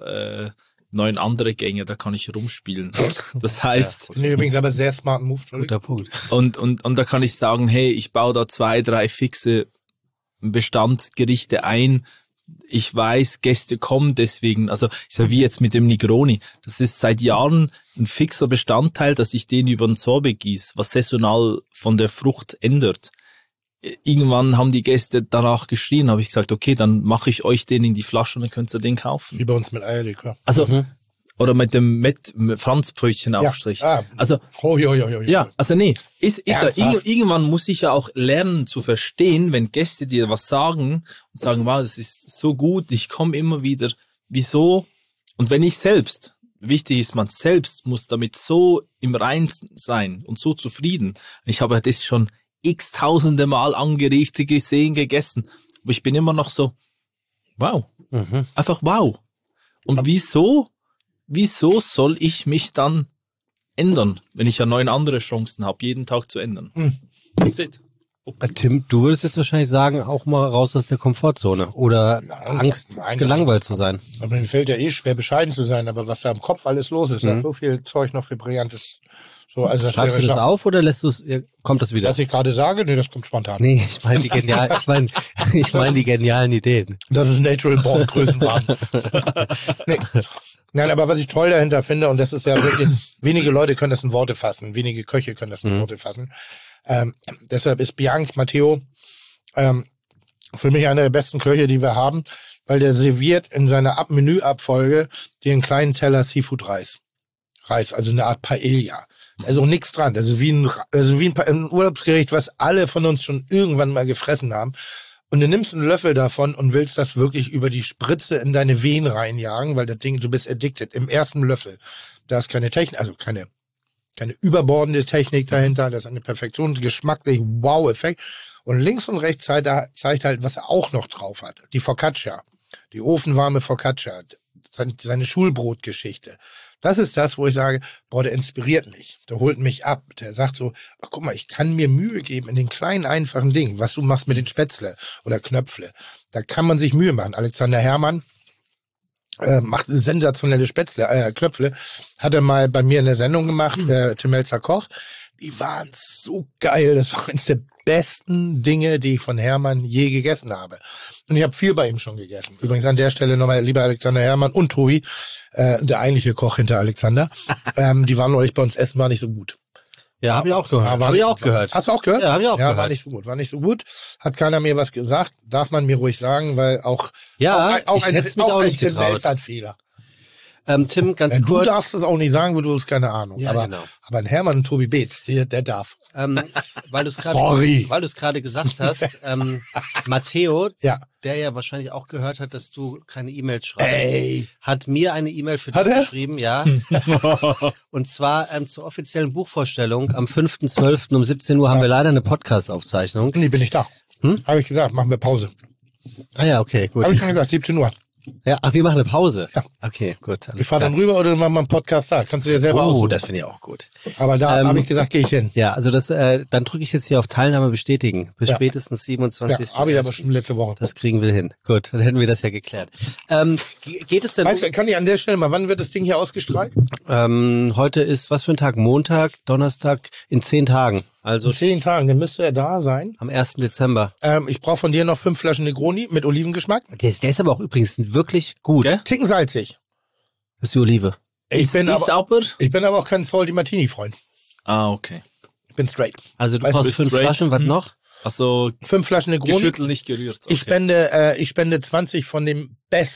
9 andere Gänge, da kann ich rumspielen. Das heißt... Nee, übrigens aber sehr smarten Move. Guter Punkt. Und da kann ich sagen, hey, ich baue da 2, 3 fixe Bestandsgerichte ein. Ich weiß, Gäste kommen deswegen, also ist ja wie jetzt mit dem Negroni. Das ist seit Jahren ein fixer Bestandteil, dass ich den über den Sorbet gieße, was saisonal von der Frucht ändert. Irgendwann haben die Gäste danach geschrien, habe ich gesagt, okay, dann mache ich euch den in die Flasche und dann könnt ihr den kaufen. Wie bei uns mit Eierlikör. Also, oder mit dem Franzbrötchenaufstrich. Ja. Also, ja, also nee, ist ja, irgendwann muss ich ja auch lernen zu verstehen, wenn Gäste dir was sagen und sagen, wow, das ist so gut, ich komme immer wieder, wieso? Und wenn ich selbst, wichtig ist, man selbst muss damit so im Reinen sein und so zufrieden. Ich habe das schon x-tausende Mal angerichtet gesehen, gegessen, aber ich bin immer noch so, wow, einfach wow. Und wieso soll ich mich dann ändern, wenn ich ja 9 andere Chancen habe, jeden Tag zu ändern? That's it. Tim, du würdest jetzt wahrscheinlich sagen, auch mal raus aus der Komfortzone oder Angst, gelangweilt zu sein. Aber mir fällt ja schwer, bescheiden zu sein, aber was da im Kopf alles los ist, da ist so viel Zeug noch für Brillantes. So, also das schreibst du das auf oder kommt das wieder? Was ich gerade sage, nee, das kommt spontan. Nee, ich meine die genialen Ideen. Das ist Natural Born Größenwahn. Nee. Nein, aber was ich toll dahinter finde, und das ist ja wirklich, wenige Leute können das in Worte fassen, wenige Köche können das in Worte fassen. Deshalb ist Bianc Matteo für mich einer der besten Köche, die wir haben, weil der serviert in seiner Menüabfolge den kleinen Teller Seafood-Reis. Also eine Art Paella. Also nichts dran. Also wie ein Urlaubsgericht, was alle von uns schon irgendwann mal gefressen haben. Und du nimmst einen Löffel davon und willst das wirklich über die Spritze in deine Venen reinjagen, weil das Ding, du bist addicted. Im ersten Löffel. Da ist keine Technik, also keine überbordende Technik dahinter. Das ist eine Perfektion, geschmacklich Wow-Effekt. Und links und rechts zeigt halt, was er auch noch drauf hat. Die Focaccia. Die ofenwarme Focaccia. Seine Schulbrotgeschichte. Das ist das, wo ich sage, boah, der inspiriert mich. Der holt mich ab. Der sagt so, ach, guck mal, ich kann mir Mühe geben in den kleinen, einfachen Dingen, was du machst mit den Spätzle oder Knöpfle. Da kann man sich Mühe machen. Alexander Herrmann macht sensationelle Knöpfle. Hat er mal bei mir in der Sendung gemacht, der Tim Melzer kocht. Die waren so geil. Das war eines der besten Dinge, die ich von Hermann je gegessen habe. Und ich habe viel bei ihm schon gegessen. Übrigens an der Stelle nochmal, lieber Alexander Hermann und Tobi, der eigentliche Koch hinter Alexander. Die waren neulich bei uns essen, war nicht so gut. Ja, habe ich auch gehört. Hast du auch gehört? Ja, habe ich auch gehört. War nicht so gut. Hat keiner mir was gesagt. Darf man mir ruhig sagen, weil auch ich hätte es mich auch nicht Tim getraut. Wels hat Fehler. Tim, ganz Du kurz. darfst es auch nicht sagen, weil du hast keine Ahnung. Ja, aber, genau. aber ein Hermann und Tobi Beetz, der darf. Weil du es Sorry. gerade gesagt hast, Matteo, Ja. der ja wahrscheinlich auch gehört hat, dass du keine E-Mails schreibst, Ey. hat mir eine E-Mail für Hat dich er? geschrieben, ja. Und zwar zur offiziellen Buchvorstellung am 5.12. um 17 Uhr haben wir leider eine Podcast-Aufzeichnung. Nee, bin ich da. Habe ich gesagt, machen wir Pause. Ah ja, okay, gut. Habe ich schon gesagt, 17 Uhr. Ja, ach, wir machen eine Pause. Ja. Okay, gut. alles Ich fahre dann klar. rüber oder machen wir einen Podcast da. Kannst du dir selber aussuchen. das finde ich auch gut. Aber da habe ich gesagt, gehe ich hin. Ja, also dann drücke ich jetzt hier auf Teilnahme bestätigen. Bis Ja. spätestens Ja, 27. habe ich aber schon letzte Woche. Das kriegen wir hin. Gut, dann hätten wir das ja geklärt. Geht es denn? Weißt du, kann ich an der Stelle mal, wann wird das Ding hier ausgestrahlt? Heute ist was für ein Tag? Montag, Donnerstag, in 10 Tagen. Also In 10 Tagen, dann müsste er da sein. am 1. Dezember. Ich brauche von dir noch 5 Flaschen Negroni mit Olivengeschmack. Der ist aber auch übrigens wirklich gut. Gell? Ticken salzig. Das ist die Olive. Ich bin aber auch kein Salty Martini-Freund. Ah, okay. Ich bin straight. Also du Weißt du, brauchst bist 5 straight? Flaschen, was noch? Also 5 Flaschen Negroni. geschüttelt, nicht gerührt. Okay. Ich spende 20 von dem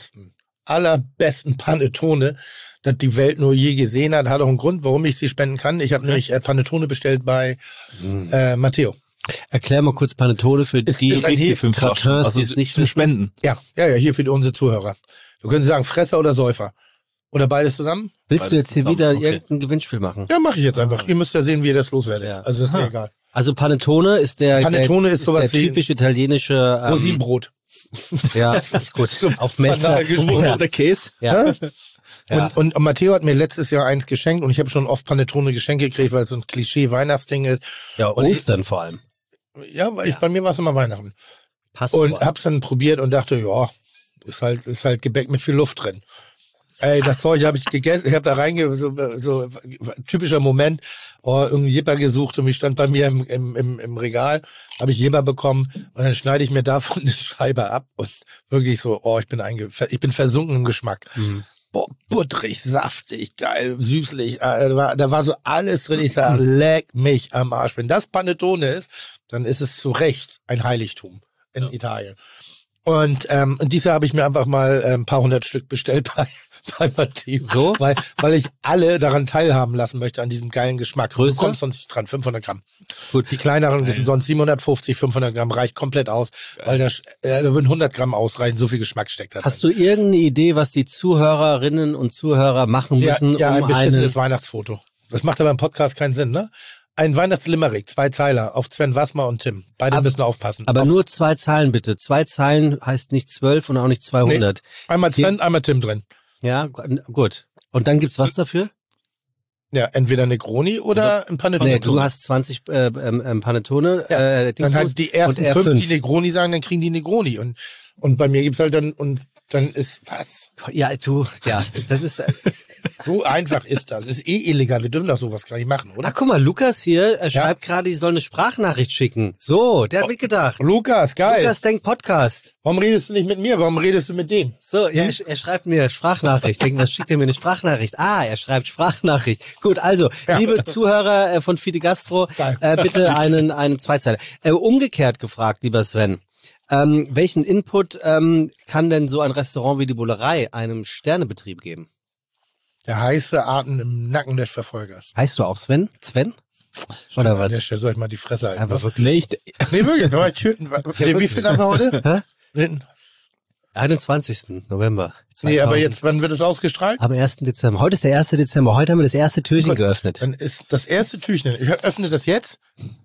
allerbesten Panettone, das die Welt nur je gesehen hat. Hat auch einen Grund, warum ich sie spenden kann. Ich habe nämlich Panettone bestellt bei Matteo. Erklär mal kurz Panettone für Ist die ein Kriegst die Hefe- 5 Flaschen. Gratins, Also die es nicht zum wissen. Spenden. Ja, hier für unsere Zuhörer. Du könntest sagen, Fresser oder Säufer. Oder beides zusammen? Willst du Beides jetzt hier zusammen, wieder okay. irgendein Gewinnspiel machen? Ja, mache ich jetzt einfach. Ihr müsst ja sehen, wie ihr das loswerdet. Ja. Also das ist mir egal. Also Panettone ist Panettone ist sowas der wie- typisch italienische Rosinenbrot. ja, gut. Auf Messer. Banal gesprochen. Ja. Der Käse. Ja. Ja. Und Matteo hat mir letztes Jahr eins geschenkt und ich habe schon oft Panettone geschenkt gekriegt, weil es so ein Klischee-Weihnachtsding ist. Ja, Und ich- Ostern vor allem. Ja, weil bei mir war es immer Weihnachten. Passt Und vor allem. hab's dann probiert und dachte, ja, ist halt Gebäck mit viel Luft drin. Ey, das Zeug habe ich gegessen, ich habe da so typischer Moment, irgendwie Jipper gesucht und mich stand bei mir im Regal, habe ich Jipper bekommen und dann schneide ich mir davon eine Scheibe ab und wirklich so, ich bin versunken im Geschmack. Boah, butterig, saftig, geil, süßlich, da war so alles drin, ich sag, leck mich am Arsch. Wenn das Panettone ist, dann ist es zu Recht ein Heiligtum in Italien. Und dieses Jahr habe ich mir einfach mal ein paar hundert Stück bestellt bei Matteo. So? Weil ich alle daran teilhaben lassen möchte, an diesem geilen Geschmack. Größe? Du kommst sonst nicht dran, 500 Gramm. Gut. Die kleineren, das sind sonst 750, 500 Gramm, reicht komplett aus. Weil da würden 100 Gramm ausreichen, so viel Geschmack steckt da drin. Hast du irgendeine Idee, was die Zuhörerinnen und Zuhörer machen müssen, ein um beschissenes Weihnachtsfoto. Das macht aber im Podcast keinen Sinn, ne? Ein Weihnachtslimerick, 2 Zeiler, auf Sven Wassmer und Tim. Beide müssen aufpassen. aber auf, nur 2 Zeilen bitte. 2 Zeilen heißt nicht 12 und auch nicht 200. einmal Sven, einmal Tim drin. Ja, gut. Und dann gibt's was dafür? Ja, entweder Negroni oder ein Panettone. Nee, du hast 20 Panettone. Ja, dann Dingsbums halt die ersten und er 5, die 5. Negroni sagen, dann kriegen die Negroni. Und bei mir gibt's halt dann ist, was? Ja, das ist... So einfach ist das. Ist illegal. Wir dürfen doch sowas gar nicht machen, Ach, oder? guck mal, Lukas hier schreibt gerade, die soll eine Sprachnachricht schicken. So, der hat mitgedacht. Lukas, geil. Lukas denkt Podcast. Warum redest du nicht mit mir? Warum redest du mit dem? So, ja, er schreibt mir Sprachnachricht. Denken, was schickt er mir eine Sprachnachricht? Ah, er schreibt Sprachnachricht. Gut, also, liebe Zuhörer von Fide Gastro, Geil. bitte einen Zweizeiler. Umgekehrt gefragt, lieber Sven. Welchen Input kann denn so ein Restaurant wie die Bullerei einem Sternebetrieb geben? Der heiße Atem im Nacken des Verfolgers. Heißt du auch Sven? Sven? Oder An der was? Stelle soll ich mal die Fresse halten. Aber ne? wirklich. Nee, Nee, wirklich. Aber wie viel haben wir heute? Hä? 21. November. 2000. Nee, aber jetzt, wann wird es ausgestrahlt? Am 1. Dezember. Heute ist der 1. Dezember. Heute haben wir das erste Türchen Gut. geöffnet. Dann ist das erste Türchen. Ich öffne das jetzt.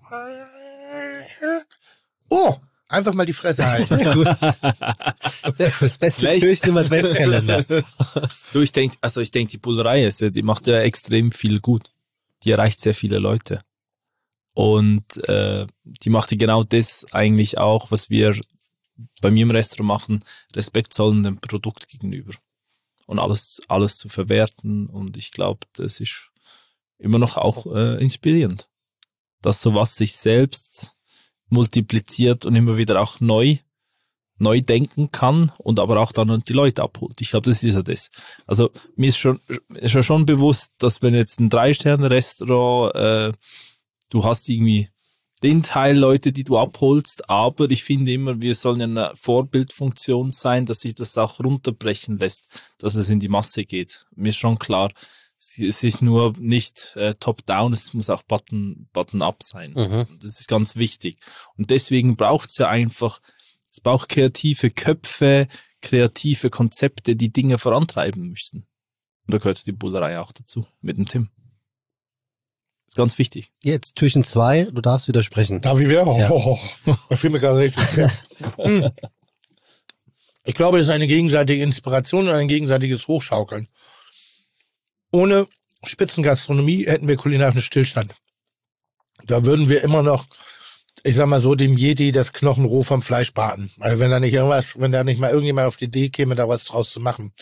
Oh, einfach mal die Fresse halten. Sehr gut. Das beste Vielleicht. Türchen im Adventskalender. Du, ich denke, die Bullerei die macht ja extrem viel gut. Die erreicht sehr viele Leute. Und die macht ja genau das eigentlich auch, was wir bei mir im Restaurant machen, Respekt zollen dem Produkt gegenüber. Und alles zu verwerten. Und ich glaube, das ist immer noch auch inspirierend. dass sowas sich selbst multipliziert und immer wieder auch neu denken kann und aber auch dann die Leute abholt. Ich glaube, das ist ja das. Also mir ist ja schon bewusst, dass wenn jetzt ein 3-Sterne-Restaurant, du hast irgendwie den Teil Leute, die du abholst, aber ich finde immer, wir sollen eine Vorbildfunktion sein, dass sich das auch runterbrechen lässt, dass es in die Masse geht. Mir ist schon klar, es ist nur nicht top-down, es muss auch bottom-up sein. Das ist ganz wichtig. Und deswegen braucht's ja einfach, es braucht kreative Köpfe, kreative Konzepte, die Dinge vorantreiben müssen. Und da gehört die Bullerei auch dazu, mit dem Tim. Das ist ganz wichtig. Jetzt Türchen 2, du darfst widersprechen. Darf ich wieder? Ja. Das fiel mir gerade richtig schwer. Ich glaube, es ist eine gegenseitige Inspiration und ein gegenseitiges Hochschaukeln. Ohne Spitzengastronomie hätten wir kulinarischen Stillstand. Da würden wir immer noch, ich sag mal so, dem Jedi das Knochenroh vom Fleisch braten. Also wenn da nicht mal irgendjemand auf die Idee käme, da was draus zu machen.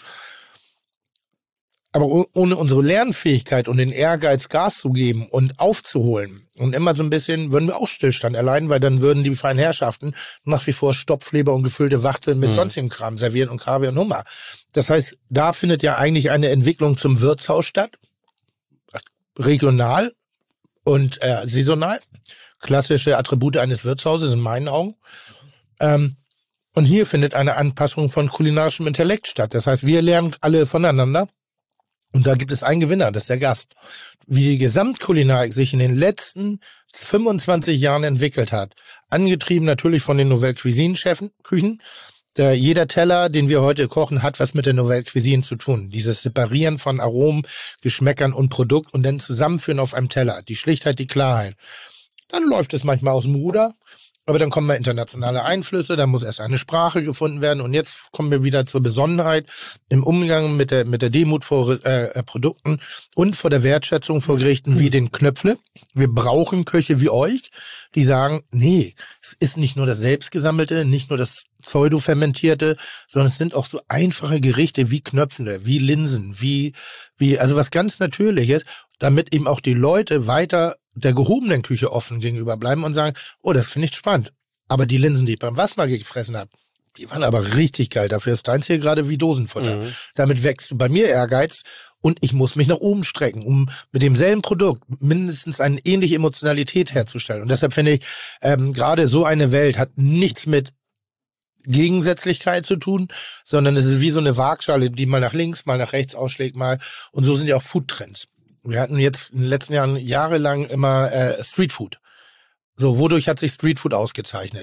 Aber ohne unsere Lernfähigkeit und den Ehrgeiz, Gas zu geben und aufzuholen und immer so ein bisschen, würden wir auch Stillstand erleiden, weil dann würden die freien Herrschaften nach wie vor Stopfleber und gefüllte Wachteln mit sonstigem Kram servieren und Kaviar und Hummer. Das heißt, da findet ja eigentlich eine Entwicklung zum Wirtshaus statt. Regional und saisonal. Klassische Attribute eines Wirtshauses in meinen Augen. Und hier findet eine Anpassung von kulinarischem Intellekt statt. Das heißt, wir lernen alle voneinander. Und da gibt es einen Gewinner, das ist der Gast. Wie die Gesamtkulinarik sich in den letzten 25 Jahren entwickelt hat, angetrieben natürlich von den Nouvelle Cuisine-Küchen. Jeder Teller, den wir heute kochen, hat was mit der Nouvelle Cuisine zu tun. Dieses Separieren von Aromen, Geschmäckern und Produkt und dann zusammenführen auf einem Teller. Die Schlichtheit, die Klarheit. Dann läuft es manchmal aus dem Ruder. Aber dann kommen mal internationale Einflüsse, da muss erst eine Sprache gefunden werden und jetzt kommen wir wieder zur Besonderheit im Umgang mit der Demut vor Produkten und vor der Wertschätzung vor Gerichten wie den Knöpfle. Wir brauchen Köche wie euch, die sagen, nee, es ist nicht nur das Selbstgesammelte, nicht nur das Pseudo-Fermentierte, sondern es sind auch so einfache Gerichte wie Knöpfle, wie Linsen, wie also was ganz Natürliches, damit eben auch die Leute weiter der gehobenen Küche offen gegenüber bleiben und sagen, oh, das finde ich spannend. Aber die Linsen, die ich beim Wasmal gefressen habe, die waren aber richtig geil. Dafür ist deins hier gerade wie Dosenfutter. Damit wächst bei mir Ehrgeiz und ich muss mich nach oben strecken, um mit demselben Produkt mindestens eine ähnliche Emotionalität herzustellen. Und deshalb finde ich, gerade so eine Welt hat nichts mit Gegensätzlichkeit zu tun, sondern es ist wie so eine Waagschale, die mal nach links, mal nach rechts ausschlägt, mal. Und so sind ja auch Foodtrends. Wir hatten jetzt in den letzten Jahren jahrelang immer Streetfood. So, wodurch hat sich Streetfood ausgezeichnet?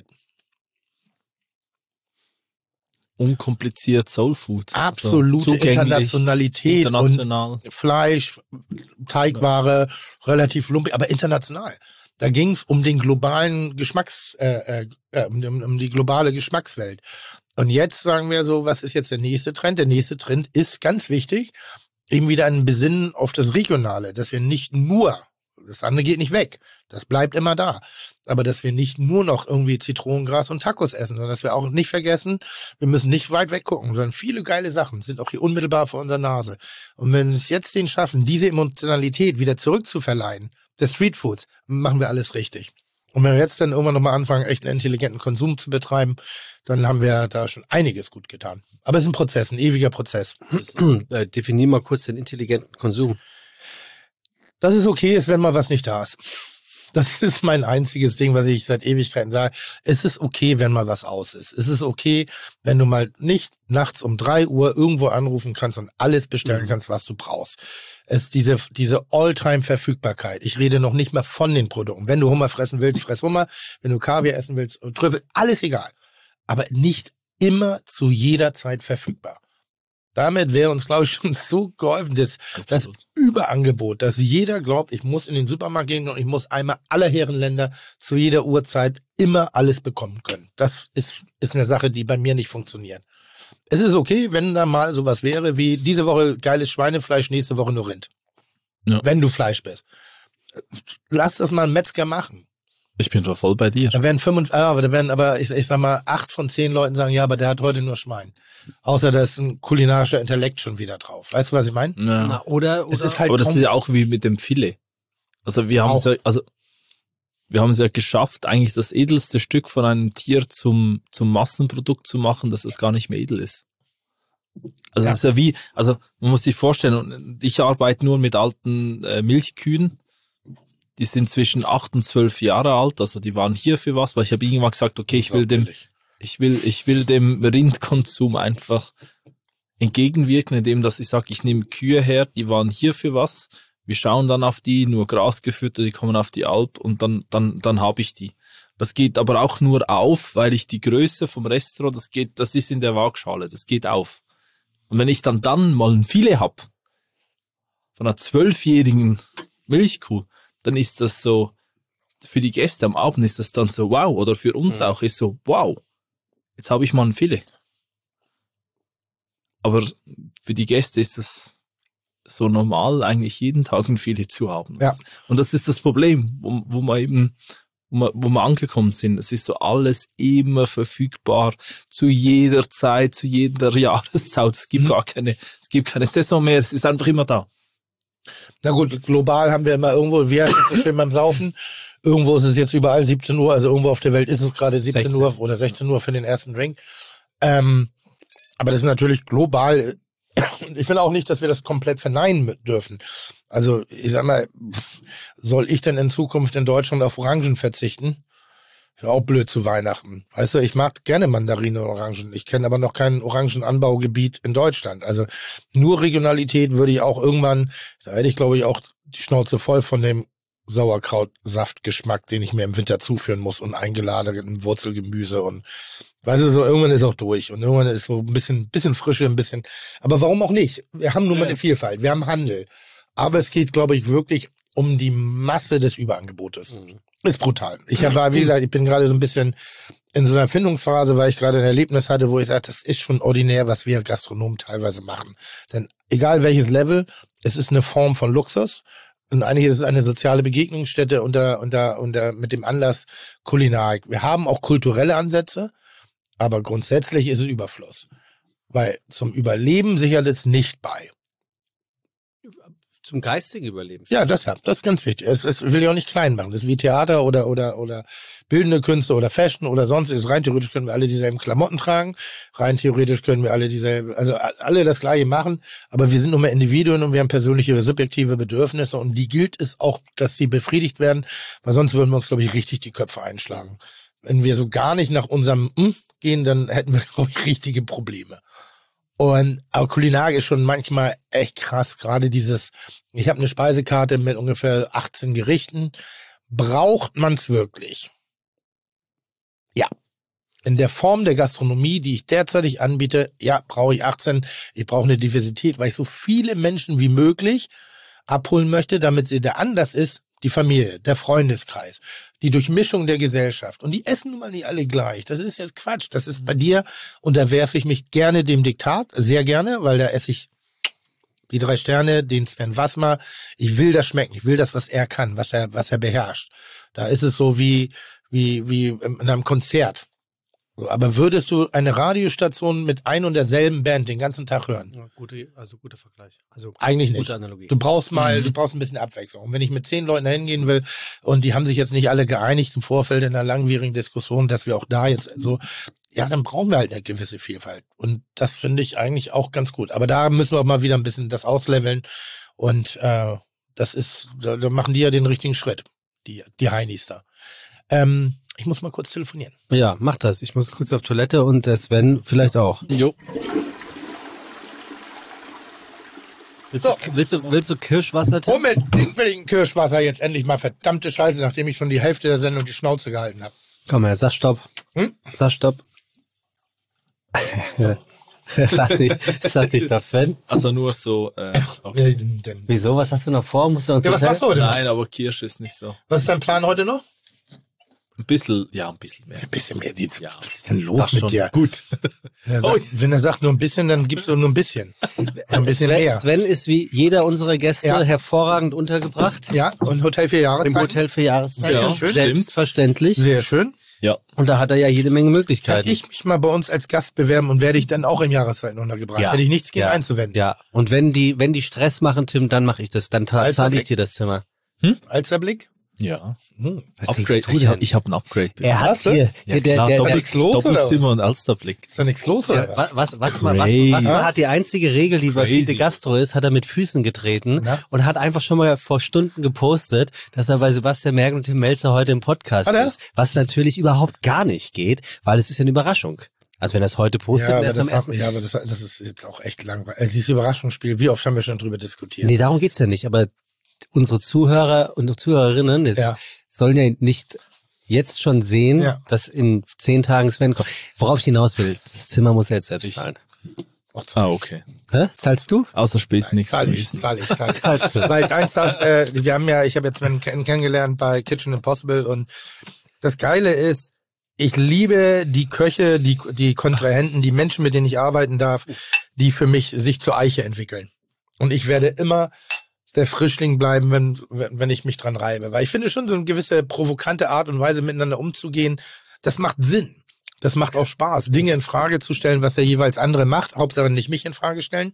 Unkompliziert Soulfood. Absolute Internationalität international. Und Fleisch, Teigware, relativ lumpig, aber international. Da ging es um den globalen um die globale Geschmackswelt. Und jetzt sagen wir so, was ist jetzt der nächste Trend? Der nächste Trend ist ganz wichtig, eben wieder ein Besinnen auf das Regionale, dass wir nicht nur, das andere geht nicht weg, das bleibt immer da, aber dass wir nicht nur noch irgendwie Zitronengras und Tacos essen, sondern dass wir auch nicht vergessen, wir müssen nicht weit weg gucken, sondern viele geile Sachen sind auch hier unmittelbar vor unserer Nase. Und wenn wir es jetzt den schaffen, diese Emotionalität wieder zurückzuverleihen, des Streetfoods, machen wir alles richtig. Und wenn wir jetzt dann irgendwann nochmal anfangen, echt einen intelligenten Konsum zu betreiben, dann haben wir da schon einiges gut getan. Aber es ist ein Prozess, ein ewiger Prozess. Definier mal kurz den intelligenten Konsum. Dass es okay ist, wenn mal was nicht da ist. Das ist mein einziges Ding, was ich seit Ewigkeiten sage. Es ist okay, wenn mal was aus ist. Es ist okay, wenn du mal nicht nachts um 3 Uhr irgendwo anrufen kannst und alles bestellen kannst, was du brauchst. Es ist diese All-Time-Verfügbarkeit. Ich rede noch nicht mal von den Produkten. Wenn du Hummer fressen willst, fress Hummer. Wenn du Kaviar essen willst, Trüffel, alles egal. Aber nicht immer zu jeder Zeit verfügbar. Damit wäre uns, glaube ich, schon so geholfen, das Überangebot, dass jeder glaubt, ich muss in den Supermarkt gehen und ich muss einmal aller Herrenländer zu jeder Uhrzeit immer alles bekommen können. Das ist eine Sache, die bei mir nicht funktioniert. Es ist okay, wenn da mal sowas wäre, wie diese Woche geiles Schweinefleisch, nächste Woche nur Rind. Ja. Wenn du Fleisch bist. Lass das mal ein Metzger machen. Ich bin doch voll bei dir. Da werden aber ich sag mal 8 von 10 Leuten sagen, ja, aber der hat heute nur Schwein. Außer da ist ein kulinarischer Intellekt schon wieder drauf. Weißt du, was ich meine? Ja. Es ist halt aber das ist ja auch wie mit dem Filet. Also wir haben wir haben es ja geschafft, eigentlich das edelste Stück von einem Tier zum Massenprodukt zu machen, dass es gar nicht mehr edel ist. Also das ist ja wie, also man muss sich vorstellen, ich arbeite nur mit alten Milchkühen, die sind zwischen 8 und 12 Jahre alt, also die waren hier für was, weil ich habe irgendwann gesagt, okay, ich will dem Rindkonsum einfach entgegenwirken, indem dass ich sage, ich nehme Kühe her, die waren hier für was. Wir schauen dann auf die, nur Gras gefüttert, die kommen auf die Alp und dann habe ich die. Das geht aber auch nur auf, weil ich die Größe vom Restaurant, das ist in der Waagschale, das geht auf. Und wenn ich dann mal ein Filet hab von einer 12-jährigen Milchkuh, dann ist das so, für die Gäste am Abend ist das dann so wow, oder für uns auch ist so wow, jetzt habe ich mal ein Filet. Aber für die Gäste ist das so normal, eigentlich jeden Tag ein Filet zu haben. Ja. Und das ist das Problem, wo wir angekommen sind. Es ist so alles immer verfügbar, zu jeder Zeit, zu jeder Jahreszeit. Es gibt keine Saison mehr, es ist einfach immer da. Na gut, global haben wir immer irgendwo, wir sind so schön beim Saufen. Irgendwo ist es jetzt überall 17 Uhr, also irgendwo auf der Welt ist es gerade 17 Uhr oder 16 Uhr für den ersten Drink. Aber das ist natürlich global. Ich finde auch nicht, dass wir das komplett verneinen dürfen. Also ich sag mal, soll ich denn in Zukunft in Deutschland auf Orangen verzichten? Ist auch blöd zu Weihnachten. Weißt du, ich mag gerne Mandarinen und Orangen. Ich kenne aber noch kein Orangenanbaugebiet in Deutschland. Also nur Regionalität würde ich auch irgendwann, da hätte ich glaube ich auch die Schnauze voll von dem Sauerkrautsaftgeschmack, den ich mir im Winter zuführen muss und eingelagerten Wurzelgemüse und weißt du, so irgendwann ist auch durch und irgendwann ist so ein bisschen Frische, ein bisschen, aber warum auch nicht? Wir haben nun mal eine Vielfalt, wir haben Handel, aber es geht, glaube ich, wirklich um die Masse des Überangebotes. Ist brutal. Ich bin gerade so ein bisschen in so einer Findungsphase, weil ich gerade ein Erlebnis hatte, wo ich sage, das ist schon ordinär, was wir Gastronomen teilweise machen. Denn egal welches Level, es ist eine Form von Luxus. Und eigentlich ist es eine soziale Begegnungsstätte unter mit dem Anlass Kulinarik. Wir haben auch kulturelle Ansätze, aber grundsätzlich ist es Überfluss. Weil zum Überleben sichert es nicht bei. Zum geistigen Überleben. Ja, das ist ganz wichtig. Es will ich auch nicht klein machen. Das ist wie Theater oder bildende Künste oder Fashion oder sonst ist. Rein theoretisch können wir alle dieselben Klamotten tragen. Rein theoretisch können wir alle das Gleiche machen. Aber wir sind nun mal Individuen und wir haben persönliche, subjektive Bedürfnisse und die gilt es auch, dass sie befriedigt werden, weil sonst würden wir uns, glaube ich, richtig die Köpfe einschlagen. Wenn wir so gar nicht nach unserem gehen, dann hätten wir, glaube ich, richtige Probleme. Aber Kulinarik ist schon manchmal echt krass, gerade dieses, ich habe eine Speisekarte mit ungefähr 18 Gerichten. Braucht man's wirklich? Ja. In der Form der Gastronomie, die ich derzeitig anbiete, ja, brauche ich 18. Ich brauche eine Diversität, weil ich so viele Menschen wie möglich abholen möchte, damit sie der Anlass ist, die Familie, der Freundeskreis, die Durchmischung der Gesellschaft. Und die essen nun mal nicht alle gleich. Das ist jetzt Quatsch. Das ist bei dir, unterwerfe ich mich gerne dem Diktat, sehr gerne, weil da esse ich die 3 Sterne, den Sven Wassmer. Ich will das schmecken. Ich will das, was er kann, was er beherrscht. Da ist es so wie in einem Konzert. Aber würdest du eine Radiostation mit ein und derselben Band den ganzen Tag hören? Ja, guter Vergleich. Also eigentlich nicht. Gute Analogie. Du brauchst ein bisschen Abwechslung. Und wenn ich mit 10 Leuten da hingehen will und die haben sich jetzt nicht alle geeinigt im Vorfeld in einer langwierigen Diskussion, dass wir auch da jetzt so, ja, dann brauchen wir halt eine gewisse Vielfalt. Und das finde ich eigentlich auch ganz gut. Aber da müssen wir auch mal wieder ein bisschen das ausleveln. Und das ist, da machen die ja den richtigen Schritt, die Heinis da. Ich muss mal kurz telefonieren. Ja, mach das. Ich muss kurz auf Toilette und der Sven vielleicht auch. Jo. Willst du Kirschwasser? Tim? Unbedingt will ich ein Kirschwasser jetzt endlich mal, verdammte Scheiße, nachdem ich schon die Hälfte der Sendung die Schnauze gehalten habe. Komm her, sag Stopp. Sag Stopp. Sag nicht Stopp, Sven. Also nur so, okay. Wieso? Was hast du noch vor? Musst du uns was machst du heute? Nein, aber Kirsch ist nicht so. Was ist dein Plan heute noch? Ein bisschen mehr. Ein bisschen mehr. Ja. Was ist denn los mit dir? Gut. Wenn er sagt nur ein bisschen, dann gibst du nur ein bisschen. Ein bisschen mehr. Sven ist wie jeder unserer Gäste hervorragend untergebracht. Ja, und Hotel 4 Jahreszeiten. Im Hotel 4 Jahreszeiten. Ja, schön. Selbstverständlich. Sehr schön. Ja. Und da hat er ja jede Menge Möglichkeiten. Kann ich mich mal bei uns als Gast bewerben und werde ich dann auch in Jahreszeiten untergebracht. Ja. Hätte ich nichts gegen einzuwenden. Ja. Und wenn die Stress machen, Tim, dann mache ich das. Dann zahle ich dir das Zimmer. Alsterblick? Ja. Was Upgrade. denkst du denn? Ich hab ein Upgrade. Er hat Hast du? hier, Ja, hier klar, der nichts los, oder Doppelzimmer was? und Alsterblick. Ist da nichts los, oder was? was Crazy. hat die einzige Regel, die bei Crazy. Fide Gastro ist, hat er mit Füßen getreten Na? und hat einfach schon mal vor Stunden gepostet, dass er bei Sebastian Merkel und Tim Melzer heute im Podcast Hat er? ist. Was natürlich überhaupt gar nicht geht, weil es ist ja eine Überraschung. Also wenn er es heute postet, Ja, dann aber, ist am das, Essen. ja, aber das ist jetzt auch echt langweilig. Dieses Überraschungsspiel, wie oft haben wir schon drüber diskutiert? Nee, darum geht's ja nicht, aber unsere Zuhörer und Zuhörerinnen Ja. sollen ja nicht jetzt schon sehen, Ja. dass in 10 Tagen Sven kommt. Worauf ich hinaus will, das Zimmer muss er jetzt selbst zahlen. Okay. Hä? Zahlst du? Außer Spesen nichts. Zahl ich. Weil ich habe jetzt Sven kennengelernt bei Kitchen Impossible und das Geile ist, ich liebe die Köche, die Kontrahenten, die Menschen, mit denen ich arbeiten darf, die für mich sich zur Eiche entwickeln. Und ich werde immer der Frischling bleiben, wenn ich mich dran reibe. Weil ich finde schon so eine gewisse provokante Art und Weise miteinander umzugehen, das macht Sinn. Das macht auch Spaß, Dinge in Frage zu stellen, was der jeweils andere macht. Hauptsache nicht mich in Frage stellen.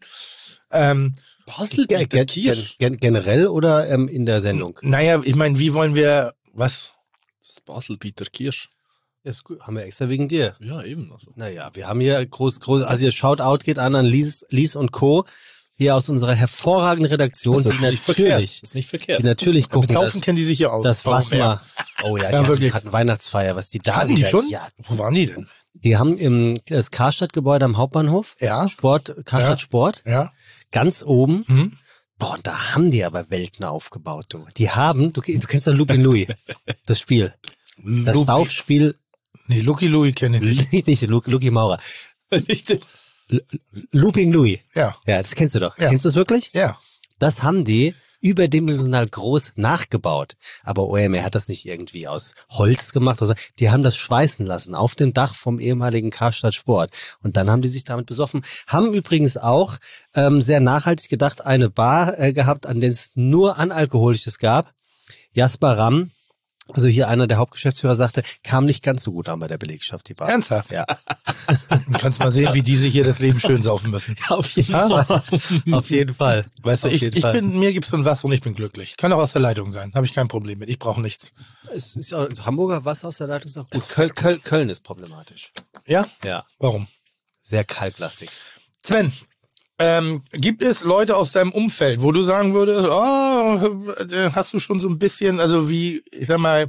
Basel, Kirsch. Generell oder in der Sendung? Naja, ich meine, wie wollen wir, was? Das ist Baselbieter Kirsch. Ist gut. Haben wir extra wegen dir. Ja, eben. Also. Naja, wir haben hier also ihr Shoutout geht an Lies und Co. hier aus unserer hervorragenden Redaktion, Das ist nicht verkehrt. Das ist nicht verkehrt. die natürlich gucken, Betaufen kennen die sich ja aus. das was Warum mal. Oh ja, die Ja, hatten wirklich. gerade eine Weihnachtsfeier, was die da Hatten die wieder- schon? Ja, Wo waren die denn? die haben das Karstadt-Gebäude am Hauptbahnhof, Ja. Karstadt Ja. Sport, Ja. ganz oben. Mhm. Boah, und da haben die aber Welten aufgebaut, du. Die haben, du kennst ja Lucky Louis, das Spiel. Das Lupi. Saufspiel, Nee, Lucky Louie kenne ich nicht. nicht Lucky Maurer. Nicht den- Looping Louis. Ja. Ja, das kennst du doch. Ja. Kennst du das wirklich? Ja. Das haben die überdimensional groß nachgebaut. Aber OMR hat das nicht irgendwie aus Holz gemacht. Also die haben das schweißen lassen auf dem Dach vom ehemaligen Karstadt Sport. Und dann haben die sich damit besoffen. Haben übrigens auch sehr nachhaltig gedacht eine Bar gehabt, an der es nur Analkoholisches gab. Jasper Ramm, also hier einer der Hauptgeschäftsführer, sagte, kam nicht ganz so gut an bei der Belegschaft, die Bar. Ernsthaft? Ja, Du kannst mal sehen, wie diese hier das Leben schön saufen müssen. auf jeden Ah. Fall. Auf jeden Fall. Weißt du, Auf jeden Fall. mir gibt's so ein Wasser und ich bin glücklich. Kann auch aus der Leitung sein. Habe ich kein Problem mit. Ich brauche nichts. Es ist auch, Hamburger Wasser aus der Leitung ist auch gut. Köln ist problematisch. Ja? Ja, Warum? sehr kalklastig. Sven, gibt es Leute aus deinem Umfeld, wo du sagen würdest, hast du schon so ein bisschen, also wie, ich sag mal,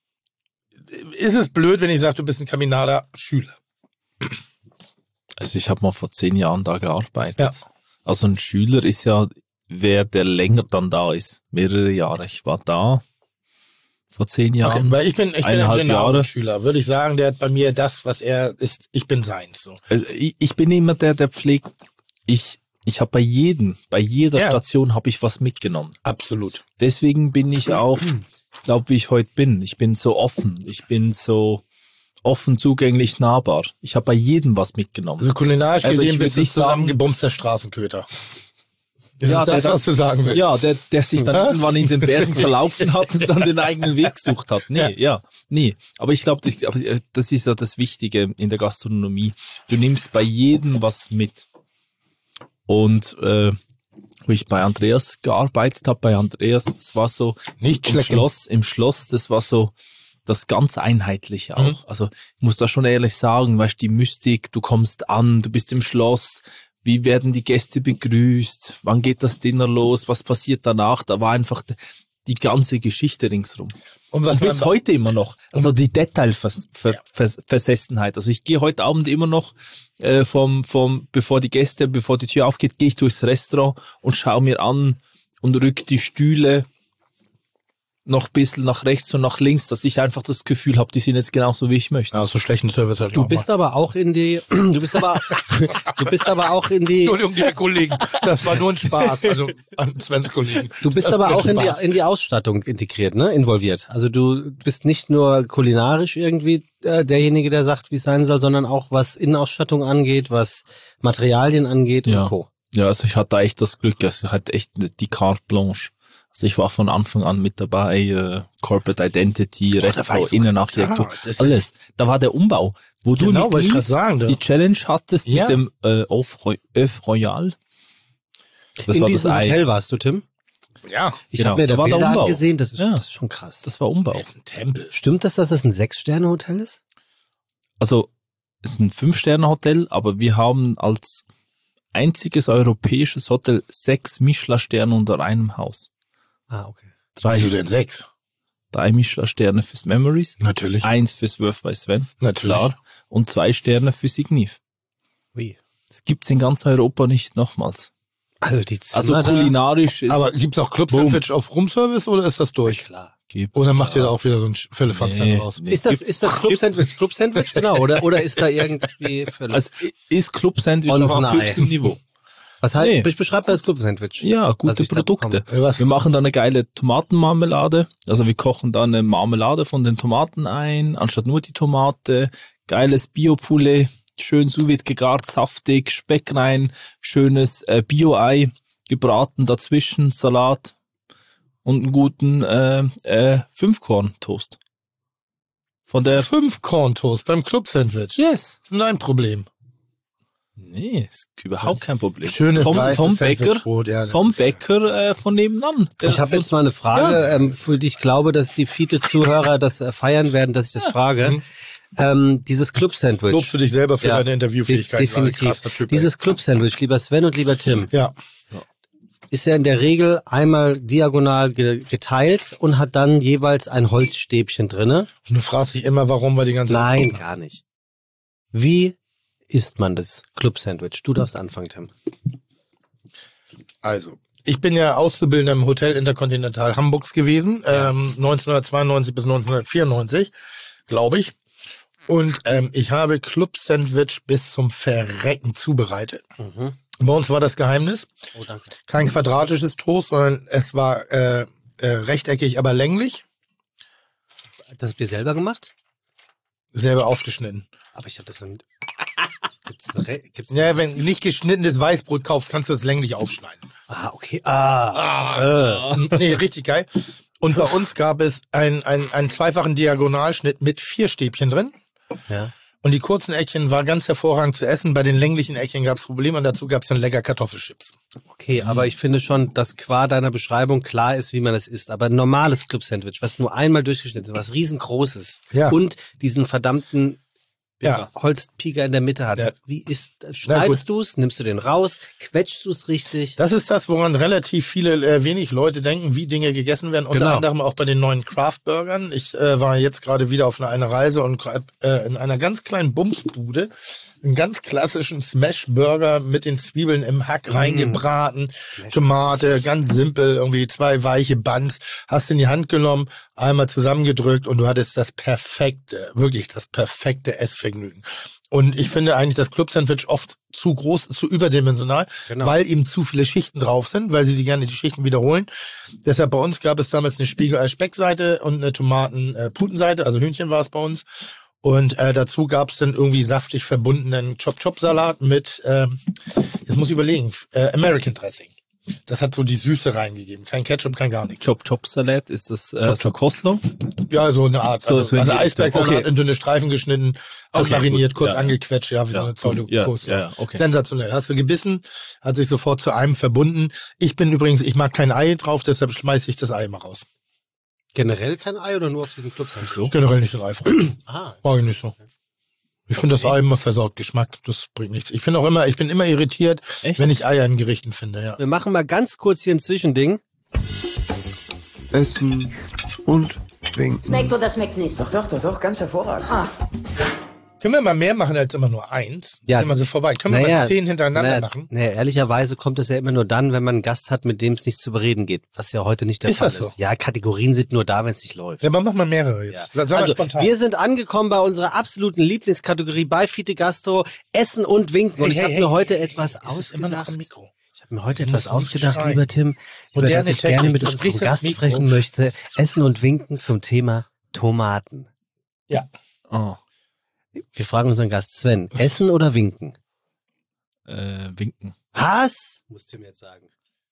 ist es blöd, wenn ich sage, du bist ein Kaminader Schüler? Also ich habe mal vor 10 Jahren da gearbeitet. Ja. Also ein Schüler ist ja wer, der länger dann da ist. Mehrere Jahre. Ich war da vor 10 Jahren. Okay, weil ich bin eineinhalb ein Jahre. Schüler, würde ich sagen, der hat bei mir das, was er ist, ich bin seins. So. Also ich bin immer der pflegt. Ich habe bei jeder Ja. Station habe ich was mitgenommen. Absolut. Deswegen bin ich auch, ich glaube, wie ich heute bin. Ich bin so offen. Ich bin so offen, zugänglich, nahbar. Ich habe bei jedem was mitgenommen. Also kulinarisch Also ich gesehen würd bist du nicht sagen- zusammengebumster Straßenköter. Ist Ja, das, der was du sagen willst? Ja, der sich dann irgendwann in den Bergen verlaufen hat und dann den eigenen Weg gesucht hat. Nee. Aber ich glaube, das ist ja das Wichtige in der Gastronomie. Du nimmst bei jedem was mit. Und wo ich bei Andreas gearbeitet habe, das war so Nicht im schlecht. Schloss, das war so das ganz Einheitliche auch. Also ich muss da schon ehrlich sagen, weißt die Mystik, du kommst an, du bist im Schloss, wie werden die Gäste begrüßt, wann geht das Dinner los, was passiert danach, da war einfach die ganze Geschichte ringsrum. Und was Und bis man- heute immer noch, also die Detailversessenheit. Also ich gehe heute Abend immer noch bevor die Tür aufgeht, gehe ich durchs Restaurant und schaue mir an und rück die Stühle noch ein bisschen nach rechts und nach links, dass ich einfach das Gefühl habe, die sind jetzt genauso, wie ich möchte. Ja, so schlechten Service halt Du auch bist mal. aber auch in die, du bist aber auch in die, Entschuldigung, liebe Kollegen, das war nur ein Spaß, also an Svens Kollegen. du bist aber auch in die Ausstattung integriert, ne, involviert. Also du bist nicht nur kulinarisch irgendwie derjenige, der sagt, wie es sein soll, sondern auch was Innenausstattung angeht, was Materialien angeht Ja. und Co. Ja, also ich hatte echt das Glück, also ich hatte echt die Carte Blanche. Also ich war von Anfang an mit dabei, Corporate Identity, da war Restaurant, ich so Innenarchitektur, klar, das- alles. Da war der Umbau, wo Genau, du wollte ich mit grad sagen, da. die Challenge hattest Ja. mit dem Oeuf Royal. Das In war das diesem Ei. Hotel warst du, Tim? Ja, Ich habe mir da da war der Bilder Umbau. angesehen, das ist, Ja. das ist schon krass. Das war Umbau. das ist ein Tempel. Stimmt das, dass das ein 6-Sterne-Hotel ist? Also, es ist ein 5-Sterne-Hotel, aber wir haben als einziges europäisches Hotel 6 Michelin-Sterne unter einem Haus. Ah, okay. 3 denn 6? 3 Michelin-Sterne fürs Memories, Natürlich. 1 fürs Worth by Sven, Natürlich. klar, und 2 Sterne für Signiv. Ui. Das gibt's in ganz Europa nicht nochmals. Also die Zimmer Also kulinarisch ist... Aber gibt's auch Club-Sandwich auf Roomservice oder ist das durch? klar. gibt's. Oder macht ihr da auch wieder so ein Füllefanz draus? Ist das Club-Sandwich? Club-Sandwich, genau. Oder ist da irgendwie... Also ist Club-Sandwich On auf the höchstem eye. Niveau. Was heißt, Nee. beschreibt das Club-Sandwich? Ja, Was gute ich da Produkte. bekomme. Was? Wir machen da eine geile Tomatenmarmelade. Also wir kochen da eine Marmelade von den Tomaten ein, anstatt nur die Tomate. Geiles Bio-Poulet, schön sous vide gegart, saftig, Speck rein, schönes Bio-Ei, gebraten dazwischen, Salat und einen guten 5-Korn-Toast. Von der... 5 Corntoast beim Club-Sandwich. Yes. Das ist ein Problem. Nee, ist überhaupt kein Problem. Schönes vom weißes Bäcker, Sandwichbrot, ja, das vom ist- Bäcker von nebenan. Der Ich habe jetzt mal eine Frage, für die ich glaube, dass die viele Zuhörer das feiern werden, dass ich das frage. Dieses Club-Sandwich. Lobst du dich selber für Ja, deine Interviewfähigkeit? definitiv. Krasser Typ, ey. Dieses Club-Sandwich, lieber Sven und lieber Tim, Ja. ist ja in der Regel einmal diagonal geteilt und hat dann jeweils ein Holzstäbchen drinne. Und du fragst dich immer, warum wir die ganze Nein, gar nicht. Wie isst man das Club-Sandwich? Du darfst anfangen, Tim. Also, ich bin ja Auszubildender im Hotel Intercontinental Hamburgs gewesen, 1992 bis 1994, glaube ich. Und ich habe Club-Sandwich bis zum Verrecken zubereitet. Bei uns war das Geheimnis Oh, danke. kein quadratisches Toast, sondern es war rechteckig, aber länglich, Das habt ihr selber gemacht? selber aufgeschnitten. Aber ich habe das dann... Gibt's Ja, wenn du nicht geschnittenes Weißbrot kaufst, kannst du es länglich aufschneiden. Ah, okay. Nee, richtig geil. Und bei uns gab es einen zweifachen Diagonalschnitt mit 4 Stäbchen drin. Ja. Und die kurzen Eckchen war ganz hervorragend zu essen. Bei den länglichen Eckchen gab es Probleme und dazu gab es dann lecker Kartoffelchips. Okay, aber ich finde schon, dass qua deiner Beschreibung klar ist, wie man das isst. Aber ein normales Club-Sandwich, was nur einmal durchgeschnitten ist, was riesengroßes Ja. und diesen verdammten Ja. Holzpieker in der Mitte hat. Ja. Wie ist, schneidest du es, nimmst du den raus, quetschst du es richtig? Das ist das, woran relativ viele, wenig Leute denken, wie Dinge gegessen werden. Unter Genau. anderem auch bei den neuen Craft-Burgern. Ich war jetzt gerade wieder auf einer Reise und in einer ganz kleinen Bumsbude einen ganz klassischen Smash-Burger mit den Zwiebeln im Hack reingebraten, Tomate, ganz simpel, irgendwie 2 weiche Buns, hast in die Hand genommen, einmal zusammengedrückt und du hattest das perfekte, wirklich das perfekte Essvergnügen. Und ich finde eigentlich das Club-Sandwich oft zu groß, zu überdimensional, Genau. weil eben zu viele Schichten drauf sind, weil sie die Schichten wiederholen. Deshalb bei uns gab es damals eine Spiegelei-Speckseite und eine Tomaten-Putenseite, also Hühnchen war es bei uns. Und dazu gab es dann irgendwie saftig verbundenen Chop-Chop-Salat mit, jetzt muss ich überlegen, American Dressing. Das hat so die Süße reingegeben. Kein Ketchup, kein gar nichts. Chop-Chop-Salat, ist das so Kostler? Ja, so eine Art. So in die Richtung. Eisbergsalat Okay. in dünne Streifen geschnitten, mariniert, gut. kurz Ja. angequetscht, ja, wie so eine Pseudo-Toast. ja, okay. Sensationell. Hast du gebissen, hat sich sofort zu einem verbunden. Ich mag kein Ei drauf, deshalb schmeiße ich das Ei mal raus. Generell kein Ei oder nur auf diesen Club-Sandwich? Generell nicht so eifrig. Ah, Mag ich nicht so. Ich finde das Ei immer versaut Geschmack, das bringt nichts. Ich bin immer irritiert, Echt? wenn ich Eier in Gerichten finde, ja. wir machen mal ganz kurz hier ein Zwischending. Essen und trinken. Schmeckt oder schmeckt nicht? Doch, ganz hervorragend. Ah, Können wir mal mehr machen als immer nur eins? Ja. Sind wir so vorbei. Können wir mal 10 hintereinander machen? Naja, ehrlicherweise kommt es ja immer nur dann, wenn man einen Gast hat, mit dem es nicht zu bereden geht. Was ja heute nicht der Ist Fall das so? ist. Ja, Kategorien sind nur da, wenn es nicht läuft. Ja, aber mach mal mehrere jetzt. Ja. Sag mal Also, spontan. wir sind angekommen bei unserer absoluten Lieblingskategorie bei Fite Gastro, Essen und Winken. Und ich habe mir heute etwas Es ist immer noch ausgedacht. am Mikro. Ich habe mir heute Du etwas musst nicht ausgedacht, schreien. lieber Tim, über Moderne das ich Technik, gerne mit du unserem sprichst ins Gast Mikro. sprechen möchte. Essen und Winken zum Thema Tomaten. Ja. Oh, Wir fragen unseren Gast Sven, Essen oder Winken? winken. Was? Muss Tim jetzt sagen.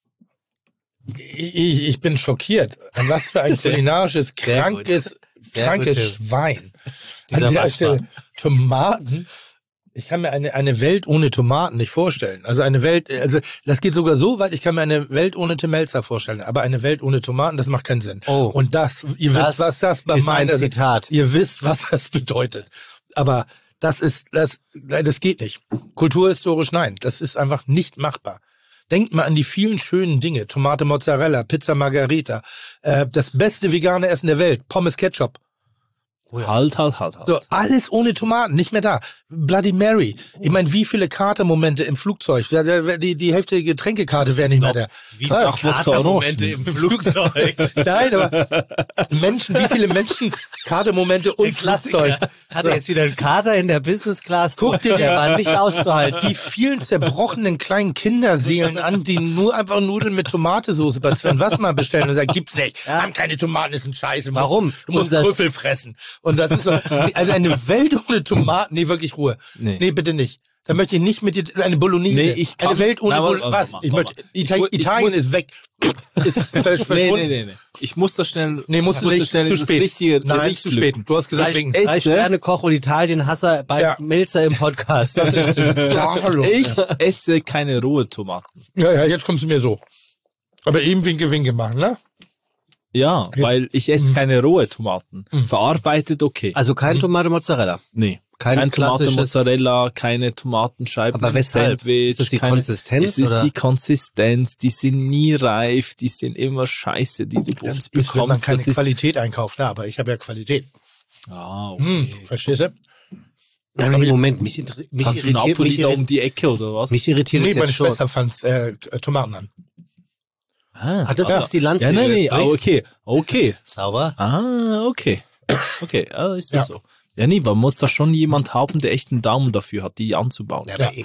Ich bin schockiert. Und was für ein Sehr- kulinarisches, sehr gut. krankes Sehr gut, Tim. Schwein. Dieser An der Wasser. Stelle Tomaten Ich kann mir eine Welt ohne Tomaten nicht vorstellen. Also das geht sogar so weit, ich kann mir eine Welt ohne Tim Melzer vorstellen. Aber eine Welt ohne Tomaten, das macht keinen Sinn. Oh. Und ihr wisst, was das bei meiner Zitat. Ihr wisst, was das bedeutet. Aber das geht nicht. Kulturhistorisch nein. Das ist einfach nicht machbar. Denkt mal an die vielen schönen Dinge. Tomate Mozzarella, Pizza Margherita, das beste vegane Essen der Welt, Pommes Ketchup. Halt. So, alles ohne Tomaten, nicht mehr da. Bloody Mary. Ich meine, wie viele Katermomente im Flugzeug? Die Hälfte der Getränkekarte wäre nicht mehr da. Wie viele Katermomente im Flugzeug? Nein, aber wie viele Menschen Katermomente und Flugzeug. Hatte jetzt wieder einen Kater in der Business Class. Guck dir der war nicht auszuhalten. Die vielen zerbrochenen kleinen Kinderseelen an, die nur einfach Nudeln mit Tomatensauce bei Sven Wassmann bestellen und sagen, gibt's nicht. Haben keine Tomaten, ist ein Scheiße. Warum? Du musst Trüffel fressen. Und das ist so, also eine Welt ohne Tomaten. Nee, wirklich Ruhe. Nee, bitte nicht. Da möchte ich nicht mit dir, eine Bolognese. Nee, ich kann. Eine Welt ohne Bolognese. Was? Ich möchte, Italien ist weg. Ist verschwunden. Nee. Ich muss da schnell. Nee, musst du nicht. Zu spät. Nein, zu spät. Du hast gesagt, wegen 3 Sterne Koch und Italien-Hasser bei Melzer im Podcast. Das ist hallo. Ich esse keine rohe Tomaten. Ja, jetzt kommst du mir so. Aber eben Winke machen, ne? Ja, weil ich esse keine rohe Tomaten. Verarbeitet okay. Also kein Tomate Mozzarella. Nee. Kein Tomate Mozzarella, keine Tomatenscheiben. Aber weshalb? Sandwich, ist das die Konsistenz? Es ist die Konsistenz, die sind nie reif, die sind immer scheiße, die du das bekommst. Ist, wenn man keine Qualität einkauft, ja, aber ich habe ja Qualität. Ah, okay. Verstehst du? Nein, Moment, mich Hast du Napoli da um die Ecke oder was? Mich irritiert nee, es meine jetzt schon. Schwester fand Tomaten an. Das ist die Lanze. Ja, nein, okay. Sauber. Okay, ist das so. Ja, nee, man muss da schon jemand haben, der echt einen Daumen dafür hat, die anzubauen. Ja, aber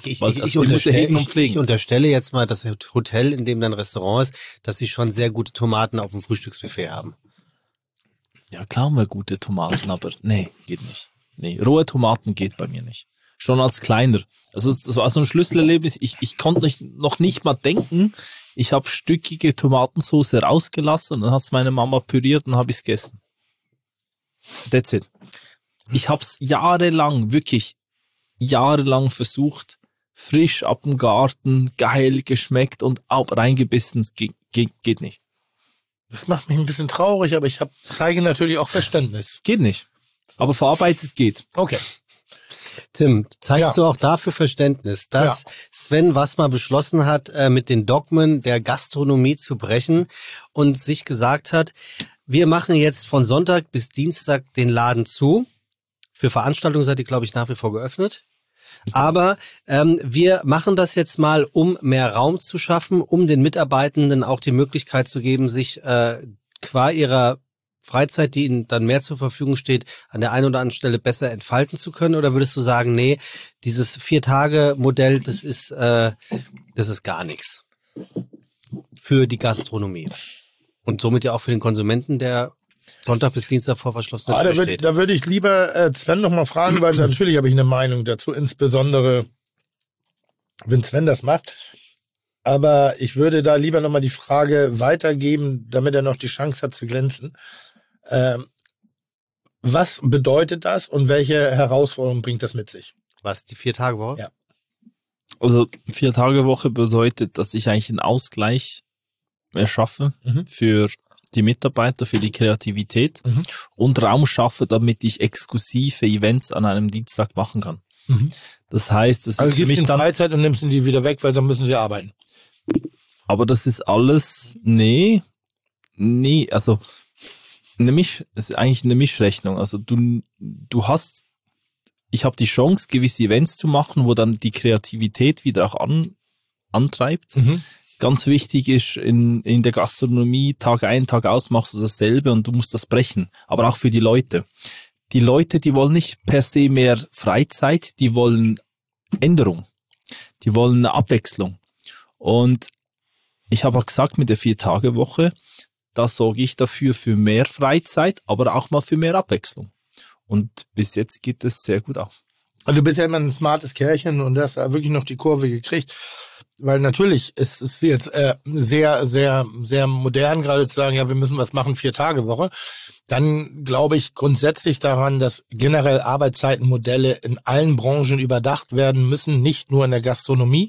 ich unterstelle jetzt mal, das Hotel, in dem dein Restaurant ist, dass sie schon sehr gute Tomaten auf dem Frühstücksbuffet haben. Ja, klar haben wir gute Tomaten, aber nee, geht nicht. Nee, rohe Tomaten geht bei mir nicht. Schon als Kleiner. Also das war so ein Schlüsselerlebnis. Ich konnte noch nicht mal denken. Ich habe stückige Tomatensauce rausgelassen, dann hat's meine Mama püriert und habe ich's gegessen. That's it. Ich hab's wirklich jahrelang versucht, frisch ab dem Garten, geil geschmeckt und auch reingebissen. Geht nicht. Das macht mich ein bisschen traurig, aber zeige natürlich auch Verständnis. Geht nicht. Aber verarbeitet geht. Okay. Tim, zeigst du auch dafür Verständnis, dass Sven Wassmer beschlossen hat, mit den Dogmen der Gastronomie zu brechen und sich gesagt hat, wir machen jetzt von Sonntag bis Dienstag den Laden zu. Für Veranstaltungen seid ihr, glaube ich, nach wie vor geöffnet. Aber wir machen das jetzt mal, um mehr Raum zu schaffen, um den Mitarbeitenden auch die Möglichkeit zu geben, sich qua ihrer Freizeit, die ihnen dann mehr zur Verfügung steht, an der einen oder anderen Stelle besser entfalten zu können? Oder würdest du sagen, nee, dieses 4-Tage-Modell, das ist gar nichts für die Gastronomie und somit ja auch für den Konsumenten, der Sonntag bis Dienstag vor verschlossenen Tür steht? Da würde ich lieber Sven noch mal fragen, weil natürlich habe ich eine Meinung dazu, insbesondere wenn Sven das macht. Aber ich würde da lieber noch mal die Frage weitergeben, damit er noch die Chance hat zu glänzen. Was bedeutet das und welche Herausforderungen bringt das mit sich? Was, die 4-Tage-Woche? Ja. Also 4-Tage-Woche bedeutet, dass ich eigentlich einen Ausgleich erschaffe für die Mitarbeiter, für die Kreativität und Raum schaffe, damit ich exklusive Events an einem Dienstag machen kann. Das heißt, das also ist für mich dann Freizeit und nimmst die wieder weg, weil dann müssen sie arbeiten. Aber das ist alles, nee, also es ist eigentlich eine Mischrechnung. Also ich habe die Chance, gewisse Events zu machen, wo dann die Kreativität wieder auch antreibt. Ganz wichtig ist, in der Gastronomie, Tag ein, Tag aus machst du dasselbe und du musst das brechen. Aber auch für die Leute. Die Leute, die wollen nicht per se mehr Freizeit, die wollen Änderung. Die wollen eine Abwechslung. Und ich habe auch gesagt, mit der 4-Tage-Woche, da sorge ich dafür für mehr Freizeit, aber auch mal für mehr Abwechslung. Und bis jetzt geht es sehr gut auch. Und du bist ja immer ein smartes Kerlchen und hast da wirklich noch die Kurve gekriegt. weil natürlich ist es jetzt sehr, sehr, sehr modern, gerade zu sagen, ja, wir müssen was machen, 4-Tage-Woche. Dann glaube ich grundsätzlich daran, dass generell Arbeitszeitenmodelle in allen Branchen überdacht werden müssen, nicht nur in der Gastronomie.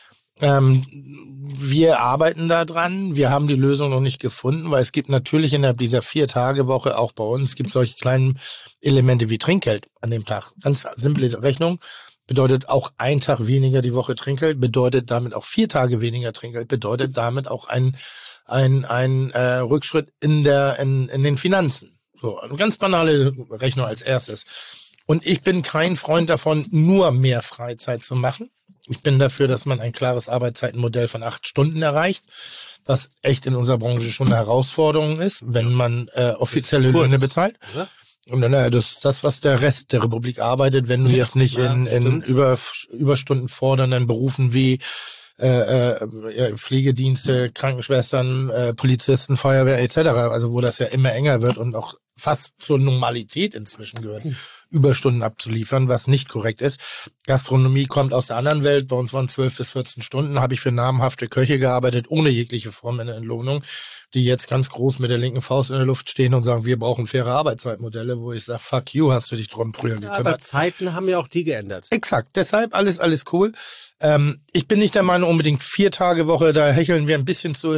Wir arbeiten da dran. Wir haben die Lösung noch nicht gefunden, weil es gibt natürlich innerhalb dieser 4-Tage-Woche auch bei uns gibt solche kleinen Elemente wie Trinkgeld an dem Tag. Ganz simple Rechnung. Bedeutet auch ein Tag weniger die Woche Trinkgeld, bedeutet damit auch 4 Tage weniger Trinkgeld, bedeutet damit auch ein Rückschritt in den Finanzen. So, eine ganz banale Rechnung als erstes. Und ich bin kein Freund davon, nur mehr Freizeit zu machen. Ich bin dafür, dass man ein klares Arbeitszeitenmodell von 8 Stunden erreicht, was echt in unserer Branche schon eine Herausforderung ist, wenn man offizielle Löhne bezahlt. Oder? Und dann, das ist das, was der Rest der Republik arbeitet, wenn du jetzt nicht in Überstunden fordernden Berufen wie Pflegedienste, Krankenschwestern, Polizisten, Feuerwehr etc., also wo das ja immer enger wird und auch fast zur Normalität inzwischen gehört, Überstunden abzuliefern, was nicht korrekt ist. Gastronomie kommt aus der anderen Welt. Bei uns waren 12 bis 14 Stunden. Habe ich für namhafte Köche gearbeitet, ohne jegliche Form der Entlohnung, die jetzt ganz groß mit der linken Faust in der Luft stehen und sagen, wir brauchen faire Arbeitszeitmodelle, wo ich sage, fuck you, hast du dich drum früher gekümmert. Aber Zeiten haben ja auch die geändert. Exakt, deshalb alles cool. Ich bin nicht der Meinung, unbedingt 4-Tage-Woche, da hecheln wir ein bisschen zu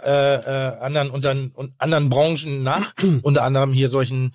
anderen Branchen nach, unter anderem hier solchen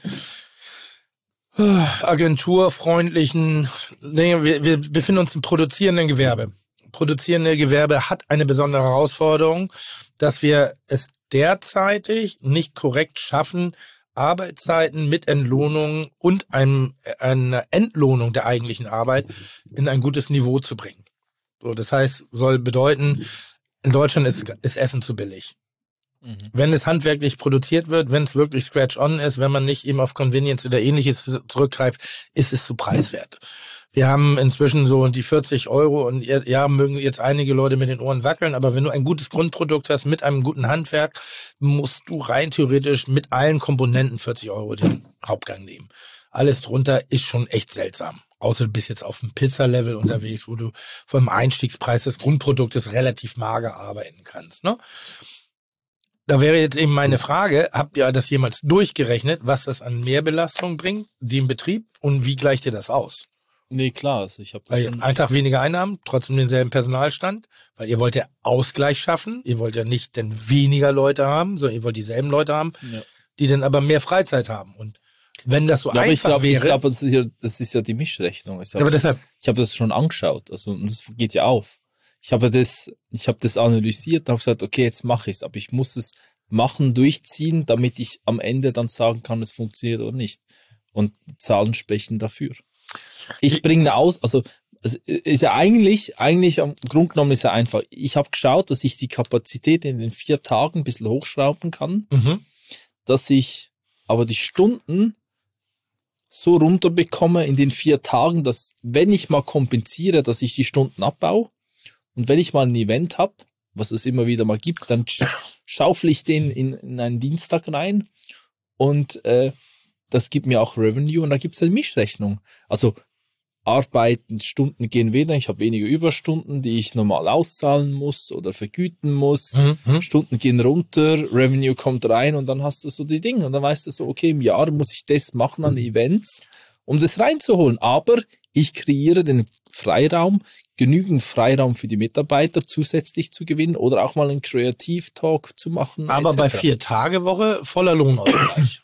agenturfreundlichen, wir befinden uns im produzierenden Gewerbe. Produzierende Gewerbe hat eine besondere Herausforderung, dass wir es derzeitig nicht korrekt schaffen, Arbeitszeiten mit Entlohnung und einer Entlohnung der eigentlichen Arbeit in ein gutes Niveau zu bringen. So, das heißt, soll bedeuten, in Deutschland ist Essen zu billig. Wenn es handwerklich produziert wird, wenn es wirklich Scratch-on ist, wenn man nicht eben auf Convenience oder Ähnliches zurückgreift, ist es zu preiswert. Wir haben inzwischen so die 40 € und ja, mögen jetzt einige Leute mit den Ohren wackeln, aber wenn du ein gutes Grundprodukt hast mit einem guten Handwerk, musst du rein theoretisch mit allen Komponenten 40 € den Hauptgang nehmen. Alles drunter ist schon echt seltsam. Außer du bist jetzt auf dem Pizza-Level unterwegs, wo du vom Einstiegspreis des Grundproduktes relativ mager arbeiten kannst, ne? Da wäre jetzt eben meine Frage, habt ihr das jemals durchgerechnet, was das an Mehrbelastung bringt, den Betrieb, und wie gleicht ihr das aus? Nee, klar, also ich habe das schon. Ein Tag weniger Einnahmen, trotzdem denselben Personalstand, weil ihr wollt ja Ausgleich schaffen, ihr wollt ja nicht denn weniger Leute haben, sondern ihr wollt dieselben Leute haben, die dann aber mehr Freizeit haben. Und wenn das so einfach wäre. Ich glaube, das ist ja die Mischrechnung. Ich habe das schon angeschaut, also und das geht ja auf. Ich habe das analysiert und habe gesagt, okay, jetzt mache ich es, aber ich muss es machen, durchziehen, damit ich am Ende dann sagen kann, es funktioniert oder nicht. Und die Zahlen sprechen dafür. Ich bringe also es ist ja eigentlich am Grund genommen ist ja einfach. Ich habe geschaut, dass ich die Kapazität in den 4 Tagen ein bisschen hochschrauben kann, dass ich aber die Stunden so runterbekomme in den 4 Tagen, dass wenn ich mal kompensiere, dass ich die Stunden abbaue. Und wenn ich mal ein Event habe, was es immer wieder mal gibt, dann schaufel ich den in einen Dienstag rein und das gibt mir auch Revenue und da gibt es eine Mischrechnung. Also Arbeiten, Stunden gehen weniger, ich habe weniger Überstunden, die ich normal auszahlen muss oder vergüten muss. Stunden gehen runter, Revenue kommt rein und dann hast du so die Dinge. Und dann weißt du so, okay, im Jahr muss ich das machen an Events, um das reinzuholen. Aber ich kreiere den Freiraum, genügend Freiraum für die Mitarbeiter zusätzlich zu gewinnen oder auch mal einen Kreativ-Talk zu machen. Aber bei 4-Tage-Woche voller Lohnausgleich.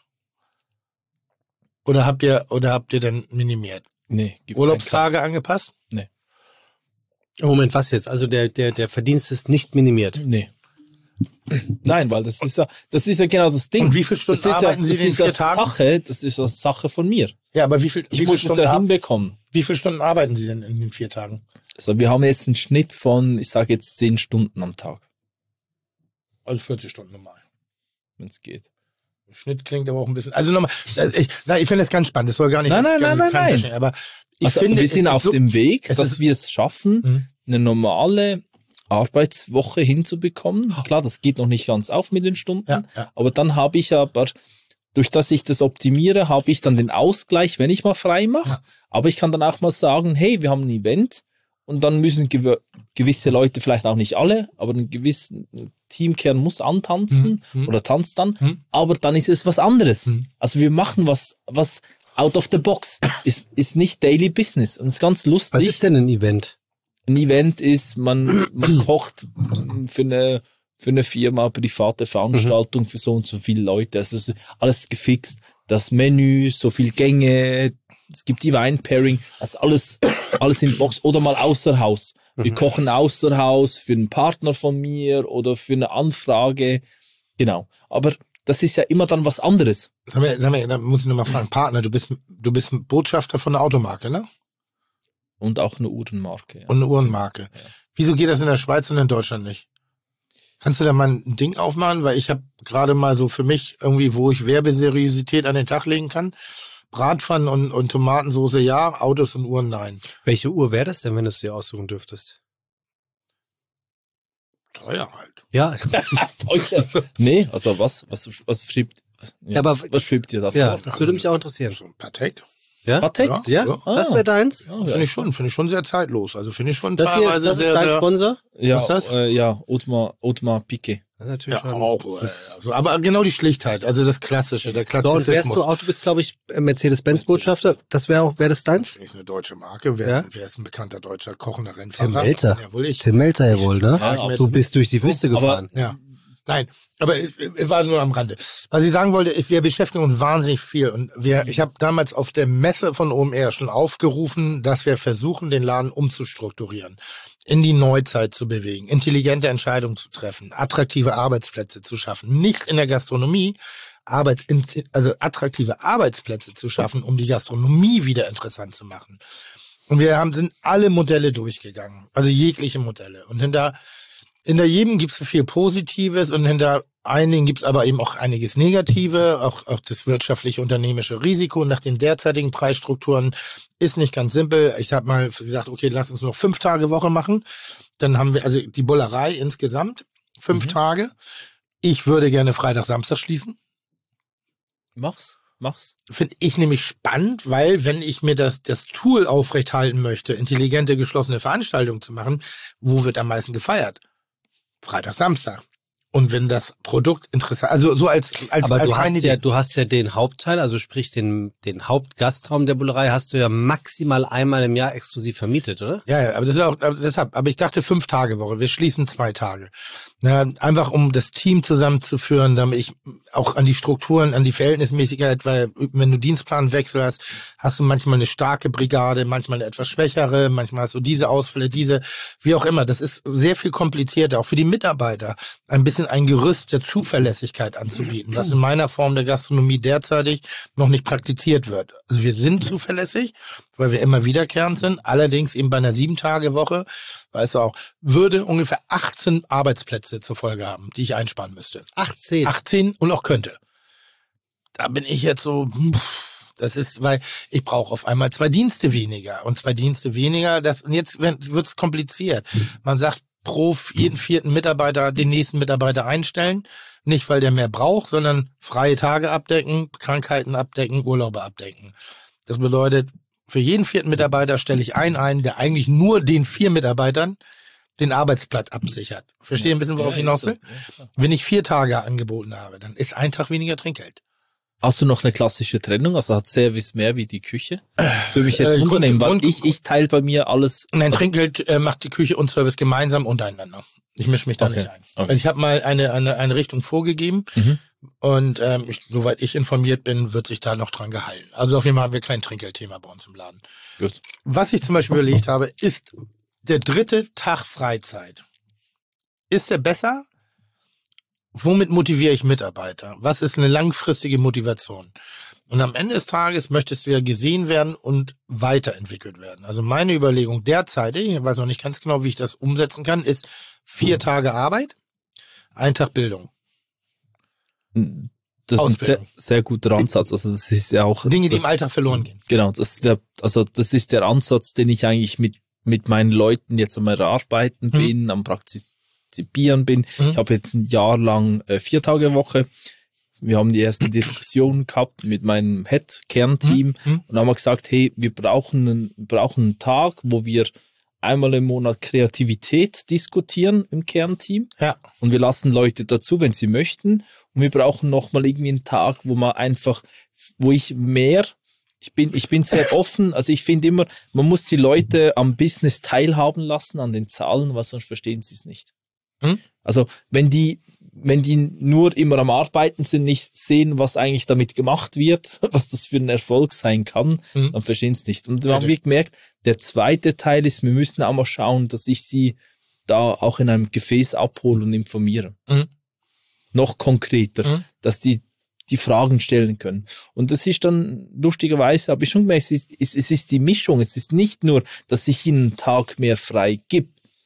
Oder habt ihr denn minimiert? Nee. Urlaubstage angepasst? Nee. Moment, was jetzt? Also der Verdienst ist nicht minimiert? Nee. Nein, weil das ist ja genau das Ding. Und wie viele Stunden arbeiten Sie in 4 Tagen? Das ist eine Sache von mir. Ja, aber ich muss es ja hinbekommen. Wie viele Stunden arbeiten Sie denn in den 4 Tagen? Also wir haben jetzt einen Schnitt von, ich sage jetzt 10 Stunden am Tag. Also 40 Stunden normal. Wenn es geht. Schnitt klingt aber auch ein bisschen, also nochmal, ich finde das ganz spannend, das soll gar nicht Nein. aber ich finde, wir sind auf dem Weg, dass wir es schaffen, eine normale Arbeitswoche hinzubekommen. Klar, das geht noch nicht ganz auf mit den Stunden, aber dann habe ich durch dass ich das optimiere, habe ich dann den Ausgleich, wenn ich mal frei mache, aber ich kann dann auch mal sagen, hey, wir haben ein Event und dann müssen gewisse Leute, vielleicht auch nicht alle, aber ein gewissen Teamkern muss antanzen oder tanzt dann, aber dann ist es was anderes. Also wir machen was out of the box, ist nicht Daily Business und ist ganz lustig. Was ist denn ein Event? Ein Event ist, man kocht für eine Firma, private Veranstaltung für so und so viele Leute. Also es ist alles gefixt. Das Menü, so viel Gänge, es gibt die Wine-Pairing, also alles in Box oder mal außer Haus. Wir kochen außer Haus für einen Partner von mir oder für eine Anfrage. Genau. Aber das ist ja immer dann was anderes. Sag mal, da muss ich nochmal fragen. Partner, du bist Botschafter von einer Automarke, ne? Und auch eine Uhrenmarke. Ja. Und eine Uhrenmarke. Ja. Wieso geht das in der Schweiz und in Deutschland nicht? Kannst du da mal ein Ding aufmachen? Weil ich habe gerade mal so für mich irgendwie, wo ich Werbeseriosität an den Tag legen kann. Bratpfannen und Tomatensoße ja, Autos und Uhren nein. Welche Uhr wäre das denn, wenn du es dir aussuchen dürftest? Teuer halt. Ja. Teuer. Nee, also was schiebt, ja, aber was schiebt dir da vor? Ja, das würde mich auch interessieren. So ein Patek. Ja? Patek? Ja? Das wäre deins? Ja, finde ich schon sehr zeitlos. Also finde ich schon das teilweise das sehr, ist dein Sponsor? Ja, was ist das? Ja, Audemars Piguet. Das ist natürlich ja, schon, auch. Also, aber genau die Schlichtheit, also das Klassische, der Klassizismus. So, und wärst du auch, du bist, glaube ich, Mercedes-Benz-Botschafter. Das wäre das deins? Das ist eine deutsche Marke. Wer ist ein bekannter deutscher kochender Rennfahrer? Tim Melzer. Ja, wohl ich. Tim Melzer ja wohl, ne? Ja, du bist durch die Wüste gefahren. Ja. Nein, aber ich war nur am Rande. Was ich sagen wollte, wir beschäftigen uns wahnsinnig viel und ich habe damals auf der Messe von OMR schon aufgerufen, dass wir versuchen, den Laden umzustrukturieren, in die Neuzeit zu bewegen, intelligente Entscheidungen zu treffen, attraktive Arbeitsplätze zu schaffen, nicht in der Gastronomie, also attraktive Arbeitsplätze zu schaffen, um die Gastronomie wieder interessant zu machen. Und wir sind alle Modelle durchgegangen, also jegliche Modelle. Und hinter jedem gibt's viel Positives und hinter einigen gibt's aber eben auch einiges Negative, auch das wirtschaftliche unternehmerische Risiko nach den derzeitigen Preisstrukturen ist nicht ganz simpel. Ich habe mal gesagt, okay, lass uns noch 5 Tage Woche machen. Dann haben wir also die Bullerei insgesamt 5 Tage. Ich würde gerne Freitag, Samstag schließen. Mach's. Finde ich nämlich spannend, weil wenn ich mir das Tool aufrechthalten möchte, intelligente, geschlossene Veranstaltungen zu machen, wo wird am meisten gefeiert? Freitag, Samstag. Und wenn das Produkt interessant, also so als aber als du hast ja den Hauptteil, also sprich den Hauptgastraum der Bullerei hast du ja maximal einmal im Jahr exklusiv vermietet, oder? Ja, aber das ist auch deshalb. Aber ich dachte 5 Tage Woche. Wir schließen 2 Tage. Einfach um das Team zusammenzuführen, damit ich auch an die Strukturen, an die Verhältnismäßigkeit, weil wenn du Dienstplanwechsel hast, hast du manchmal eine starke Brigade, manchmal eine etwas schwächere, manchmal hast du diese Ausfälle, wie auch immer. Das ist sehr viel komplizierter, auch für die Mitarbeiter, ein bisschen ein Gerüst der Zuverlässigkeit anzubieten, was in meiner Form der Gastronomie derzeitig noch nicht praktiziert wird. Also wir sind zuverlässig, weil wir immer wiederkehrend sind, allerdings eben bei einer 7-Tage-Woche, weißt du auch, würde ungefähr 18 Arbeitsplätze zur Folge haben, die ich einsparen müsste. 18 und auch könnte. Da bin ich jetzt so, das ist, weil ich brauche auf einmal 2 Dienste weniger und 2 Dienste weniger, und jetzt wird's kompliziert. Man sagt, pro jeden 4. Mitarbeiter den nächsten Mitarbeiter einstellen. Nicht, weil der mehr braucht, sondern freie Tage abdecken, Krankheiten abdecken, Urlaube abdecken. Das bedeutet, für jeden 4. Mitarbeiter stelle ich einen ein, der eigentlich nur den 4 Mitarbeitern den Arbeitsplatz absichert. Verstehe ein bisschen, worauf ich hinaus will? Wenn ich 4 Tage angeboten habe, dann ist ein Tag weniger Trinkgeld. Hast du noch eine klassische Trennung? Also hat Service mehr wie die Küche? Das würde mich jetzt wundern, weil ich teile bei mir alles. Nein, Trinkgeld macht die Küche und Service gemeinsam untereinander. Ich mische mich da nicht ein. Okay. Also ich habe mal eine Richtung vorgegeben und soweit ich informiert bin, wird sich da noch dran gehalten. Also auf jeden Fall haben wir kein Trinkgeldthema bei uns im Laden. Gut. Was ich zum Beispiel überlegt habe, ist der 3. Tag Freizeit. Ist der besser? Womit motiviere ich Mitarbeiter? Was ist eine langfristige Motivation? Und am Ende des Tages möchtest du ja gesehen werden und weiterentwickelt werden. Also meine Überlegung derzeitig, ich weiß noch nicht ganz genau, wie ich das umsetzen kann, ist 4 Tage Arbeit, 1 Tag Bildung. Das ist ein sehr, sehr guter Ansatz. Also das ist ja auch Dinge, die im Alltag verloren gehen. Genau, das ist der Ansatz, den ich eigentlich mit meinen Leuten jetzt am Erarbeiten bin, am Praktizieren bin. Ich habe jetzt ein Jahr lang 4 Tage Woche. Wir haben die erste Diskussion gehabt mit meinem Head-Kernteam und haben gesagt, hey, wir brauchen einen Tag, wo wir einmal im Monat Kreativität diskutieren im Kernteam. Ja. Und wir lassen Leute dazu, wenn sie möchten. Und wir brauchen nochmal irgendwie einen Tag, ich bin sehr offen, also ich finde immer, man muss die Leute am Business teilhaben lassen, an den Zahlen, weil sonst verstehen sie es nicht. Also wenn die nur immer am Arbeiten sind, nicht sehen, was eigentlich damit gemacht wird, was das für ein Erfolg sein kann, dann verstehen sie es nicht. Und wir haben gemerkt, der zweite Teil ist, wir müssen auch mal schauen, dass ich sie da auch in einem Gefäß abhole und informiere. Noch konkreter, dass die Fragen stellen können. Und das ist dann, lustigerweise, habe ich schon gemerkt, es ist die Mischung. Es ist nicht nur, dass ich ihnen einen Tag mehr frei gebe.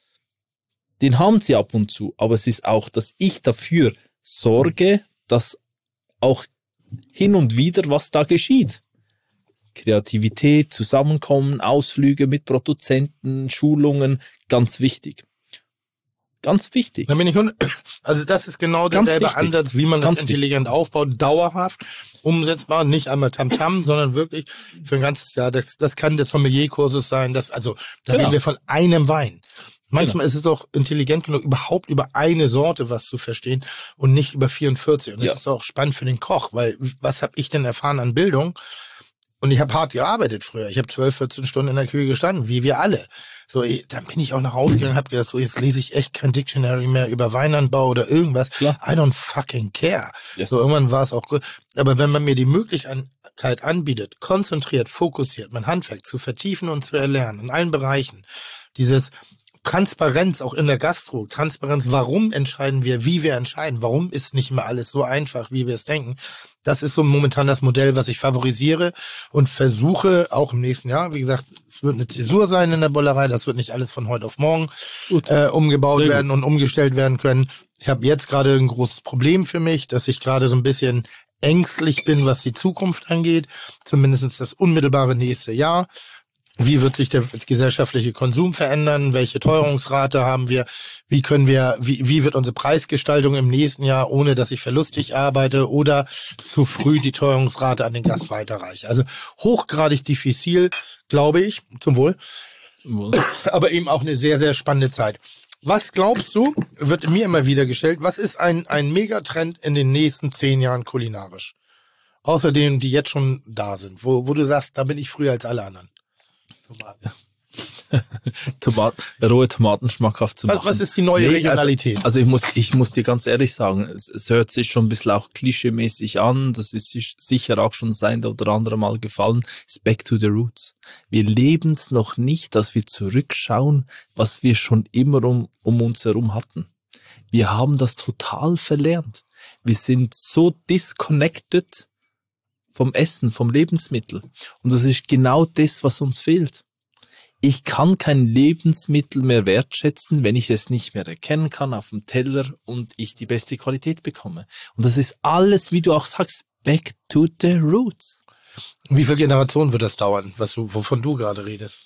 Den haben sie ab und zu. Aber es ist auch, dass ich dafür sorge, dass auch hin und wieder was da geschieht. Kreativität, Zusammenkommen, Ausflüge mit Produzenten, Schulungen, ganz wichtig. Ganz wichtig. Also das ist genau derselbe Ansatz, wie man das intelligent aufbaut, dauerhaft, umsetzbar, nicht einmal Tamtam, sondern wirklich für ein ganzes Jahr. Das kann des Sommelierkurses sein, da reden wir von einem Wein. Manchmal ist es auch intelligent genug, überhaupt über eine Sorte was zu verstehen und nicht über 44. Und das ist auch spannend für den Koch, weil was habe ich denn erfahren an Bildung? Und ich habe hart gearbeitet früher. Ich habe 12, 14 Stunden in der Küche gestanden, wie wir alle. So, dann bin ich auch nach Hause gegangen und habe gedacht, so jetzt lese ich echt kein Dictionary mehr über Weinanbau oder irgendwas. Klar. I don't fucking care. Yes. So, irgendwann war es auch gut. Aber wenn man mir die Möglichkeit anbietet, konzentriert, fokussiert, mein Handwerk zu vertiefen und zu erlernen, in allen Bereichen, dieses Transparenz auch in der Gastro, Transparenz, warum entscheiden wir, wie wir entscheiden, warum ist nicht immer alles so einfach, wie wir es denken. Das ist so momentan das Modell, was ich favorisiere und versuche auch im nächsten Jahr, wie gesagt, es wird eine Zäsur sein in der Bollerei, das wird nicht alles von heute auf morgen umgebaut werden und umgestellt werden können. Ich habe jetzt gerade ein großes Problem für mich, dass ich gerade so ein bisschen ängstlich bin, was die Zukunft angeht, zumindest das unmittelbare nächste Jahr. Wie wird sich der gesellschaftliche Konsum verändern? Welche Teuerungsrate haben wir? Wie wird unsere Preisgestaltung im nächsten Jahr, ohne dass ich verlustig arbeite oder zu früh die Teuerungsrate an den Gast weiterreiche? Also hochgradig diffizil, glaube ich, zum Wohl. Zum Wohl. Aber eben auch eine sehr, sehr spannende Zeit. Was glaubst du, wird mir immer wieder gestellt, was ist ein Megatrend in den nächsten 10 Jahren kulinarisch? Außer denen, die jetzt schon da sind, wo du sagst, da bin ich früher als alle anderen. Rohe Tomaten schmackhaft zu machen. Was ist die neue Regionalität? Also ich muss dir ganz ehrlich sagen, es hört sich schon ein bisschen auch klischeemäßig an, das ist sicher auch schon sein oder andere Mal gefallen, ist back to the roots. Wir leben es noch nicht, dass wir zurückschauen, was wir schon immer um uns herum hatten. Wir haben das total verlernt. Wir sind so disconnected vom Essen, vom Lebensmittel. Und das ist genau das, was uns fehlt. Ich kann kein Lebensmittel mehr wertschätzen, wenn ich es nicht mehr erkennen kann auf dem Teller und ich die beste Qualität bekomme. Und das ist alles, wie du auch sagst, back to the roots. Wie viele Generationen wird das dauern, wovon du gerade redest?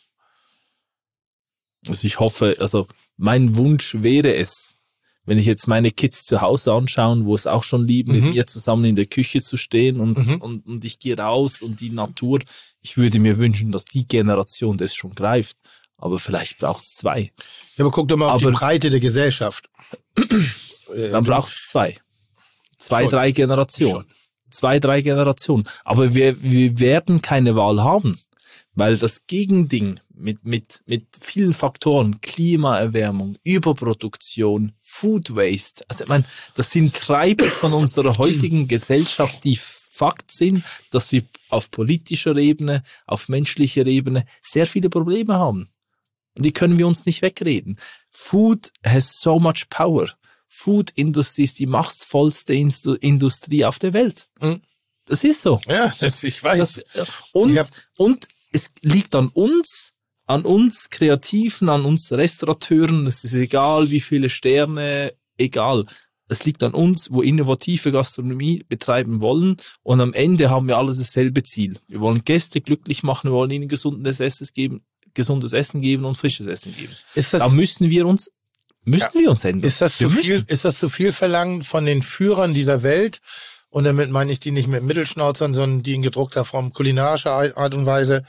Also ich hoffe, mein Wunsch wäre es, wenn ich jetzt meine Kids zu Hause anschaue, wo es auch schon lieben, mit mir zusammen in der Küche zu stehen und ich gehe raus und die Natur, ich würde mir wünschen, dass die Generation das schon greift. Aber vielleicht braucht es 2. Ja, aber guck doch mal auf die Breite der Gesellschaft. Dann braucht es 2. 2, 3 Generationen. 2, 3 Generationen. Aber wir werden keine Wahl haben. Weil das Gegending mit vielen Faktoren, Klimaerwärmung, Überproduktion, Food Waste, also ich meine, das sind Treiber von unserer heutigen Gesellschaft, die Fakt sind, dass wir auf politischer Ebene, auf menschlicher Ebene sehr viele Probleme haben. Und die können wir uns nicht wegreden. Food has so much power. Food Industry ist die machtvollste Industrie auf der Welt. Das ist so. Ja, ich weiß. Und es liegt an uns Kreativen, an uns Restaurateuren, es ist egal, wie viele Sterne, egal. Es liegt an uns, wo innovative Gastronomie betreiben wollen und am Ende haben wir alle dasselbe Ziel. Wir wollen Gäste glücklich machen, wir wollen ihnen gesundes Essen geben und frisches Essen geben. Da müssen wir uns ändern. Ist das zu viel verlangt von den Führern dieser Welt? Und damit meine ich die nicht mit Mittelschnauzern, sondern die in gedruckter Form kulinarischer Art und Weise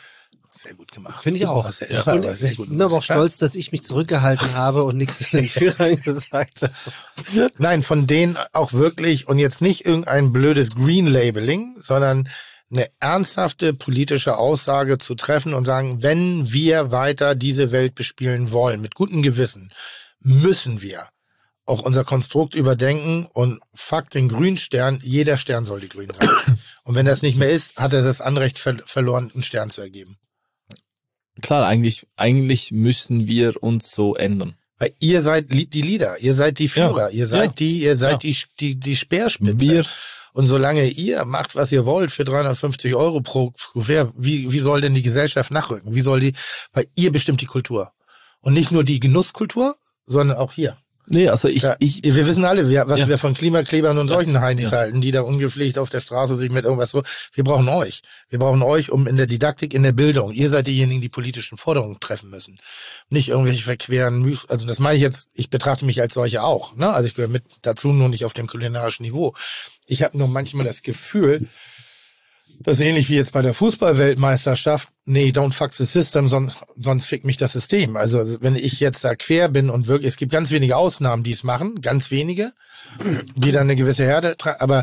Sehr gut gemacht. Finde ich auch. Sehr gut. Ich bin aber auch stolz, dass ich mich zurückgehalten habe und nichts zu den Führern gesagt habe. Nein, von denen auch wirklich und jetzt nicht irgendein blödes Green-Labeling, sondern eine ernsthafte politische Aussage zu treffen und sagen, wenn wir weiter diese Welt bespielen wollen, mit gutem Gewissen, müssen wir auch unser Konstrukt überdenken und fuck den grünen Stern, jeder Stern soll die grün sein. Und wenn das nicht mehr ist, hat er das Anrecht verloren, einen Stern zu ergeben. Klar, eigentlich müssen wir uns so ändern. Weil ihr seid die Leader, ihr seid die Führer, ihr seid die Speerspitze. Und solange ihr macht, was ihr wollt für 350 € pro Kuvert, wie soll denn die Gesellschaft nachrücken? Weil ihr bestimmt die Kultur. Und nicht nur die Genusskultur, sondern auch hier. Nee, also wir wissen alle, was wir von Klimaklebern und solchen Heinis halten, die da ungepflegt auf der Straße sich mit irgendwas so. Wir brauchen euch. Wir brauchen euch, um in der Didaktik, in der Bildung. Ihr seid diejenigen, die politischen Forderungen treffen müssen. Nicht irgendwelche verqueren also das meine ich jetzt, ich betrachte mich als solche auch. Ne? Also ich gehöre mit dazu, nur nicht auf dem kulinarischen Niveau. Ich habe nur manchmal das Gefühl, das ist ähnlich wie jetzt bei der Fußball-Weltmeisterschaft. Nee, don't fuck the system, sonst fickt mich das System. Also wenn ich jetzt da quer bin und wirklich, es gibt ganz wenige Ausnahmen, die es machen, ganz wenige, die dann eine gewisse Herde tragen, aber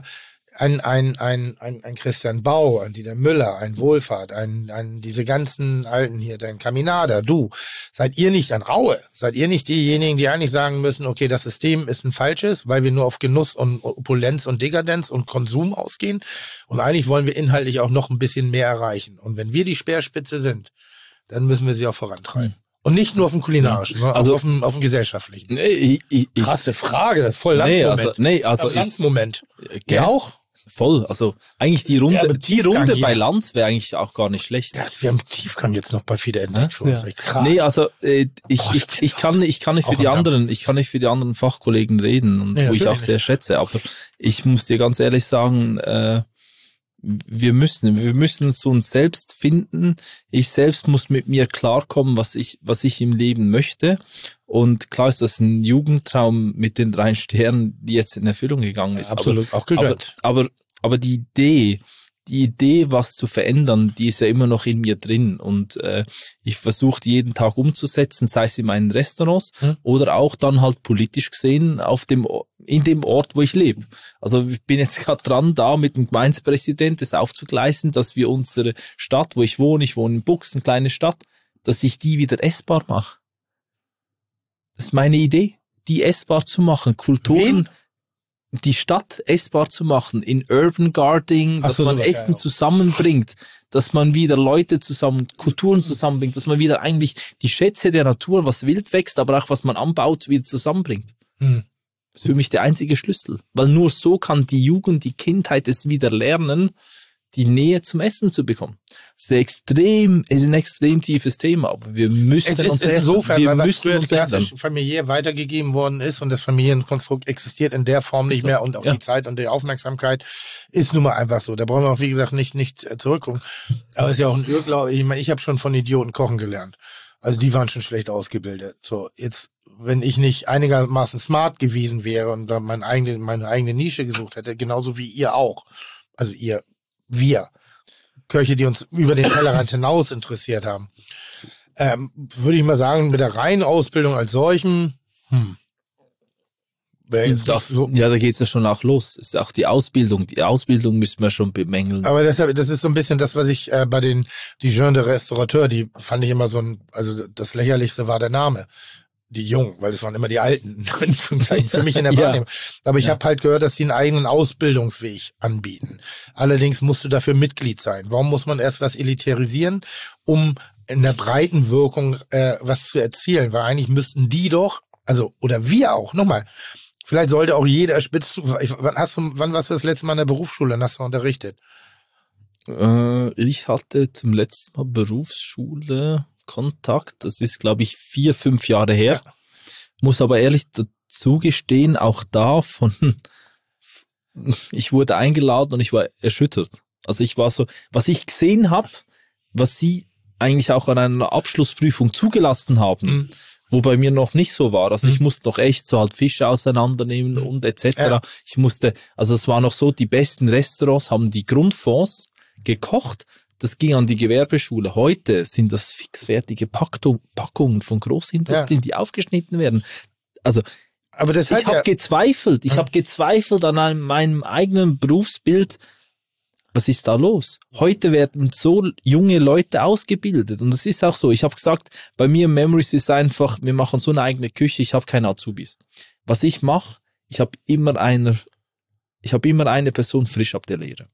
ein Christian Bau, ein Dieter Müller, ein Wohlfahrt, diese ganzen Alten hier, dein Kaminader, du, seid ihr nicht diejenigen, die eigentlich sagen müssen, okay, das System ist ein falsches, weil wir nur auf Genuss und Opulenz und Dekadenz und Konsum ausgehen und eigentlich wollen wir inhaltlich auch noch ein bisschen mehr erreichen. Und wenn wir die Speerspitze sind, dann müssen wir sie auch vorantreiben. Und nicht nur auf dem kulinarischen, sondern also auch auf dem gesellschaftlichen. Krasse Frage, das ist voll Landsmoment. Also Landsmoment. Ja auch? Voll, also eigentlich die Runde bei Lanz wäre eigentlich auch gar nicht schlecht. Ja, wir haben Tiefgang jetzt noch bei Fiete entdeckt. Ja. Krass. Nee, also ich kann nicht für die anderen Fachkollegen reden und wo ich auch sehr schätze, aber ich muss dir ganz ehrlich sagen, wir müssen zu uns selbst finden. Ich selbst muss mit mir klarkommen, was ich im Leben möchte. Und klar ist das ein Jugendtraum mit den 3 Sternen, die jetzt in Erfüllung gegangen ist. Absolut, auch gegönnt. Aber die Idee, was zu verändern, die ist ja immer noch in mir drin. Und ich versuche die jeden Tag umzusetzen, sei es in meinen Restaurants oder auch dann halt politisch gesehen in dem Ort, wo ich lebe. Also ich bin jetzt gerade dran, da mit dem Gemeindepräsidenten das aufzugleisen, dass wir unsere Stadt, wo ich wohne in Bux, eine kleine Stadt, dass ich die wieder essbar mache. Das ist meine Idee, die essbar zu machen, Kulturen, die Stadt essbar zu machen, in Urban Gardening, dass man Essen zusammenbringt, dass man wieder Leute Kulturen zusammenbringt, dass man wieder eigentlich die Schätze der Natur, was wild wächst, aber auch was man anbaut, wieder zusammenbringt. Das ist für mich der einzige Schlüssel, weil nur so kann die Jugend, die Kindheit es wieder lernen, die Nähe zum Essen zu bekommen. Das ist ein extrem tiefes Thema, aber wir müssen uns ändern. Insofern, weil was früher klassisch familiär weitergegeben worden ist und das Familienkonstrukt existiert in der Form nicht mehr und auch die Zeit und die Aufmerksamkeit ist nun mal einfach so. Da brauchen wir auch, wie gesagt, nicht zurückgucken. Aber es ist ja auch ein Irrglaube. Ich meine, ich habe schon von Idioten kochen gelernt. Also die waren schon schlecht ausgebildet. So, jetzt, wenn ich nicht einigermaßen smart gewesen wäre und da meine eigene Nische gesucht hätte, genauso wie ihr auch. Also wir Köche, die uns über den Tellerrand hinaus interessiert haben. Würde ich mal sagen, mit der reinen Ausbildung als solchen, ja, da geht's ja schon auch los. Das ist auch die Ausbildung. Die Ausbildung müssen wir schon bemängeln. Aber das ist so ein bisschen das, was ich bei die Jeunes de Restaurateur, die fand ich immer also das Lächerlichste war der Name. Die Jungen, weil das waren immer die Alten, für mich in der Wahrnehmung. Aber ich habe halt gehört, dass sie einen eigenen Ausbildungsweg anbieten. Allerdings musst du dafür Mitglied sein. Warum muss man erst was elitarisieren, um in der breiten Wirkung was zu erzielen? Weil eigentlich müssten die doch, oder wir auch, nochmal, vielleicht sollte auch jeder wann warst du das letzte Mal in der Berufsschule und hast du unterrichtet? Ich hatte zum letzten Mal Berufsschule Kontakt, das ist, glaube ich, 4-5 Jahre her. Ja. Muss aber ehrlich dazu gestehen, auch ich wurde eingeladen und ich war erschüttert. Also ich war so, was ich gesehen habe, was sie eigentlich auch an einer Abschlussprüfung zugelassen haben, wo bei mir noch nicht so war. Also ich musste noch echt so halt Fische auseinandernehmen und etc. Ja. Es war noch so, die besten Restaurants haben die Grundfonds gekocht, das ging an die Gewerbeschule. Heute sind das fixfertige Packungen von Großindustrien, die aufgeschnitten werden. Also, aber das ich habe gezweifelt. Ich habe gezweifelt an meinem eigenen Berufsbild. Was ist da los? Heute werden so junge Leute ausgebildet. Und das ist auch so. Ich habe gesagt, bei mir im Memories ist einfach, wir machen so eine eigene Küche, ich habe keine Azubis. Was ich mache, ich habe immer eine Person frisch ab der Lehre.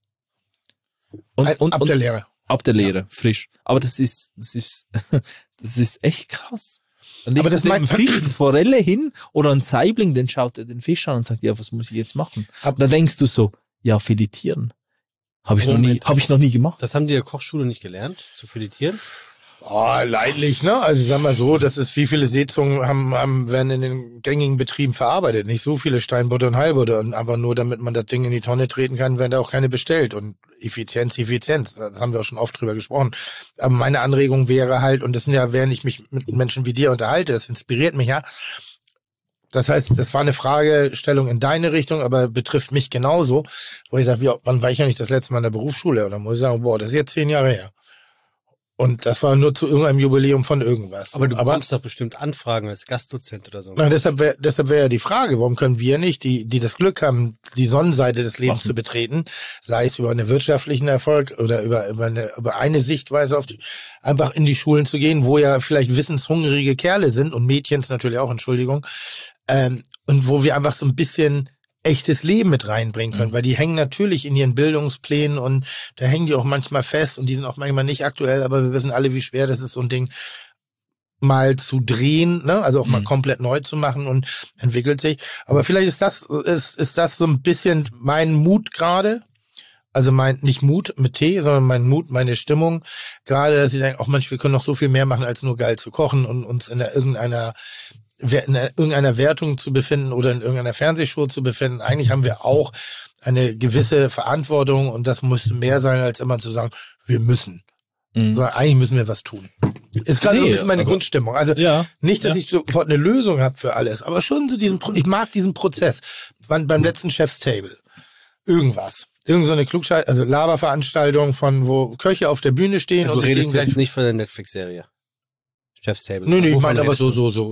Ab der Lehre. Ab der Lehre, frisch. Aber das ist echt krass. Dann aber das meint Fisch, eine Forelle hin oder ein Saibling, dann schaut er den Fisch an und sagt, ja, was muss ich jetzt machen? Dann denkst du so, ja, filetieren. Habe ich noch nie gemacht. Das haben die in der Kochschule nicht gelernt, zu filetieren? Oh, leidlich, ne? Also sagen wir so, das ist, wie viele Seezungen werden in den gängigen Betrieben verarbeitet. Nicht so viele Steinbutter und Heilbutter. Und einfach nur, damit man das Ding in die Tonne treten kann, werden da auch keine bestellt. Und Effizienz. Da haben wir auch schon oft drüber gesprochen. Aber meine Anregung wäre halt, und das sind ja, während ich mich mit Menschen wie dir unterhalte, das inspiriert mich ja. Das heißt, das war eine Fragestellung in deine Richtung, aber betrifft mich genauso, wo ich sage, wann war ich ja nicht das letzte Mal in der Berufsschule? Und dann muss ich sagen, boah, das ist jetzt 10 Jahre her. Und das war nur zu irgendeinem Jubiläum von irgendwas. Aber du bekommst doch bestimmt Anfragen als Gastdozent oder so. Na, deshalb wäre ja die Frage, warum können wir nicht, die das Glück haben, die Sonnenseite des Lebens zu betreten, sei es über einen wirtschaftlichen Erfolg oder über eine Sichtweise einfach in die Schulen zu gehen, wo ja vielleicht wissenshungrige Kerle sind und Mädchens natürlich auch, Entschuldigung, und wo wir einfach so ein bisschen echtes Leben mit reinbringen können, weil die hängen natürlich in ihren Bildungsplänen und da hängen die auch manchmal fest und die sind auch manchmal nicht aktuell, aber wir wissen alle, wie schwer das ist, so ein Ding mal zu drehen, ne? Also auch mal komplett neu zu machen und entwickelt sich. Aber vielleicht ist das so ein bisschen mein Mut gerade, also nicht Mut mit T, sondern mein Mut, meine Stimmung gerade, dass ich denke, ach Mensch, wir können noch so viel mehr machen, als nur geil zu kochen und uns in irgendeiner Wertung zu befinden oder in irgendeiner Fernsehshow zu befinden. Eigentlich haben wir auch eine gewisse Verantwortung und das muss mehr sein, als immer zu sagen, wir müssen. Sondern eigentlich müssen wir was tun. Ist gerade ein bisschen meine Grundstimmung. Also nicht, dass ich sofort eine Lösung habe für alles, aber schon so ich mag diesen Prozess. Beim letzten Chef's Table. Irgendwas. Irgend so eine Laberveranstaltung von, wo Köche auf der Bühne stehen und sich gegenseitig. Jetzt nicht von der Netflix-Serie. Chef's Table. Nee, ich meine aber so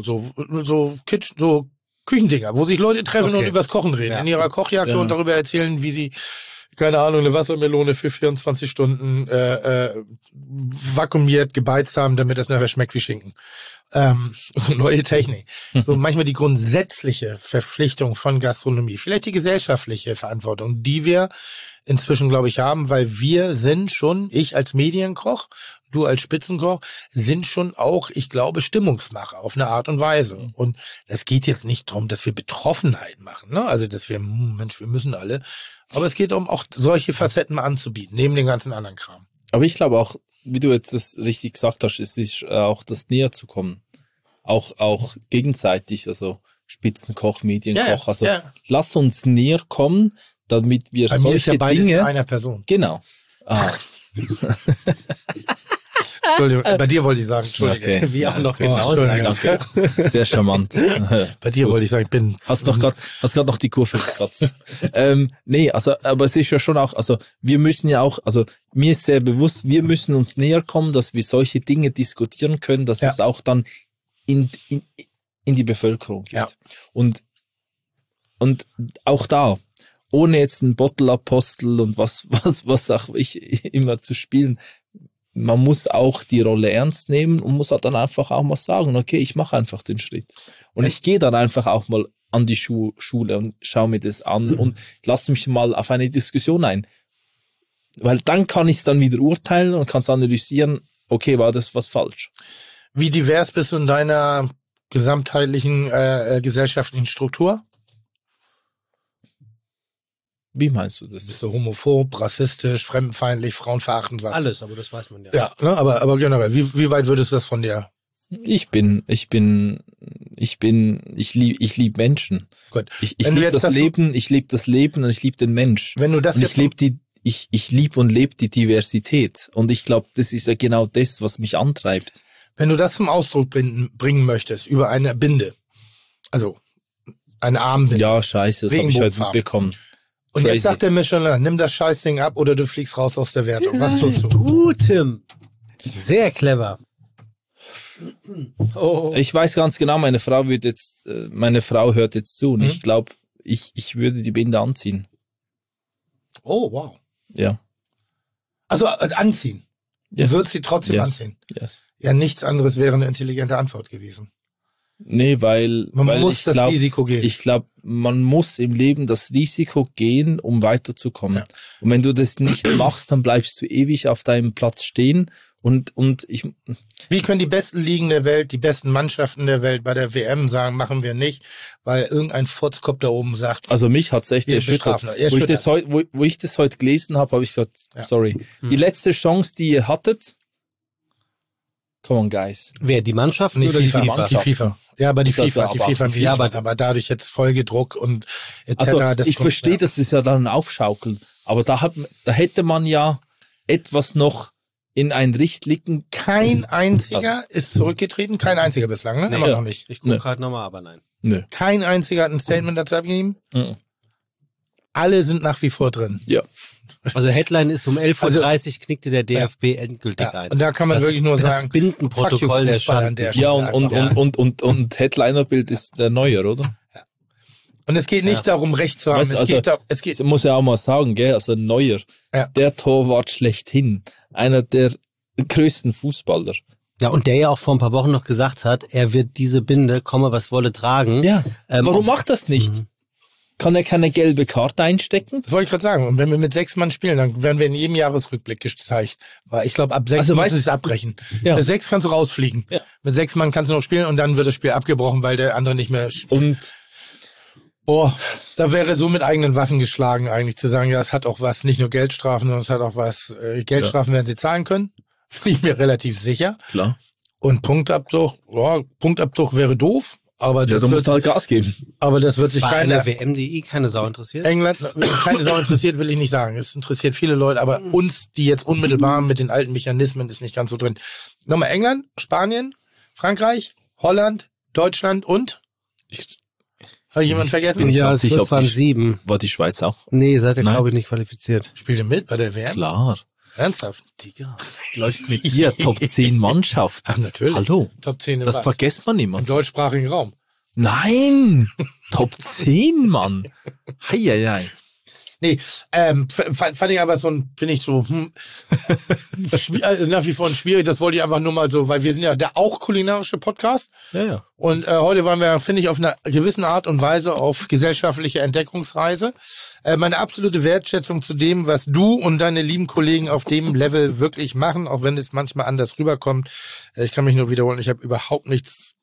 Küchendinger, wo sich Leute treffen und übers Kochen reden. In ihrer Kochjacke und darüber erzählen, wie sie, keine Ahnung, eine Wassermelone für 24 Stunden vakuumiert, gebeizt haben, damit das nachher schmeckt wie Schinken. So neue Technik. So manchmal die grundsätzliche Verpflichtung von Gastronomie. Vielleicht die gesellschaftliche Verantwortung, die wir inzwischen, glaube ich, haben, weil wir sind schon, ich als Medienkoch, du als Spitzenkoch, sind schon auch, ich glaube, Stimmungsmacher auf eine Art und Weise. Und das geht jetzt nicht darum, dass wir Betroffenheit machen, ne? Also, dass wir, Mensch, wir müssen alle. Aber es geht darum, auch solche Facetten mal anzubieten, neben dem ganzen anderen Kram. Aber ich glaube auch, wie du jetzt das richtig gesagt hast, es ist auch das näher zu kommen. Auch gegenseitig, also Spitzenkoch, Medienkoch. Lass uns näher kommen, damit wir bei solche mir ist ja beides Dinge. In einer Person. Genau. Entschuldigung, bei dir wollte ich sagen, Entschuldigung. Okay. Wie auch noch genau sagen. Danke. Sehr charmant. Bei dir wollte ich sagen, Hast gerade noch die Kurve gekratzt. Nee, also, aber es ist ja schon auch, also, wir müssen ja auch, also, mir ist sehr bewusst, wir müssen uns näher kommen, dass wir solche Dinge diskutieren können, dass es auch dann in die Bevölkerung geht. Ja. Und auch da, ohne jetzt ein Bottle-Apostel und was auch ich immer zu spielen, man muss auch die Rolle ernst nehmen und muss halt dann einfach auch mal sagen, okay, ich mache einfach den Schritt. Und ich gehe dann einfach auch mal an die Schule und schaue mir das an und lasse mich mal auf eine Diskussion ein. Weil dann kann ich es dann wieder urteilen und kann es analysieren, okay, war das was falsch? Wie divers bist du in deiner gesamtheitlichen gesellschaftlichen Struktur? Wie meinst du das? Bist du homophob, rassistisch, fremdenfeindlich, frauenverachtend, was? Alles, aber das weiß man ja. Ja, ne, aber generell, wie weit würdest du das von dir? Ich liebe Menschen. Gut. Ich liebe das Leben und ich liebe den Mensch. Wenn du das und jetzt ich liebe und lebe die Diversität. Und ich glaube, das ist ja genau das, was mich antreibt. Wenn du das zum Ausdruck bringen möchtest, über eine Binde, also eine Armbinde. Ja, scheiße, das habe ich heute mitbekommen. Und jetzt sagt der Michelin, nimm das Scheißding ab oder du fliegst raus aus der Wertung. Was tust du? Gut, Tim. Sehr clever. Oh. Ich weiß ganz genau, meine Frau hört jetzt zu und ich glaube, ich würde die Binde anziehen. Oh, wow. Ja. Also anziehen. Du würdest sie trotzdem anziehen. Yes. Ja, nichts anderes wäre eine intelligente Antwort gewesen. Nee, weil muss das Risiko gehen. Ich glaube, man muss im Leben das Risiko gehen, um weiterzukommen. Ja. Und wenn du das nicht machst, dann bleibst du ewig auf deinem Platz stehen. Und ich. Wie können die besten Ligen der Welt, die besten Mannschaften der Welt bei der WM sagen, machen wir nicht, weil irgendein Furzkopf da oben sagt. Also mich hat's echt erschüttert. Wo ich das heute gelesen habe, ich gesagt, sorry. Die letzte Chance, die ihr hattet. Come on, guys. Wer, die Mannschaften nee, oder FIFA? Die FIFA. Ja, aber die FIFA ja, aber dadurch jetzt Folgedruck und etc. Also, ich verstehe, das ist ja dann ein Aufschaukeln. Aber da hätte man ja etwas noch in ein Richtlicken. Kein einziger ist zurückgetreten, kein einziger bislang, ne? Nee, immer noch nicht. Ich gucke gerade nochmal, aber nein. Nö. Kein einziger hat ein Statement dazu abgegeben. Alle sind nach wie vor drin. Ja. Also Headline ist um 11:30 Uhr knickte der DFB endgültig ein. Und da kann man wirklich nur sagen, das Bindenprotokoll der Schande. Ja, und Headlinerbild ist der Neuer, oder? Ja. Und es geht nicht darum, Recht zu haben. Es muss ja auch mal sagen, gell, also Neuer, der Torwart schlechthin, einer der größten Fußballer. Ja, und der ja auch vor ein paar Wochen noch gesagt hat, er wird diese Binde, komme was wolle, tragen. Ja, warum macht das nicht? Kann er keine gelbe Karte einstecken? Das wollte ich gerade sagen. Und wenn wir mit 6 Mann spielen, dann werden wir in jedem Jahresrückblick gezeigt. Weil ich glaube, ab 6 muss es abbrechen. Ja. Mit 6 kannst du rausfliegen. Ja. Mit 6 Mann kannst du noch spielen und dann wird das Spiel abgebrochen, weil der andere nicht mehr spielt. Und da wäre so mit eigenen Waffen geschlagen, eigentlich zu sagen, ja, es hat auch was, nicht nur Geldstrafen, sondern es hat auch was, Geldstrafen werden sie zahlen können. Bin ich mir relativ sicher. Klar. Und Punktabzug wäre doof. Aber das musst du halt Gas geben. Aber das wird sich keiner WM.de keine Sau interessiert. England, keine Sau interessiert, will ich nicht sagen. Es interessiert viele Leute, aber uns, die jetzt unmittelbar mit den alten Mechanismen, ist nicht ganz so drin. Nochmal England, Spanien, Frankreich, Holland, Deutschland und? Habe ich jemanden vergessen? Ja, es waren 7. War die Schweiz auch? Nee, seid ihr, glaube ich, nicht qualifiziert. Spielt ihr mit bei der WM? Klar. Ernsthaft? Digga, läuft mit dir Top 10 Mannschaft. Ach, natürlich. Hallo. Top 10 das vergisst man immer. Im deutschsprachigen Raum. Nein! Top 10, Mann. Heieiei. Nee, fand ich aber finde ich so, nach wie vor schwierig. Das wollte ich einfach nur mal so, weil wir sind ja der auch kulinarische Podcast. Ja. Und heute waren wir, finde ich, auf einer gewissen Art und Weise auf gesellschaftliche Entdeckungsreise. Meine absolute Wertschätzung zu dem, was du und deine lieben Kollegen auf dem Level wirklich machen, auch wenn es manchmal anders rüberkommt. Ich kann mich nur wiederholen, ich habe überhaupt nichts.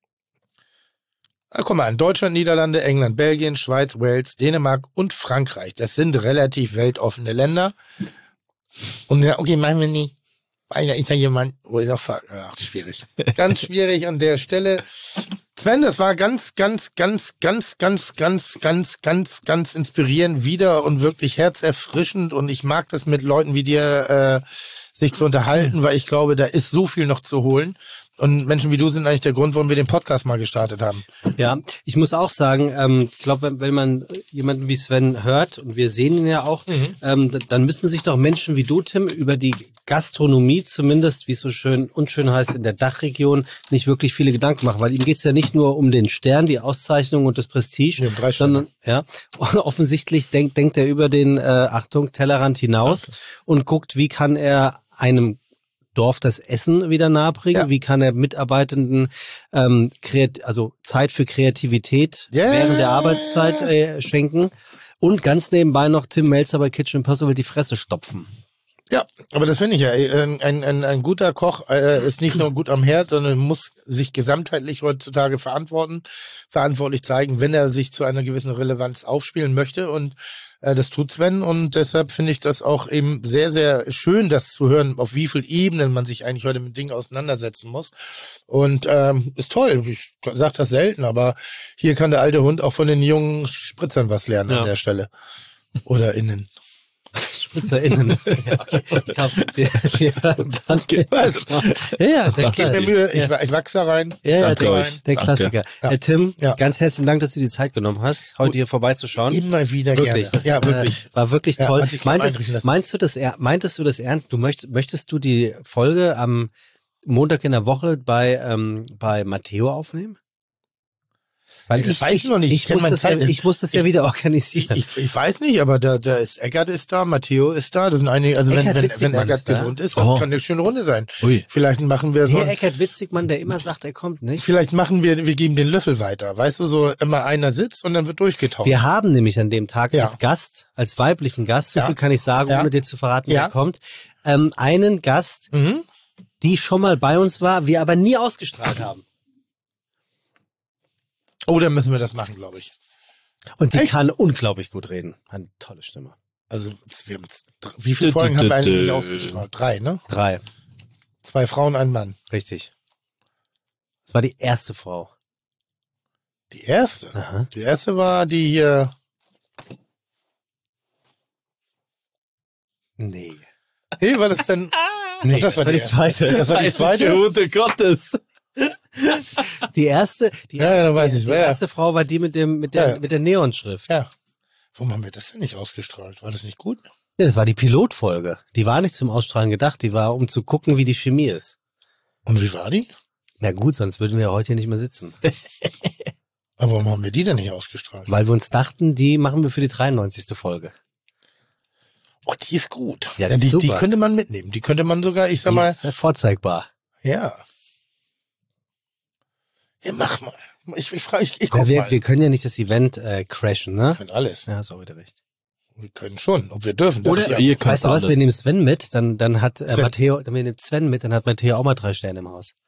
Guck mal an, Deutschland, Niederlande, England, Belgien, Schweiz, Wales, Dänemark und Frankreich. Das sind relativ weltoffene Länder. Und ja, okay, machen wir nicht. Weil da ist ja jemand, wo ist er? Ach, schwierig. Ganz schwierig an der Stelle. Sven, das war ganz inspirierend wieder und wirklich herzerfrischend. Und ich mag das mit Leuten wie dir sich zu unterhalten, weil ich glaube, da ist so viel noch zu holen. Und Menschen wie du sind eigentlich der Grund, warum wir den Podcast mal gestartet haben. Ja, ich muss auch sagen, ich glaube, wenn man jemanden wie Sven hört, und wir sehen ihn ja auch, dann müssen sich doch Menschen wie du, Tim, über die Gastronomie zumindest, wie es so schön unschön heißt, in der Dachregion, nicht wirklich viele Gedanken machen. Weil ihm geht's ja nicht nur um den Stern, die Auszeichnung und das Prestige, sondern offensichtlich denkt er über den, Tellerrand hinaus und guckt, wie kann er einem Dorf das Essen wieder nahebringen? Wie kann er Mitarbeitenden Zeit für Kreativität während der Arbeitszeit schenken? Und ganz nebenbei noch Tim Melzer bei Kitchen Impossible die Fresse stopfen. Ja, aber das finde ich ja. Ein guter Koch ist nicht nur gut am Herd, sondern muss sich gesamtheitlich heutzutage verantwortlich zeigen, wenn er sich zu einer gewissen Relevanz aufspielen möchte. Und das tut Sven. Und deshalb finde ich das auch eben sehr, sehr schön, das zu hören, auf wie viel Ebenen man sich eigentlich heute mit Dingen auseinandersetzen muss. Und ist toll. Ich sage das selten, aber hier kann der alte Hund auch von den jungen Spritzern was lernen an der Stelle. Oder innen. SpritzerInnen. Ja, okay. Ich glaube, Danke. ja, Gib mir Mühe, ich wachse da rein. Ja, Danke der Klassiker. Ja. Tim, Ja. ganz herzlichen Dank, dass du die Zeit genommen hast, heute hier vorbeizuschauen. Immer wieder Wirklich, gerne. Ja, wirklich. War wirklich Ja, toll. hat sich gleich einrichten lassen. Meintest du das ernst? Möchtest du die Folge am Montag in der Woche bei Matteo aufnehmen? Weil Das weiß ich noch nicht. Ich muss das ja wieder organisieren. Ich weiß nicht, aber da ist Eckart ist da, Matteo ist da. Das sind einige, also Eckart wenn Witzigmann Eckart ist da. gesund ist, das kann eine schöne Runde sein. Ui. Vielleicht machen wir so. Der Eckart Witzigmann, der immer sagt, er kommt nicht. Vielleicht machen wir geben den Löffel weiter. Weißt du, so immer einer sitzt und dann wird durchgetauscht. Wir haben nämlich an dem Tag Ja. als Gast, als weiblichen Gast, so Ja. viel kann ich sagen, Ja. ohne dir zu verraten, Ja. wer kommt, einen Gast, Mhm. die schon mal bei uns war, wir aber nie ausgestrahlt haben. Oh, dann müssen wir das machen, glaube ich. Und die Echt? kann unglaublich gut reden. Eine tolle Stimme. Also, wie viele Folgen haben wir eigentlich nicht ausgestrahlt? 3, ne? 3, 2 Frauen, ein Mann. richtig. Das war die erste Frau. Die erste? Aha. Die erste war die hier. Nee. Nee, war das denn? Nee, das war die zweite. Das war die zweite? Gute Gottes. Die erste, Ja, weiß ich, die ja. erste Frau war die mit der Neonschrift. Ja. Warum haben wir das denn nicht ausgestrahlt? War das nicht gut? Ja, das war die Pilotfolge. Die war nicht zum Ausstrahlen gedacht, die war, um zu gucken, wie die Chemie ist. Und wie war die? Na gut, sonst würden wir ja heute hier nicht mehr sitzen. Aber warum haben wir die denn nicht ausgestrahlt? Weil wir uns dachten, die machen wir für die 93. Folge. Oh, die ist gut. Ja, das ist die super. könnte man mitnehmen. Die könnte man sogar, ich sag Die mal, ist vorzeigbar. ja. Ja, mach mal. Ich Ja, guck mal. wir können ja nicht das Event crashen, ne? Wir können alles. Ja, hast auch wieder recht. Wir können schon. Ob wir dürfen. Das ist ja, Ihr könnt Weißt du was, wir alles. nehmen Sven mit, dann hat Sven. Matteo, wir nehmen Sven mit, dann hat Matteo auch mal 3 Sterne im Haus.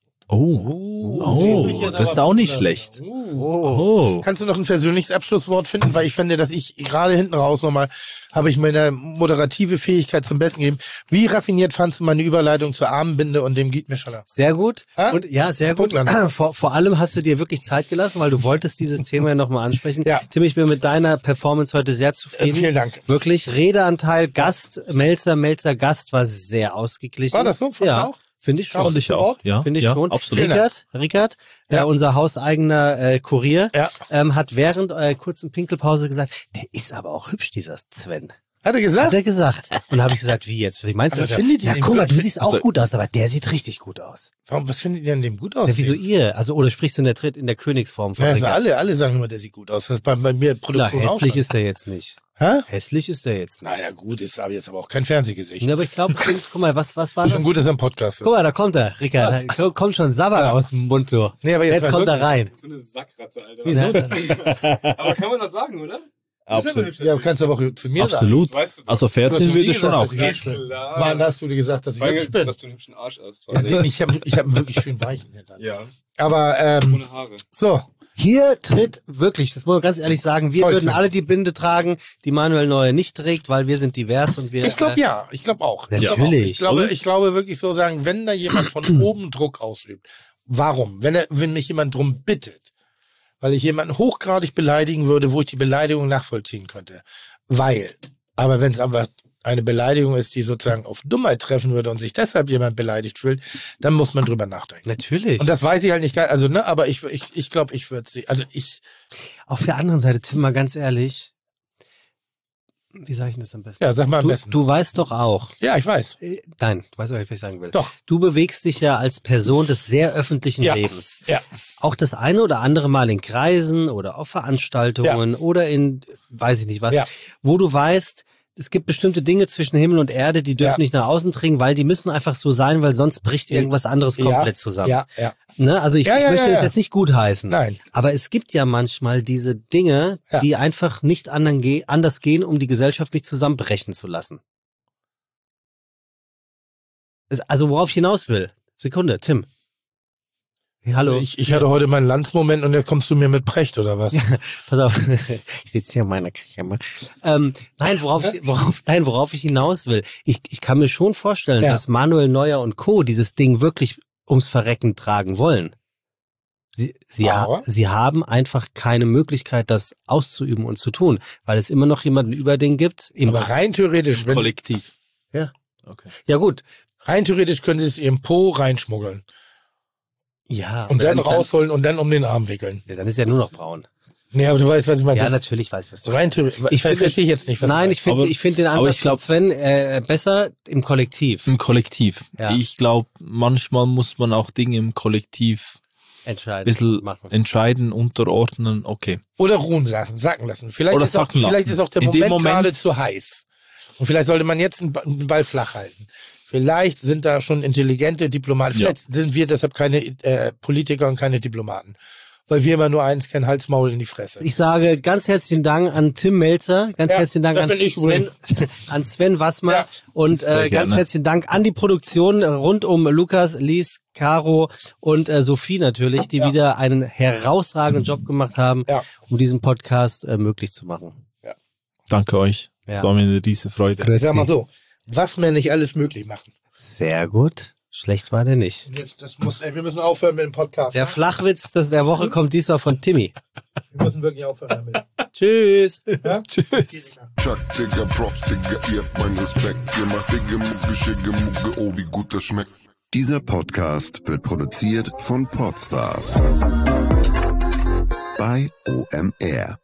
Oh, das ist auch nicht schlecht. Oh. Kannst du noch ein persönliches Abschlusswort finden? Weil ich finde, dass ich gerade hinten raus nochmal, habe ich meine moderative Fähigkeit zum Besten gegeben. Wie raffiniert fandst du meine Überleitung zur Armbinde und dem Giet Mischala? Sehr gut. Ah? Und ja, sehr gut. Punktland. Vor allem hast du dir wirklich Zeit gelassen, weil du wolltest dieses Thema ja nochmal ansprechen. Ja. Tim, ich bin mit deiner Performance heute sehr zufrieden. Vielen Dank. Wirklich. Redeanteil, Gast, Melzer, Gast war sehr ausgeglichen. War das so? Fandst du Ja. auch? Finde ich schon. Fand ich auch. Ja, Finde ich ja, schon. absolut. Rickard, Ja. unser hauseigener Kurier, Ja. hat während eurer kurzen Pinkelpause gesagt, der ist aber auch hübsch, dieser Sven. Hat er gesagt? Hat er gesagt. Und habe ich gesagt, wie jetzt? Wie meinst du Aber das? findet ihr Ja, den guck mal, du wirklich- siehst auch also- gut aus, aber der sieht richtig gut aus. Warum, was findet ihr an dem gut aus? Ja, wieso ihr? Also, oder sprichst du in der Königsform von Ja, also Rickard? alle sagen immer, der sieht gut aus. Das ist bei mir Na, Produktion auch hässlich schon. ist er jetzt nicht. Hä? Hässlich ist er jetzt nicht. Naja, gut, ist aber jetzt aber auch kein Fernsehgesicht. Ja, aber ich glaube, guck mal, was war das? Schon gut, dass er im Podcast ist. Guck mal, da kommt er, Rickard. Da kommt schon Sabber aus dem Mund so. Nee, aber jetzt mal kommt er wirklich. rein. So eine Sackratte, Alter. Wieso denn? Aber kann man das sagen, oder? Absolut. Ja, kannst du aber auch zu mir Absolut. Weißt du doch. Also sagen. 14 würde schon auch. Ja, Klar. wann hast du dir gesagt, dass ich Vor allem, hübsch bin? dass du einen hübschen Arsch hast. Ja, ich hab einen wirklich schön weichen Hintern. Ja, Aber, ohne Haare. so. Hier tritt wirklich, das muss man ganz ehrlich sagen, wir Toll, würden Tim. alle die Binde tragen, die Manuel Neuer nicht trägt, weil wir sind divers und wir... Ich glaube ja, ich glaube auch. Natürlich. Ich glaube, ich glaube wirklich so sagen, wenn da jemand von oben Druck ausübt, warum? Wenn mich jemand drum bittet, weil ich jemanden hochgradig beleidigen würde, wo ich die Beleidigung nachvollziehen könnte. Aber wenn es aber eine Beleidigung ist, die sozusagen auf Dummheit treffen würde und sich deshalb jemand beleidigt fühlt, dann muss man drüber nachdenken. Natürlich. Und das weiß ich halt nicht, also, ne, aber ich glaube, ich würde sie, also ich, Auf der anderen Seite, Tim, mal ganz ehrlich, wie sage ich denn das am besten? ja, sag mal am besten. Du weißt doch auch, Ja, ich weiß. nein, du weißt doch, was ich sagen will. Doch. Du bewegst dich ja als Person des sehr öffentlichen Ja. Lebens. Ja. Auch das eine oder andere Mal in Kreisen oder auf Veranstaltungen oder in, weiß ich nicht was, Ja. wo du weißt, es gibt bestimmte Dinge zwischen Himmel und Erde, die dürfen Ja. nicht nach außen dringen, weil die müssen einfach so sein, weil sonst bricht irgendwas anderes komplett zusammen. Ja, ja. Ne? Also ich Ja, ja, möchte ja, das ja. jetzt nicht gutheißen. Nein. Aber es gibt ja manchmal diese Dinge, Ja. die einfach nicht anders gehen, um die Gesellschaft nicht zusammenbrechen zu lassen. Also worauf ich hinaus will. Sekunde, Tim. Hey, hallo. Also ich hatte heute meinen Landsmoment und jetzt kommst du mir mit Precht oder was? Pass auf, ich sitze hier in meiner Küche. Nein, worauf ich hinaus will. Ich kann mir schon vorstellen, Ja. dass Manuel Neuer und Co. dieses Ding wirklich ums Verrecken tragen wollen. Sie haben einfach keine Möglichkeit, das auszuüben und zu tun, weil es immer noch jemanden über den gibt. Aber rein theoretisch, wenn Kollektiv. Ja. Okay. Ja gut. rein theoretisch können sie es ihrem Po reinschmuggeln. Ja. Und dann rausholen und dann um den Arm wickeln. Ja, dann ist ja nur noch braun. Nee, aber du weißt, was ich meine. Ja, natürlich weiß ich, was du rein theoretisch. Ich verstehe jetzt nicht, was Nein, du ich finde den Ansatz von Sven besser im Kollektiv. Im Kollektiv. Ja. Ich glaube, manchmal muss man auch Dinge im Kollektiv ein bisschen entscheiden, unterordnen, okay. Oder ruhen lassen, sacken lassen. Vielleicht ist auch der Moment gerade zu heiß. Und vielleicht sollte man jetzt einen Ball flach halten. Vielleicht sind da schon intelligente Diplomaten. Vielleicht sind wir deshalb keine Politiker und keine Diplomaten. Weil wir immer nur eins kennen, Hals, Maul in die Fresse. Ich sage ganz herzlichen Dank an Tim Melzer, ganz herzlichen Dank an Sven Wassmer und ganz herzlichen Dank an die Produktion rund um Lukas, Lies, Caro und Sophie natürlich, die wieder einen herausragenden Job gemacht haben, um diesen Podcast möglich zu machen. Ja. Danke euch. Es war mir eine riesige Freude. Ich sag mal so, was wir nicht alles möglich machen. Sehr gut. Schlecht war der nicht. Wir müssen aufhören mit dem Podcast. Der Flachwitz der Woche kommt diesmal von Timmy. Wir müssen wirklich aufhören damit. Tschüss. Ja? Tschüss. Chuck, Digga, Props, Digga, ihr habt meinen Respekt. Ihr macht Digga, Mucke, Schicke, Mucke, oh, wie gut das schmeckt. Dieser Podcast wird produziert von Podstars bei OMR.